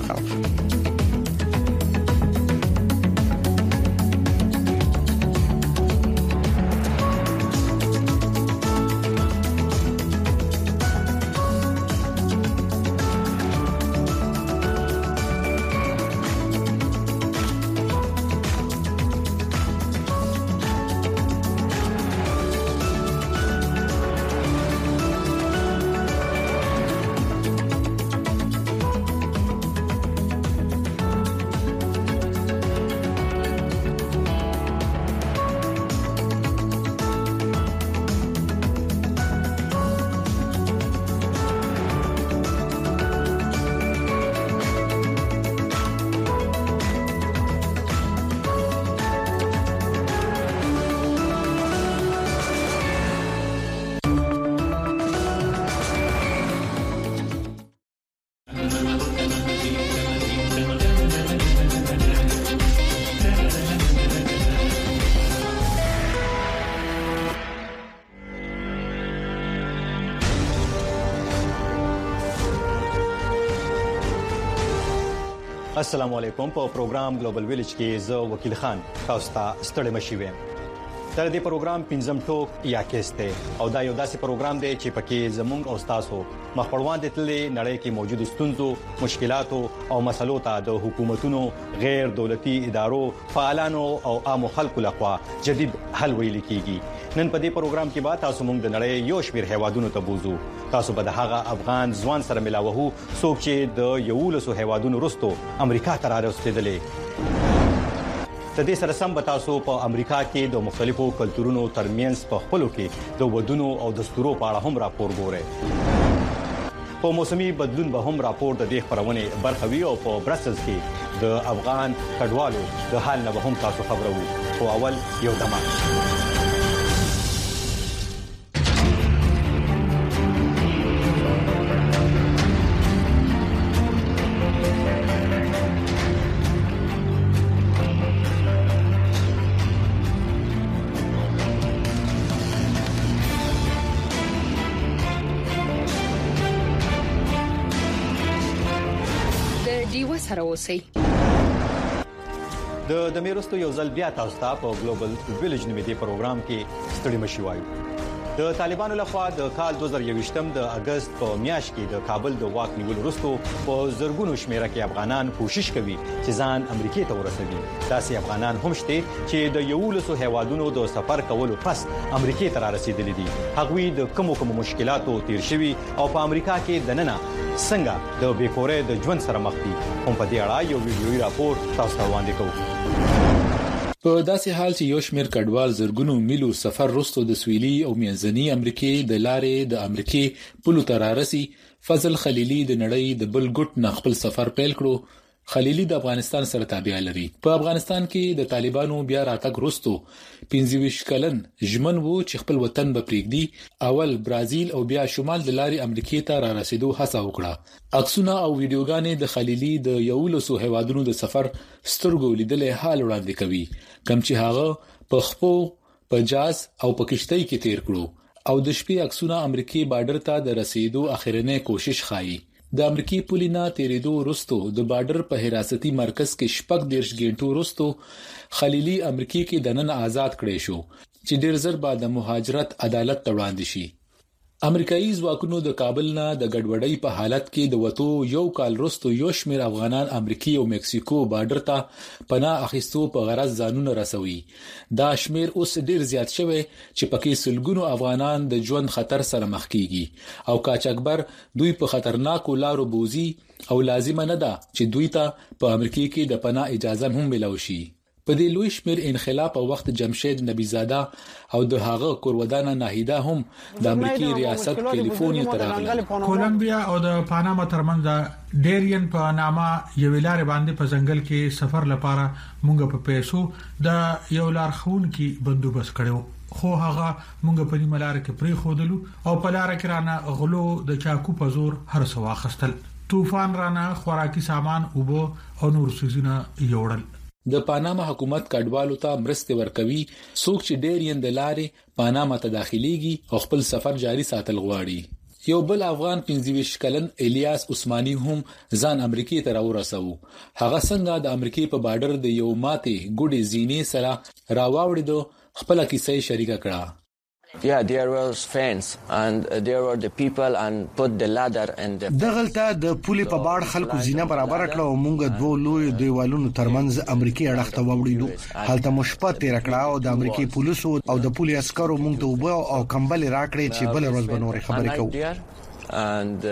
السلام علیکم په پروګرام ګلوبل ویلیج کې زه وکیل خان تاسو ته ستړي مشي ویم تر دې پروګرام پنځم ټوک یا کېسته او دا یو داسې پروګرام دی چې پکې زموږ او تاسو مخوړوان د تلې نړۍ کې موجود ستونزو مشکلاتو او مسلو ته د حکومتونو غیر دولتي ادارو فعالانو او عام خلکو لخوا جدید حل ویل کیږي نن په دې پروګرام کې به تاسو موږ د نړۍ یو شمېر هیوادونو ته بوزو تاسو به د هغه افغان ځوان سره ملاوهو څوک چې د یولسو هیوادونو وروسته امریکا ته راوستېدلې د دې سره سم به تاسو په امریکا کې د مختلفو کلتورونو ترمنځ په خپلو کې د ودونو او دستورو په اړه هم راپور ګورئ په موسمي بدلون به هم راپور د دې خبرونه برخه وی او په برسلز کې د افغان کډوالو د حال نه به هم تاسو خبرو او اول یو دمه ډیو سره اوسئ. د میروستو یو ځل بیا تاسو ته په ګلوبل ویلیج نومېدي پروګرام کې ستړي مشي وایو. د طالبانو لخوا د کال 2021م د اگست په میاشت کې د کابل د واک نیول وروسته په زرګونو شمیره کې افغانان کوشش کوي چې ځان امریکای ته ورسوي. داسې افغانان هم شته چې د 11 هیوادونو د سفر کولو پس امریکای ته رسیدلي دي. هغوی د کوم مشکلاتو تیر شوي او په امریکا کې دننه څنګه د بیکورې د ژوند سره مخ دي. هم په دې اړه یو ویډیويي راپور تاسو ته وړاندې کوو. په داسې حال چې یو شمېر کډوال زرګونو میلو سفر وروسته د سویلي او منځنۍ امریکای د لارې د امریکای پلو ته رارسي، فضل خلیلی د نړۍ د بل ګټ نه خپل سفر پیل کړو. خلیلی د افغانستان سره تابع لري. په افغانستان کې د طالبانو بیا راتګ وروسته 25 کلن ژمن وو چې خپل وطن به پریږدي. اول برازیل او بیا شمال د لارې امریکای ته را رسیدو هڅه وکړه. عکسونه او ویډیوګانې د خلیلی د 11 هیوادونو د سفر سترګو لیدلې حال وړاندې کوي، کوم چې هغه په خپو په جاز او په کشتۍ کې تیر کړو او د شپې عکسونه امریکای بارډر ته د رسیدو اخرنه کوشش خایي. د امریکای پولینا تیریدو وروسته د بارډر په حراستي مرکز کې شپږ دیرش غنټو وروسته خلیلی امریکای کې دننه آزاد کړي شو چې ډیر زر بعد د مهاجرت عدالت ته وړاندې شي. امریکایي ځواکونو د کابل نه د ګډوډۍ په حالت کې د وټو یو کال وروسته یو شمېر افغانان امریکای او مکسیکو بارډر ته پناه اخیستو په غرض ځانونه رسوي. دا شمېر اوس ډیر زیات شوی چې پکې سلګونو افغانان د ژوند خطر سره مخ کیږي او قاچاقبر دوی په خطرناکو لارو بوزي او لازم نه ده چې دوی ته په امریکای کې د پناه اجازه هم ملو شي. په دې لوی شمیر انخلا په وخت جمشید نبی زاده او د هغه کورودانه ناهیده هم د امریکای ریاست کالیفورنیا ته راغله. کولمبیا او د پاناما ترمنځ د ډیرین په نامه یو لار باندې په ځنګل کې سفر لپاره مونږ په پیسو د یو لار خون کې بندوبست کړو، خو هغه مونږ په نیمه لار کې پری خودلو او په لار کې رانه غلو د چاکو په زور هر څه واخستل. طوفان رانه خوراکي سامان اوبو او نور سيزونه یوړل. د پاناما حکومت کډوالو ته مرسته ورکوي څوک چې ډیرین د لارې پاناما ته داخليږي او خپل سفر جاري ساتل غواړي. یو بل افغان 25 کلن الیاس عثماني هم ځان امریکای ته راورسو. هغه څنګه د امریکای په بارډر د یو ماته ګوډي زینې سره راوړیدو خپل کیسه شریکه کړه. Yeah, there was fence and there were the people and put the ladder and دغلطه د پولي په باړ خلکو زینه برابر کړه او مونږ دوه لوی دیوالونو ترمنځ امریکای اړخ ته وړیدو. حالت مشپت تیر کړه او د امریکای پولیسو او د پولي عسکرو مونږ ته وبو او کمبل راکړي چې بل ورځ بنوري خبرې کوو. and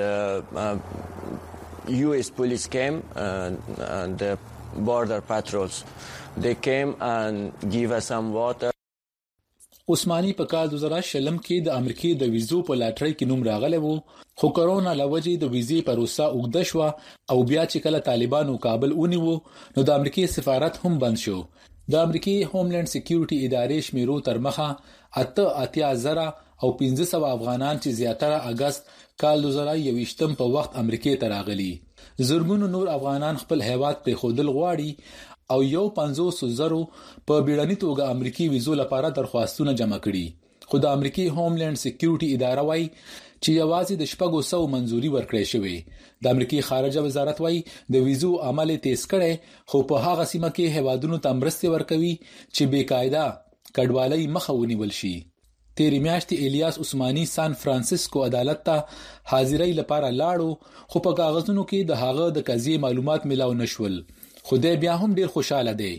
US police came and the border patrols they came and give us some water. عثماني په کال 2020 کې د امریکای د ویزو په لاټرۍ کې نوم راغلی وو، خو کرونا لوجې د ویزې پروسه اوږده شو او بیا چې کله طالبانو کابل ونیو نو د امریکای سفارت هم بند شو. د امریکای هوملند سکیورټي ادارې شمیرو تر مخه 88,000 او 1500 افغانان چې زیاتره اگست کال 2021 په وخت امریکای ته راغلي. زرګونو نور افغانان خپل هیواد په خودل غواړي او یو 500,000 په بیړني توګه امریکای ویزو لپاره درخواستونه جمع کړي. خو د امریکای هوملند سکیورټي اداره وايي چې یوازې د 400 منزوري ورکړې شوې. د امریکای خارجه وزارت وايي د ویزو عمل تیز کړي، خو په هغه سیمه کې هیوادونو ته مرسته ورکوي چې بیقاعده کډوالۍ مخه ونیول شي. تیری میاشتې الیاس عثماني سان فرانسیسکو عدالت ته حاضرۍ لپاره لاړو، خو په کاغذونو کې د هغه د قضیې معلومات ملاو نشول. خدای بیا هم ډیر خوشاله دی.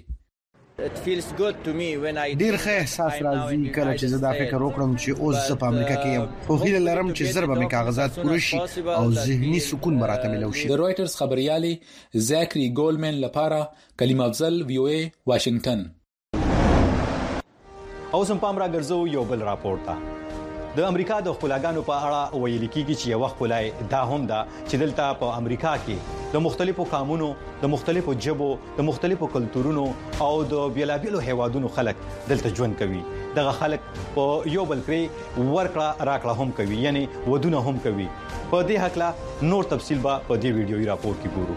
ډیر ښه احساس راځي کله چې زه دا فکر وکړم چې اوس زه په امریکا کې یم. خو هیله لرم چې زر به مې کاغذات پوره شي او ذهني سکون مراته ملو شي. د رويټرز خبريالي زاکری ګولمن لپاره کلیم افضل وی او ای واشنگټن. اوس هم پام را ګرځو یو بل راپور ته. د امریکا د خپلګانو په اړه ویل کیږي چې یو خپلای دا هم ده چې دلته په امریکا کې د مختلفو قومونو، د مختلفو جبو، د مختلفو کلتورونو او د بیلابیلو هیوادونو خلک دلته ژوند کوي. دغه خلک په یو بل کې ورکړه راکړه هم کوي، یعنی ودونه هم کوي. په دې حق نور تفصیل به په دې ویډیويي راپور کې ګورو.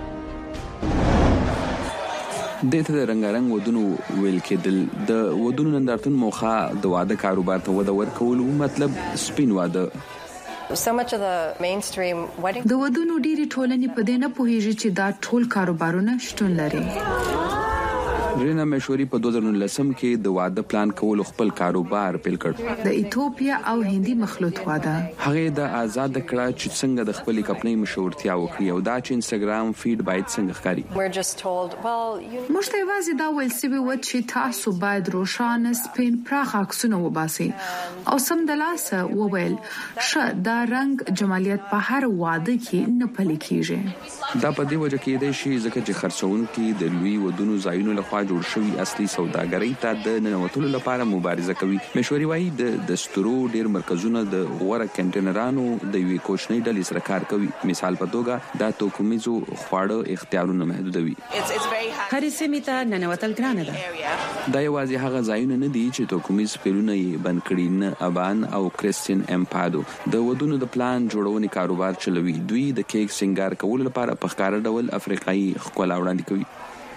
دته د رنگارنګ ودونو ویل کېدل د ودونو نندارتون موخه د واده کاروبار ته وده ورکول، مطلب سپین واده. د ودونو ډيري ټولنې په دې نه پوهیږي چې دا ټول کاروبارونه شتون لري. رینا مشوري په 2019 کې د واده پلان کول خپل کاروبار پیل کړ. د ایتوپیا او هندي مخلوط واده هغه د آزاد کړه چې څنګه د خپل کمپنۍ مشورتیا وکړي او دا چې انستګرام فیډ باید څنګه ښکاري. موږ ته واځي دا ویل سوي و چې تاسو باید روشانه سپین پراخ عکسونه وباسي او سم د لاسه وویل ش دا رنگ جمالیت په هر واده کې نه پلي کیږي. دا په دې وجه کې دی چې ځکه چې خرڅونکو د لوی ودونو ځایونو لخوا جوړ شوی اصلي سوداګرۍ ته د ننوتلو لپاره مبارزه کوي. مشوري وايي د دستورو ډیر مرکزونه د غوړه کنټینرانو د یوې کوچنۍ ډلې سره کار کوي. مثال په توګه دا توکمیزو خواړه اختیارونه محدودوي. هرې سیمې ته ننوتل ګرانه ده. دا یوازې هغه ځایونه نه دي چې توکمیز پیلونه یې بند کړي. نه ابان او کریستین امپادو د ودونو د پلان جوړونې کاروبار چلوي. دوی د کیک سنگار کولو لپاره په ښکار ډول افریقایي ښکلا وړاندې کوي.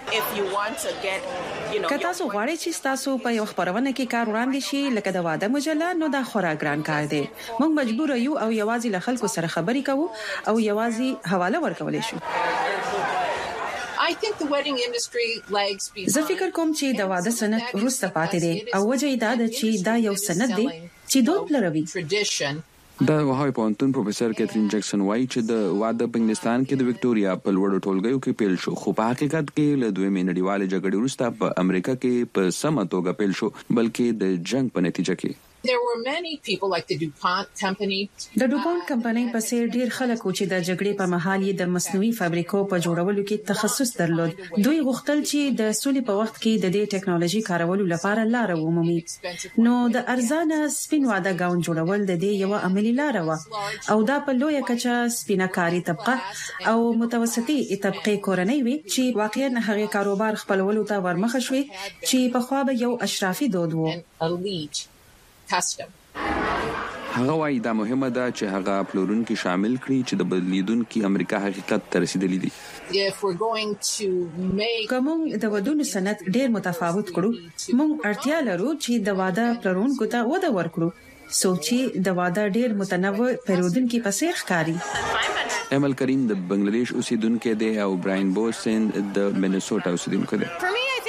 که تاسو غواړئ چې تاسو په یو خبرونه کې کار وړاندې شي لکه د واده مجله نو دا خورا ګران کار دی. موږ مجبور یو او یوازې له خلکو سره خبرې کوو او یوازې حواله ورکولې شو. زه فکر کوم چې د واده سند وروسته پاتې دی او وجه دا ده چې دا یو سند دی چې دود لري. دا وهاوی پونتون پروفیسور کیترین جکسن وايي چې د واده په انګلستان کې د وکټوريا په لوړو ټولګیو کې پیل شو، خو په حقیقت کې له دوه نړیوالې جګړې وروسته په امریکا کې په سم توګه پیل شو، بلکې د جنگ په نتیجه کې. There were many people like the DuPont company. د ډوپونت کمپنۍ په څیر ډیر خلک چې د جګړې په مهال یې د مصنوعي فابریکو په جوړولو کې تخصص درلود. دوی غوښتل چې د سولې په وخت کې د دې ټیکنالوژي کارولو لپاره لار ومومي. نو د ارزانه سپین واده گاون جوړول د دې یو عملی لار و او دا په لویه کچه سپینکاري طبقه او متوسطي طبقه کورنۍ وي چې واقعا هغه کاروبار خپلولو ته ورمخ شوي چې په خوا به یو اشرافي دود وو. هغه وايي دا مهمه ده چې هغه پلورونکو شامل کړي چې د بدلیدونکو امریکا حقیقت ته رسیدلی دي. کوم د ودونو سند ډیر متفاوت کړو، موږ اړتیا لرو چې د واده پلورونکو ته وده ورکړو سوچي د واده ډیر متنوع پیرودونکو په څیر ښکاري. امل کریم د بنگلاديش اوسیدونکو دی او براین بوسن د مینیسوټا اوسیدونکو دی.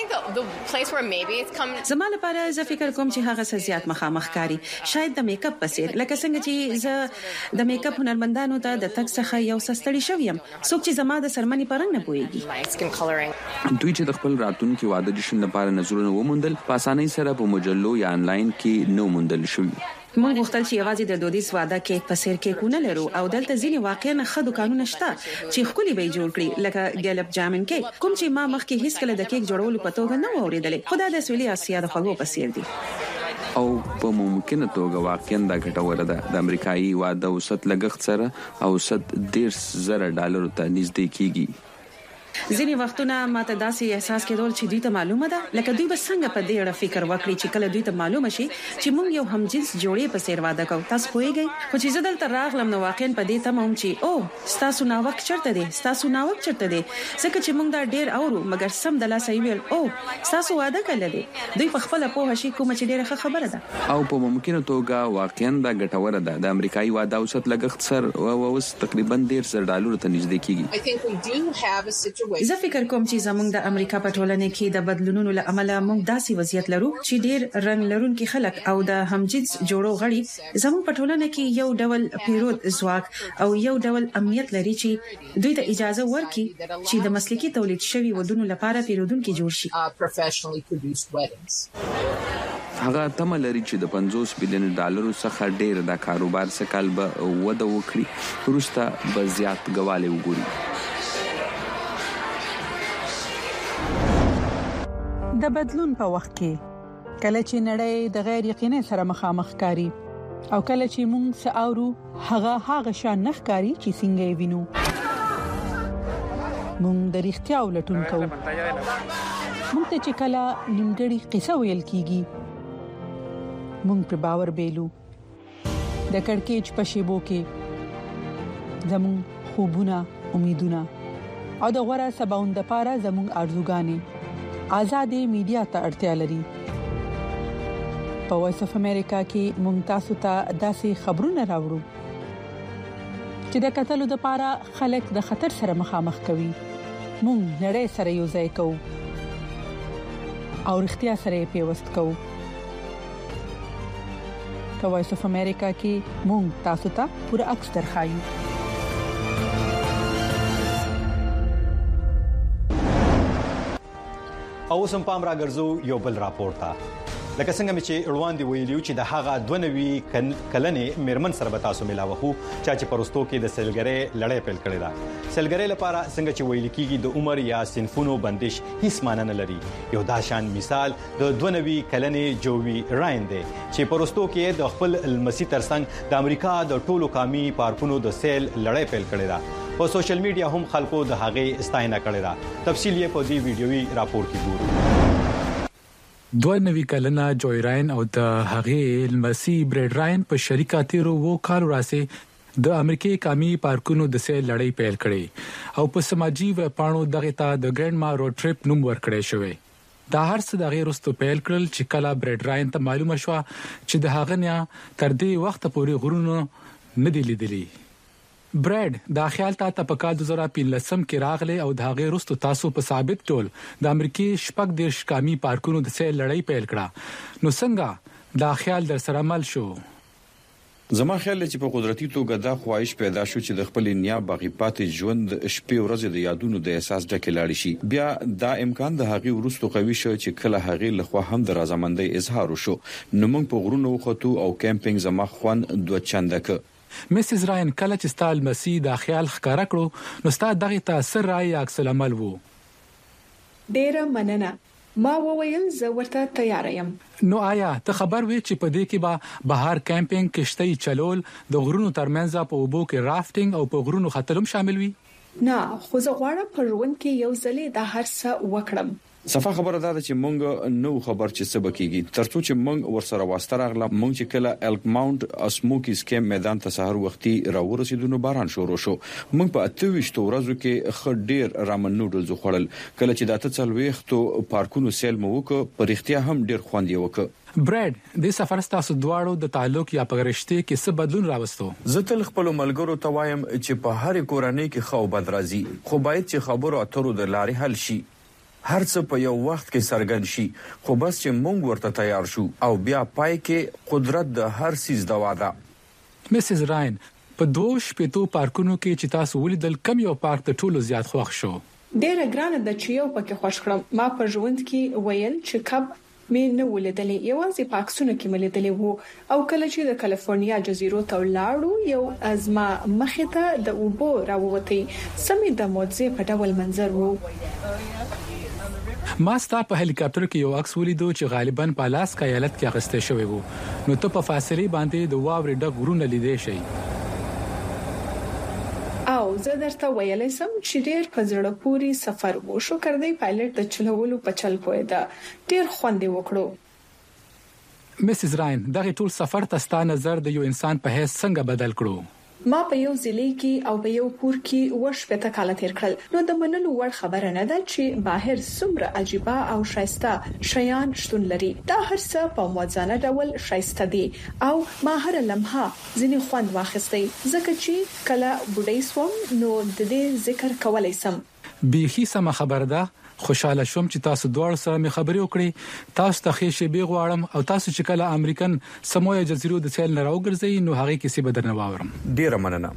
زما لپاره زه فکر کوم چې هغه سزيات مخامخ کاری شاید د میک اپ پسیر لکه څنګه چې زه د میک اپ هنرمندانو ته د تک څخه یو سستړی شوم څوک چې زما د سرمنی پرنګ نه پويږي. دوی چې د خپل راتلونکو واده جشن لپاره نظرونه وموندل په اسانۍ سره په مجلو یا انلاین کې نو موندل شوی. موږ غوښتل چې یوازې د دودیز واده کې پسیر کې کونه لرو او دلته ځینې واقعا خدو قانون شته چې خولي به جوړ کړي لکه ګلپ جامن کې کوم چې ما مخکې هیڅ کله د کیک جوړولو په توګه نه اوریدلې. خدای د سویلي اسیا د خلکو پسیر دي او په ممکنه توګه واقعا دا ګټوره ده. د امریکایي واده اوسط لګښت سره اوسط $10,000 ته نږدې کیږي. ځینې وختونه ماته داسې احساس کېدل چې دوی ته معلومه ده لکه دوی به څنګه په دې اړه فکر وکړي چې کله دوی ته معلومه شي چې موږ یو همجنس جوړې په سیر واده کوو. تاسو پوهیږئ خو چې زه دلته راغلم نو واقعا په دې تمام چې او تاسو نا وخت چرته دي ځکه چې موږ دا ډیر اورو مګر سم د لاسه ویل او تاسو واده کړل دي دوی په خپل په هشي کوم چې ډیره خبره ده او په ممکنه توګه واقعا دا ګټوره ده. د امریکایي واده اوسط لګښت سره اوس تقریبا $10,000 ته نږدې کیږي. زه فکر کوم چې زموږ د امریکا په ټولنه کې د بدلونونو له امله موږ داسې وضعیت لرو چې ډیر رنگ لرونکي خلک او د همجنس جوړو غړي زموږ په ټولنه کې یو ډول پیرود ځواک او یو ډول امنیت لري چې دوی ته اجازه ورکړي چې د مسلکي تولید شوی ودونو لپاره پیرودونکو جوړ شي. هغه تمه لري چې د $50 بلین څخه ډیر د کاروبار سکهال به وده وکړي وروسته به زیات ګواله وګوري. د بدلون په وخت کې کله چې نړۍ د غیر یقیني سره مخامخ کاری او کله چې موږ ساورو هغه شان نخکاری چې څنګه وینو موږ د اړتیا ولټون کوو. موږ ته چې کله نیمګړی قصه ویل کیږي موږ په باور بیلو د کڑکېچ په شیبو کې زموږ خوبونه امیدونه او د غوړه سباوند لپاره زموږ ارزوګانې آزادې میډیا ته اړتیا لري. په وایس اف امریکا کې ممتاز ته داسې خبرونه راوړو چې د قتل لپاره خلک د خطر سره مخامخ کوي مونږ نړۍ سره یو ځای کوو او اړتیا سره پیوست کوو په وایس اف امریکا کې مونږ تاسو ته پوره عکس درخایو او سم پام را ګرځو یو بل راپور ته لکه څنګه چې اړوند ویلیو چې د هغه 92 کلنې میرمن سره به تاسو ملاوخو چې پرستو کې د سلګری لړۍ پیل کړې ده سلګری لپاره څنګه چې ویل کېږي د عمر یا صنفونو بندش هیڅ معنی نه لري یو داشان مثال د 92 کلنې جووی راین دی چې پرستو کې د خپل المسی ترڅنګ د امریکا د ټولو قامي پارکونو د سیل لړۍ پیل کړې ده په سوشل میډیا هم خلکو د هغه استاینه کړې ده تفصیل یې په دې ویډیوي راپور کې ګورو 92 کلنه جوی راین او د هغه المسی برډ راین په شریکه تیرو وو کال راسه د امریکای قامي پارکونو د سیل لړۍ پیل کړې او په سماجی وپاڼو دغه ته د ګرانډ ما روډ ټریپ نوم ورکړی شوی دا هر څه دغه رستو پیل کړل چې کله برډ راین ته معلومه شو چې د هغه نه تر دې وخت پورې غرونو نه دی لیدلی برډ دا خیال ته په کال 2015 کې راغله او د هغه رستو تاسو په ثابت ټول د امریکای شپږ دیش قامي پارکونو د سیل لړۍ پیل کړه نو څنګه دا خیال در سره عمل شو زما خیال چې په قدرتي توګه دا خواهش پیدا شو چې د خپل نیا باغی پاتې ژوند شپې ورځې د یادونو د احساس ډکه لاړ شي بیا دا امکان د هغه ورستو قوي شو چې کله هغه لخوا هم د رضامندۍ اظهار وشو نو موږ په غرونو وختو او کیمپینګ زما خوان دوه چندکه مسز راین کله چې ستال مسیح دا خیال ښکارا کړو نو ستاسو دغه تاثیر راي عکس العمل وو ډیره مننه ما وویل زه ورته تیار یم نو آیا ته خبر وې چې په دې کې به بهر کیمپینګ کشتۍ چلول د غرونو ترمنځ په اوبو کې رافټینګ او په غرونو ختلم شامل وي نه خو زه غواړم په ژوند کې یو ځلې د هر څه وکړم صفه خبره ده چې مونږ نو خبر چې څه بکیږي ترڅو چې مونږ ورسره واسطه راغله مونږ چې کله الک ماونټ اسموکیز کې میدان ته سحر وختي راورسېدو نو باران شروع شو مونږ په 28 ورځو کې خډیر رامن نوډلز خوړل کله چې داته څلويختو پارکونو سیل مو وک پرختیا هم ډیر خوندې وک برډ د سفر ستاسو دواړو د تعلق یا پرشته کې څه بدلون راوستو زه تل خپل ملګرو ته وایم چې په هر کورنۍ کې خو بد راځي خو باید چې خبرو اترو د لارې حل شي هر څه په یو وخت کې سرګن شي خو بس چې مونږ ورته تیار شو او بیا پای کې قدرت د هر سیز دوا ده مسز راین په 2 پارکونو کې چې تاسو ولیدل کم یو پارک ته ټولو زیات خوښ شو ډیره ګرانه د چیو پکې خوښ کړم ما په ژوند کې ویل چې کب مې نه ولیدلې یوازې پاکستان کې ملیدلې وو او کله چې د کالیفورنیا جزیرو ته ولاړو یو ازما مخه ته د اوبو راووتې سمې د معجزې په ډول منظر وو ما ستا په هلیکاپټر کې یو عکس ولیدو چې غالباً په الاسکا ایالت کې اخیسته شوی وو نو ته په فاصله باندې د واورې ډک غرونه لیدې شي او زه درته ویلې سم چې ډېر په زړه پوري سفر وو شو کړدی پایلټ د چلولو په چل پوي دا ډېر خوند وکړو مسز راین دغه ټول سفر تاسو نظر د یو انسان په هیڅ څنګه بدل کړو ما په یو ځلې کې او په یو کور کې وشپته کال تیر کړل نو د منلو وړ خبره نه ده چې بهر څومره عجيبه او شایسته شیان شتون لري دا هر څه په موازنه ډول شایسته دي او ما هر لمحه ځینې خوند واخیستې ځکه چې کله بډای سوم نو د دې ذکر کولای سم بیخي سم خبر ده خوشاله شوم چې تاسو دوړ سره مې خبرې وکړې تاسو ته خېشې به غواړم او تاسو چې کله امریکن سمویا جزیرو د سیل نه راوګرځي نو هغه کیسې به درنه واورم ډیره مننه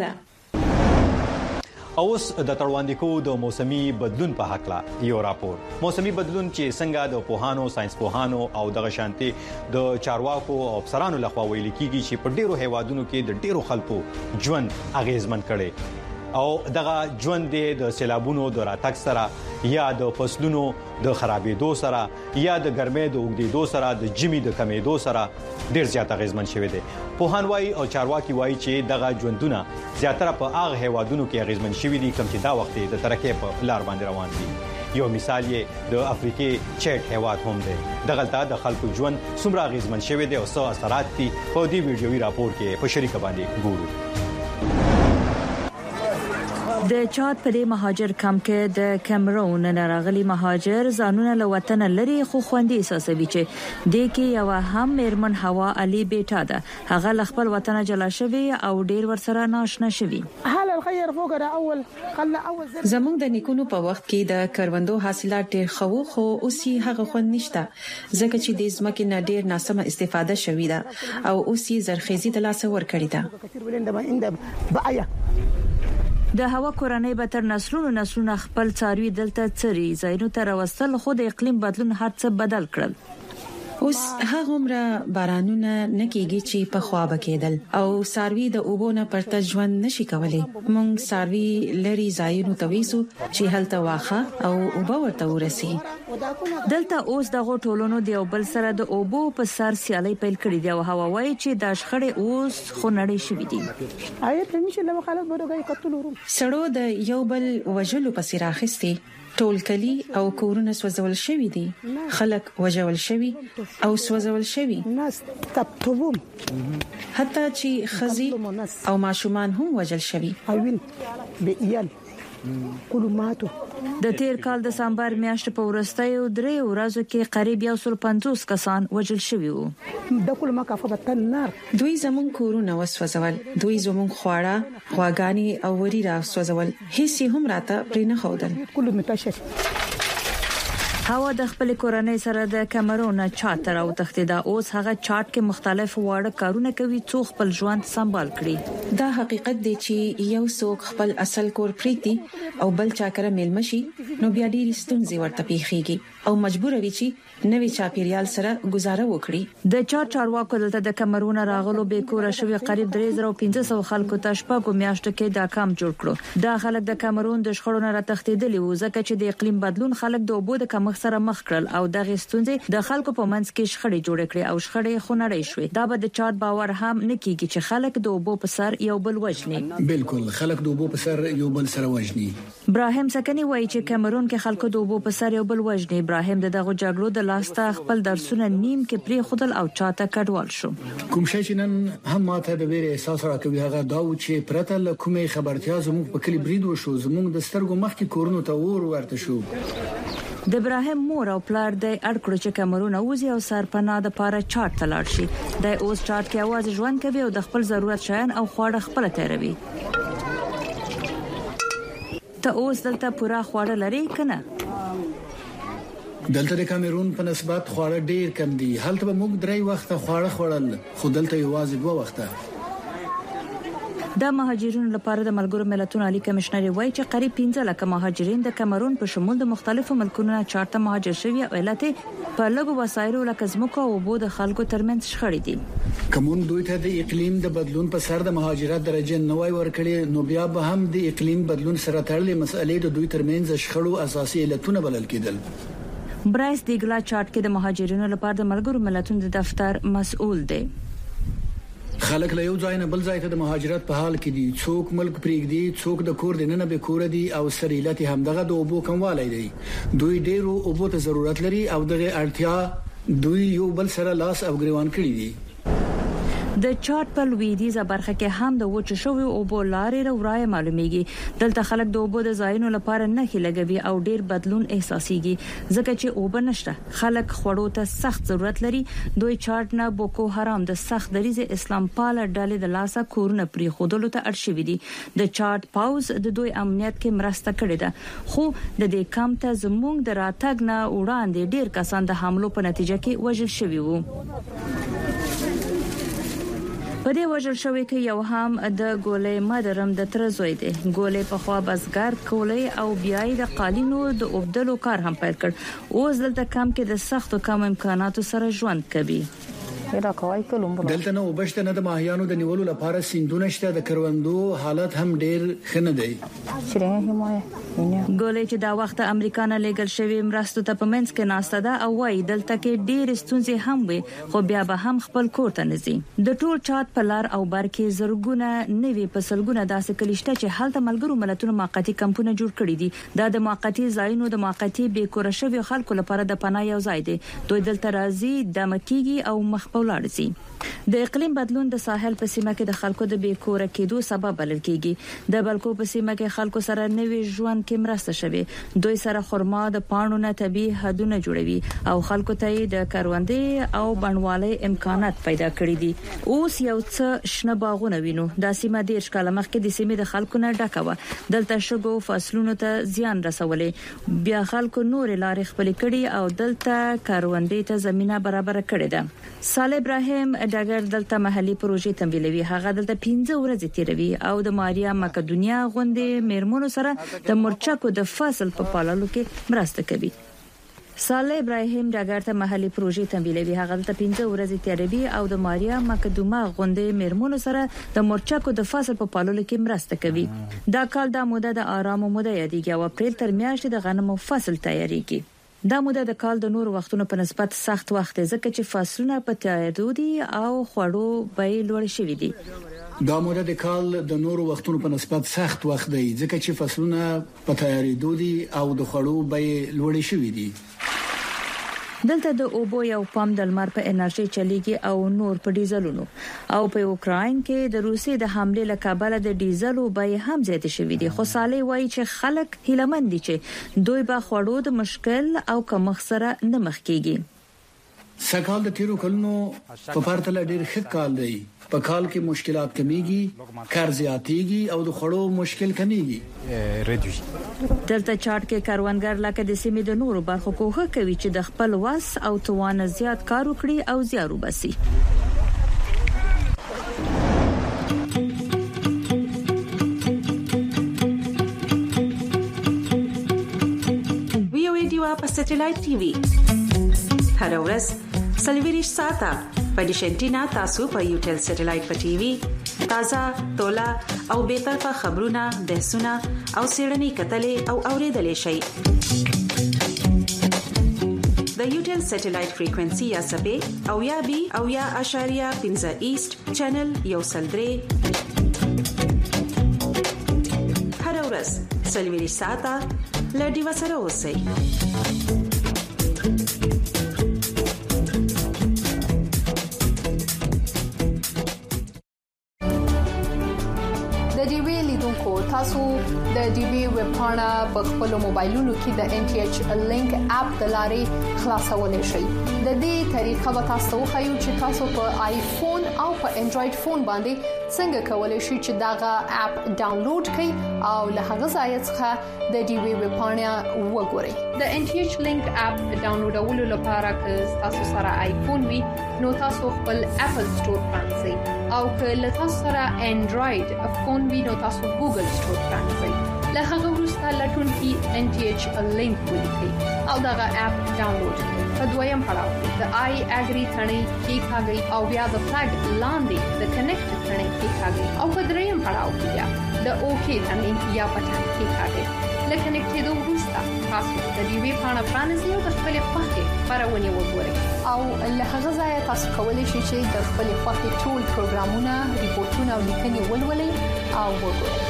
اوس د تړوندې کو د موسمي بدلون په حق لا یو راپور موسمي بدلون چې څنګه د پوهانو ساينس پوهانو او د غشانتي د چارواکو او افسرانو لخوا ویل کیږي چې په ډیرو هیوادونو کې د ډیرو خلکو ژوند اغیزمن کړي او دغه ژوند د سیلابونو د راتګ سره یا د فصلونو د خرابېدو سره یا د ګرمۍ د اوږدېدو سره د جمی د کمیدو سره ډیر زیات اغیزمن شوی دی پوهان وايي او چارواکي وايي چې دغه ژوندونه زیاتره په هغه هیوادونو کې اغیزمن شوی دي کوم چې دا وخت د ترقې په لار باندې روان دي یو مثال یې د افریقې چټ هیواد هم دی دغلطه د خلکو ژوند څومره اغیزمن شوی دی او څه اثرات دي په دې ویډیوي راپور کې په شریکه باندې ګورو د چاد په دې مهاجر کم کې د کیمرون راغلي مهاجر ځانونه له وطن لري خو خوندې احساسوي چې د کې یو هم مرمن هوا علي بیٹا ده هغه خپل وطن جلا شوی او ډیر ورسره ناشنا شوی. زموږ د نیکونو په وخت کې د کروندو حاصلات ډیر خو اوسې هغه خوند نشته ځکه چې د ځمکې نه ډیر ناسمه استفاده شوې ده او اوسې زرخیزي د لاس ور کړی ده. د هوا کورنۍ به تر نسلونو خپل څاروي دلته چري زاینو تر وصل خو د اقلیم بدلون هر څه بدل کړل. اوس هغه عمره بارانونه نکېږي چې په خوابه کېدل او ساروي د اوبونه پرته ژوند نشي کولای. مونږ ساروي لري زاینو تویسو چې هلته واخه او اوبه ورته ورسي. دلته اوس د غټولونو د یوبل سره د اوبو په سر سیالي پیل کړې دی او هوا وایي چې د شخړې اوس خو نړۍ شوې دي. سړو د یوبل وجلو په سیراخستي ټول کلی او کورونه سوځول شوی دي. خلک وجول شوی او سوځول شوی. حتی چې خزي او ماشومان هم وجل شوی. د تیر کال د سامبر میاشت په ورستیو 3 ورځو کې قریب 150 کسان وجل شوی وو. دوی زمون کورونه وسوځول، دوی زمون خواړه، غواګانی او وری را سوځول. هیڅ هم راته پرې نه خودل. هوا د خپل کورنۍ سره د کیمرون چارټر او تختیدا اوس هغه چارټ کې مختلف واړه کارونه کوي څو خپل ژوند سمبال کړي. دا حقیقت دی چې یو څوک خپل اصل کور پریتي او بل چا کړه ملمشي نو بیا ډېری ستونزې ورته پیښیږي او مجبور وي چې نوې چاپیریال سره گزاره وکړي. د چارواکو دلته د کیمرون راغلو به کور شوی قریب 3500 خلکو ته شپږو میاشتو کې دا کام جوړ کړو. دا خلک د کیمرون د شخړو نه راتښتیدلي وو ځکه چې د اقلیم بدلون خلک د اوبو د کمښت سره مخ کړل او دغه ستونزې د خلکو په منځ کې شخړې جوړ کړې او شخړې خونړې شوې. دا به د چارت باور هم نکېږي چې خلک د اوبو په سر یو بل وژني. بالکل خلک د اوبو په سر یو بل سره وژني. ابراهیم سکنی وایي چې کیمرون کې خلکو د اوبو په سر یو بل وژني. ابراهیم دغه جګړو د لاسته خپل درسونه نیم کې پری خودل او چاته کډوال شو. کوم شي چې نن هم ماته د ویره احساس راکوي هغه دا و چې پرته له کومې خبرتیا زموږ په کلی برید وشو زموږ د سترګو مخکې کورونو ته ورته شو. د ابراهیم مور او پلار د اړکړو چې کیمرون اوزي او سرپناه د پاره چارت تلاړ شي. د اوس چارت کې आवाज ژوند کوي او د خپل ضرورت شایان او خواړه خپل تیروي. ته اوس دلته پورا خواړه لري کنه؟ دلته د کیمرون په نسبت خواړه ډیر کم دي. هلته به موږ 3 وخته خواړه خورل خو دلته یوازې 2 وخته. د مهاجرینو لپاره د ملګرو ملتونو عالی کمشنر وایي چې قریب 15 لک مهاجرین د کیمرون په شمول د مختلفو ملکونو چارته مهاجر شوي او علت په لګو وسایلو لکه زموږ او بو د خلکو ترمنځ شخړې دي. کوم دوی ته د اقلیم د بدلون په سر د مهاجرت درجه نوای ورکړي نو بیا به هم د اقلیم بدلون سره تړلې مسئلې د دوی ترمنځ شخړو اساسي علتونه بلل کېدل. برایس دیګلا چارت کې د مهاجرینو لپاره د ملګرو ملتونو د دفتر مسؤل دی. خلک له یو ځای نه بل ځای ته د مهاجرت په حال کې دي. څوک ملک پریږدي، څوک د کور دننه به کور دي او سریلت همدغه د اوبو کموالی دی. دوی ډیرو اوبو ته ضرورت لري او دغه اړتیا دوی یو بل سره لاس او ګریوان کړی دي. د چارت په لویدیزه برخه کې هم د وچ شوی اوبو لارې راوړای معلومیږي. دلته خلک د اوبو د ځایونو لپاره نه لګوي او ډیر بدلون احساسيږي ځکه چې اوبه نشته. خلک خوړو ته سخت ضرورت لري. دوی چارت نه بوکو حرام د سخت دریزه اسلام پال ډلې د لاسه کورونه پری خودلو ته اړ شوې دي. د چارت پاوز د دوی امنیت کې مرسته کړې ده خو د دې کم ته زموږ د راتګ نه وړاندې ډیر کسان د حملو په نتیجه کې وژل شوي وو. په دې وژل شوی کې یو هم د ګولې مادرم د ترزوی دی. ګولې په خوا بزګر کولې او بیا د قالینو د اوبدلو کار هم پیل کړ. اوس دلته کم کې د سختو کم امکاناتو سره ژوند کوي. دلته نو وبشته نه د ماهیانو د نیولو لپاره سیندونه شته. د کروندو حالت هم ډیر خنه دی. ګولې چې دا وخت امریکا نه لګل شوی مرستو ته په منځ کې ناسته ده او وايي دلته کې ډیر ستونزې هم وي خو بیا به هم خپل کور ته نزي. د ټول چات په لار او بر کې زرګونه نوي پسلګونه داسې کلیشته چې هلته ملګرو ملتونو موقتی کمپونه جوړ کړي دي. دا د موقتی ځایونو د موقتی بیکور شوی خلکو لپاره د پناه یو ځای دی. دوی دلته راځي د مکیږي او مخ په او لاړ شي. د اقلیم بدلون د ساحل په سیمه کې د خلکو د بیکوره کېدو سبب بلل کېږي. د بلکو په سیمه کې خلکو سره نوې ژوند کې مرسته شوه. دوی سره خرما د پاڼو نه طبي حدونه جوړوي او خلکو ته د کروندې او بڼوالۍ امکانات پیدا کړی دي. اوس یو څه شنه باغونه وینو. د سیمه د اشکال مخکې د سیمه د خلکو نه ډکوه. دلته شګو فصلونو ته زیان رسولې. بیا خلکو نور لارې خپل کړي او دلته کروندې ته زمينه برابر کړې ده. صالح ابراهیم ډاګر دلته محلي پروژې تمویلوي. هغه دلته 15 ورځې تیروي او د ماریا مقدونیا غونډې میرمنو سره د مرچکو د فصل په پاللو کې مرسته کوي. صالح ابراهیم ډاګر ته محلي پروژې تمویلوي. هغه دلته 15 ورځې تیروي او د ماریا مقدوما غونډې میرمنو سره د مرچکو د فصل په پاللو کې مرسته کوي. دا کال د موده د آرام موده یادېږي او اپریل تر میاشتې د غنمو فصل تیاریږي. دا موده د کال د نور وختونو په نسبت سخت وخت دی ځکه چې فصلونه په تیارېدو دي او خوړو بیې لوړ شوي دي. دا موده د کال د نور وختونو په نسبت سخت وخت دی ځکه چې فصلونه په تیارېدو دي او د خوړو بیې لوړ شوي دي. دلته د اوبو یو پمپ د لمر په انرژي چلیږي او نور په ډیزلونو او په اوکراین کې د روسي د حمله له کابل د ډیزلو بیې هم زیاتې شوې دي. خو صالح وایي چې خلک هیلمن دي چې دوی به خوړو د مشکل او کمښت سره نه مخ کیږي. سکهال د تیرو کلونو په پرتله ډیر ښه کال دی. په کال کې مشکلات کمیږي، کار زیاتېږي او د خوړو مشکل کمیږي. دلته چارت کې کاروانګر لکه د سیمې د نورو برخو کوښښ کوي چې د خپل وس او توان زیات کار وکړي او زیار وباسي. ویو ډیوا په سټلایټ ټي وي هر ورځ سلویریش ساته په ډیشنټینا تاسو په یوټل سټلایټ په ټي وي تازه تولا او به طرفه خبرونه بحثونه او سیړنی کتلې او اوریدلې شي. د یوټل سټلایټ فریکوئنسي یا سبې او یا بي او یا اشاریه 15 ایست چینل یو سلدري هر ورځ سلویریش ساته لډي وسره اوسئ. تاسو د ډي بي ویب پاڼه په خپل موبایلونو کې د ان ټي ایچ لینک اپ د لارې خلاصولای شئ. د دې طریقه به تاسو خو چې تاسو په آیفون او په انډراید فون باندې څنګه کولای شئ چې داغه اپ ډاونلوډ کړئ او له هغه ځای څخه د ډي بي ویب پاڼه وګورئ. د ان ټي ایچ لینک اپ ډاونلوډولو لپاره که تاسو سره آیفون وي نو تاسو خپل اپل سٹور پرانځئ او که له تاسو سره انډراید فون وي نو تاسو ګوګل سٹور پرانځئ. له هغه وروسته لټون کې ان ټي ایچ لینک ولیکئ او دغه اپ ډاونلوډ کړئ. په دویم پړاو کې د آی اګری ثنې کلیکاږئ او بیا د فلګ لاندې د کنیکټ ثنې کلیکاږئ او په دریم پړاو کې بیا د اوکی ثنې یا بټن کلیکاږئ. لکه کنیکټېدو وروسته تاسو د دې وی پاڼه پرانیزئ او د خپل خوښې خبرونه وګورئ او له هغه ځای تاسو کولی شئ چې د خپل خوښې ټول پروګرامونه، ریپورتونه او لیکنې ولولئ او وګورئ.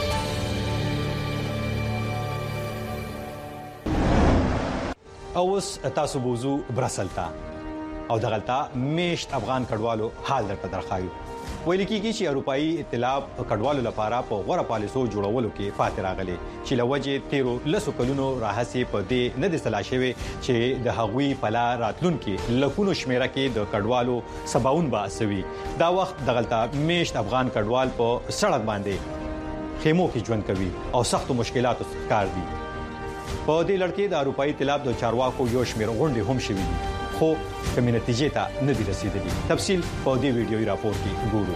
اوس تاسو بوزو برسل ته او دغلطه میشت افغان کډوالو حال درته درخایو. ویل کېږي چې اروپאי ائتلاف کډوالو لپاره په غوړه پالیسو جوړولو کې فاتح راغلي چې لوجه تیرو لسو کلونو راهسي په دې نه د سلاشوي چې د هغوی پلا راتلون کې لکونو شمیره کې د کډوالو سباون باسوي. دا وخت دغلطه میشت افغان کډوال په سړک باندې خیمو کې ژوند کوي او سخت مشکلاتو ښکار دي. په دې لړ کې د اروپאי ائتلاف د چارواکو یو شمېر غونډې هم شوې دي خو کومې نتیجې ته نه دي رسیدلي. تفصیل په دې ویډیوي راپور کې ګورو.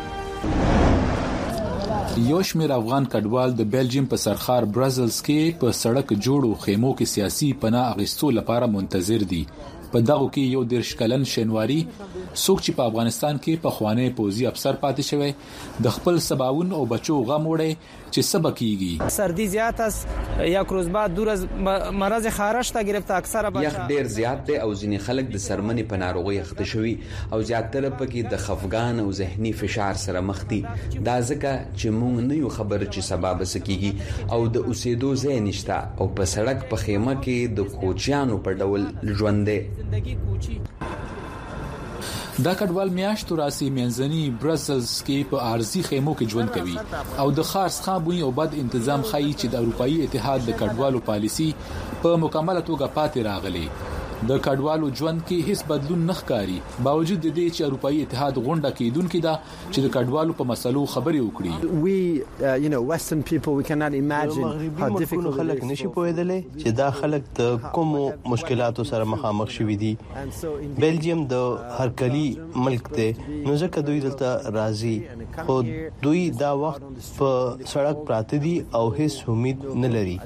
یو شمېر افغان کډوال د بلجیم په سرخار برازلز کې په سړک جوړو خیمو کې سیاسي پناه اخیستو لپاره منتظر دي. په دغه کې یو 13 کلن شینواری څوک چې په افغانستان کې په خوانې پوزي افسر پاتې شوی د خپل سباون او بچو غم وړي چې سبا کیږي. سردی زیات است یا کروز بعد دور از مرض خارش تا گرفته اکثره بچا یخ ډیر زیات دی او ځینې خلک د سرمنې په ناروغي اخته شوی او زیاتره پکې د خفګان او ذهني فشار سره مخ دي. دا ځکه چې موږ نه یو خبر چې سبب سکیږي او د اوسېدو ځای نشته او په سړک په خیمه کې د کوچیانو په ډول ژوند دی. دا کډوال میاشتو راسي منځني برسلز کې په ارزي خیمو کې ژوند کوي او د خاص خابونی او بد تنظیم خایي چې د اروپאי اتحاد د کډوالو پالیسي په مکمله توګه پاتې راغلي د کډوالو ژوند کې هیڅ بدلون نه ښکاري باوجود د دې چې اروپאי اتحاد غونډه کېدونکې ده چې د کډوالو په مسلو خبرې وکړي western people we cannot imagine how difficult خلک نشي پوهېدلې چې دا خلک د کوم مشکلاتو سره مخامخ شوي دي بلجیم د هرکلی ملک ته نو ځکه دوی دلته راځي خو دوی دا وخت په سړک پراته دي او هیڅ امید نه لري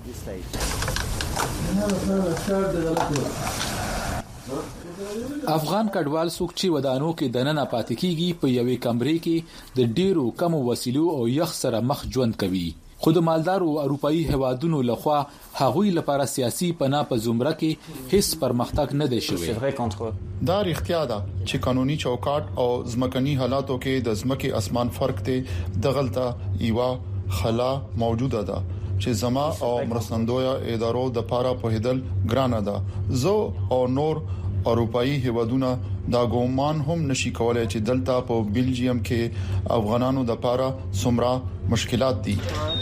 افغان کډوال څوک چې ودانو کې دننه پاتې کیږي په یوې کمرې کې د ډیرو کم وسیلو او یخ سره مخ ژوند کوي خود مالدار او اروپאי هوادونو لخوا هغوی لپاره سیاسي پناه په زمره کې هیڅ پرمختګ نه دی شوی دا اختیار ده چې قانوني چوکاټ او ځمکني حالاتو کې د ځمکې اسمان فرق ته دغلطه ایوا خلا موجوده ده چې زما او مرستندویا ادارو د پاره په هدل ګرانه ده زو او نور اروپאי هوادونه دا ګومان هم نشي کولای چې دلته په بلجیم کې افغانانو د پاره سمرا مشکلات دي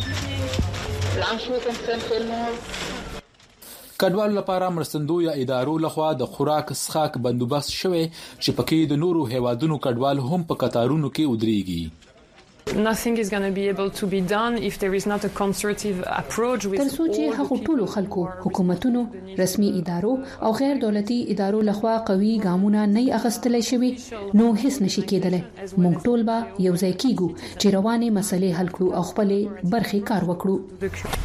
کډوالو لپاره مرستندویا ادارو لخوا د خوراک څښاک بندوبست شوی چې پکې د نورو هوادونو کډوال هم په قطارونو کې ودرېږي Nothing is going to be able to be done if there is not a concerted approach with تر څو چې هغه ټولو خلکو حکومتونو رسمي ادارو او غیر دولتي ادارو لخوا قوي ګامونه نه اغستل شوي نو هیڅ نشي کېدلی موږ ټول به یو ځای کیږو چې رواني مسلې حل کړو او خپل برخې کار وکړو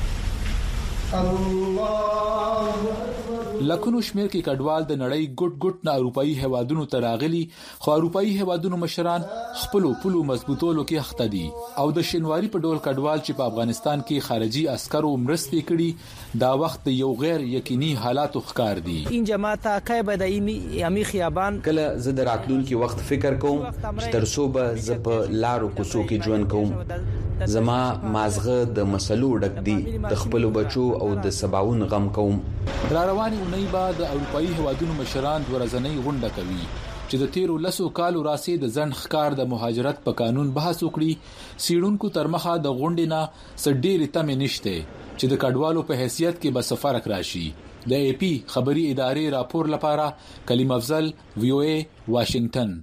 لکونو شمیر کې کډوال د نړۍ ګډ نه اروپאי هوادونو ته راغلي خو اروپאי هوادونو مشران خپل پلو مضبوطولو کې اخته دي او د شینواری په ډول کډوال چې په افغانستان کې خارجي عسکرو مرستې کړي دا وخت یو غیر یقیني حالات ښکار دي این جماعت کې به د یمي خیابان کله زه د راتلونکي وخت فکر کوم چې تر څو به ز په لارو کوڅو کې ژوند کوم زما مازغه د مسلو ډک دي د خپل بچو او د سباون غم کوم را رواني اونۍ بعد اروپאי هوادونو مشران ورځنۍ غونډه کوي چې د تیرو لسو کالو راسي د ځن ښکار د مهاجرت په قانون بحث وکړي سیړونکو ترمخه د غونډې نه سډېری تمه نشته چې د کډوالو په حیثیت کې به سفارک راشي د اي پی خبري ادارې راپور لپاره کلیم افضل وی او اي واشنگټن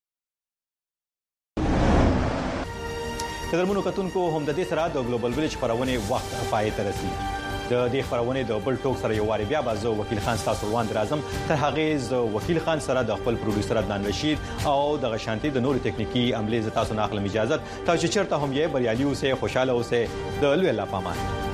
قدرمنو کتونکو هم د دې سره د ګلوبل ویلیج خبرونه وخت پای ته رسیدي د دې خبرونه د بل ټوک سره یو واری بیا به وکیل خان تاسو روان درازم تر هغه ز وکیل خان سره د خپل پروډوسر عدنان رشید او د غشانتي د نورو ټکنیکی عملې ز تاسو نه اخلم اجازه تاسو چیرته هم یې بریالي اوسه خوشاله اوسه د لوی الله پامان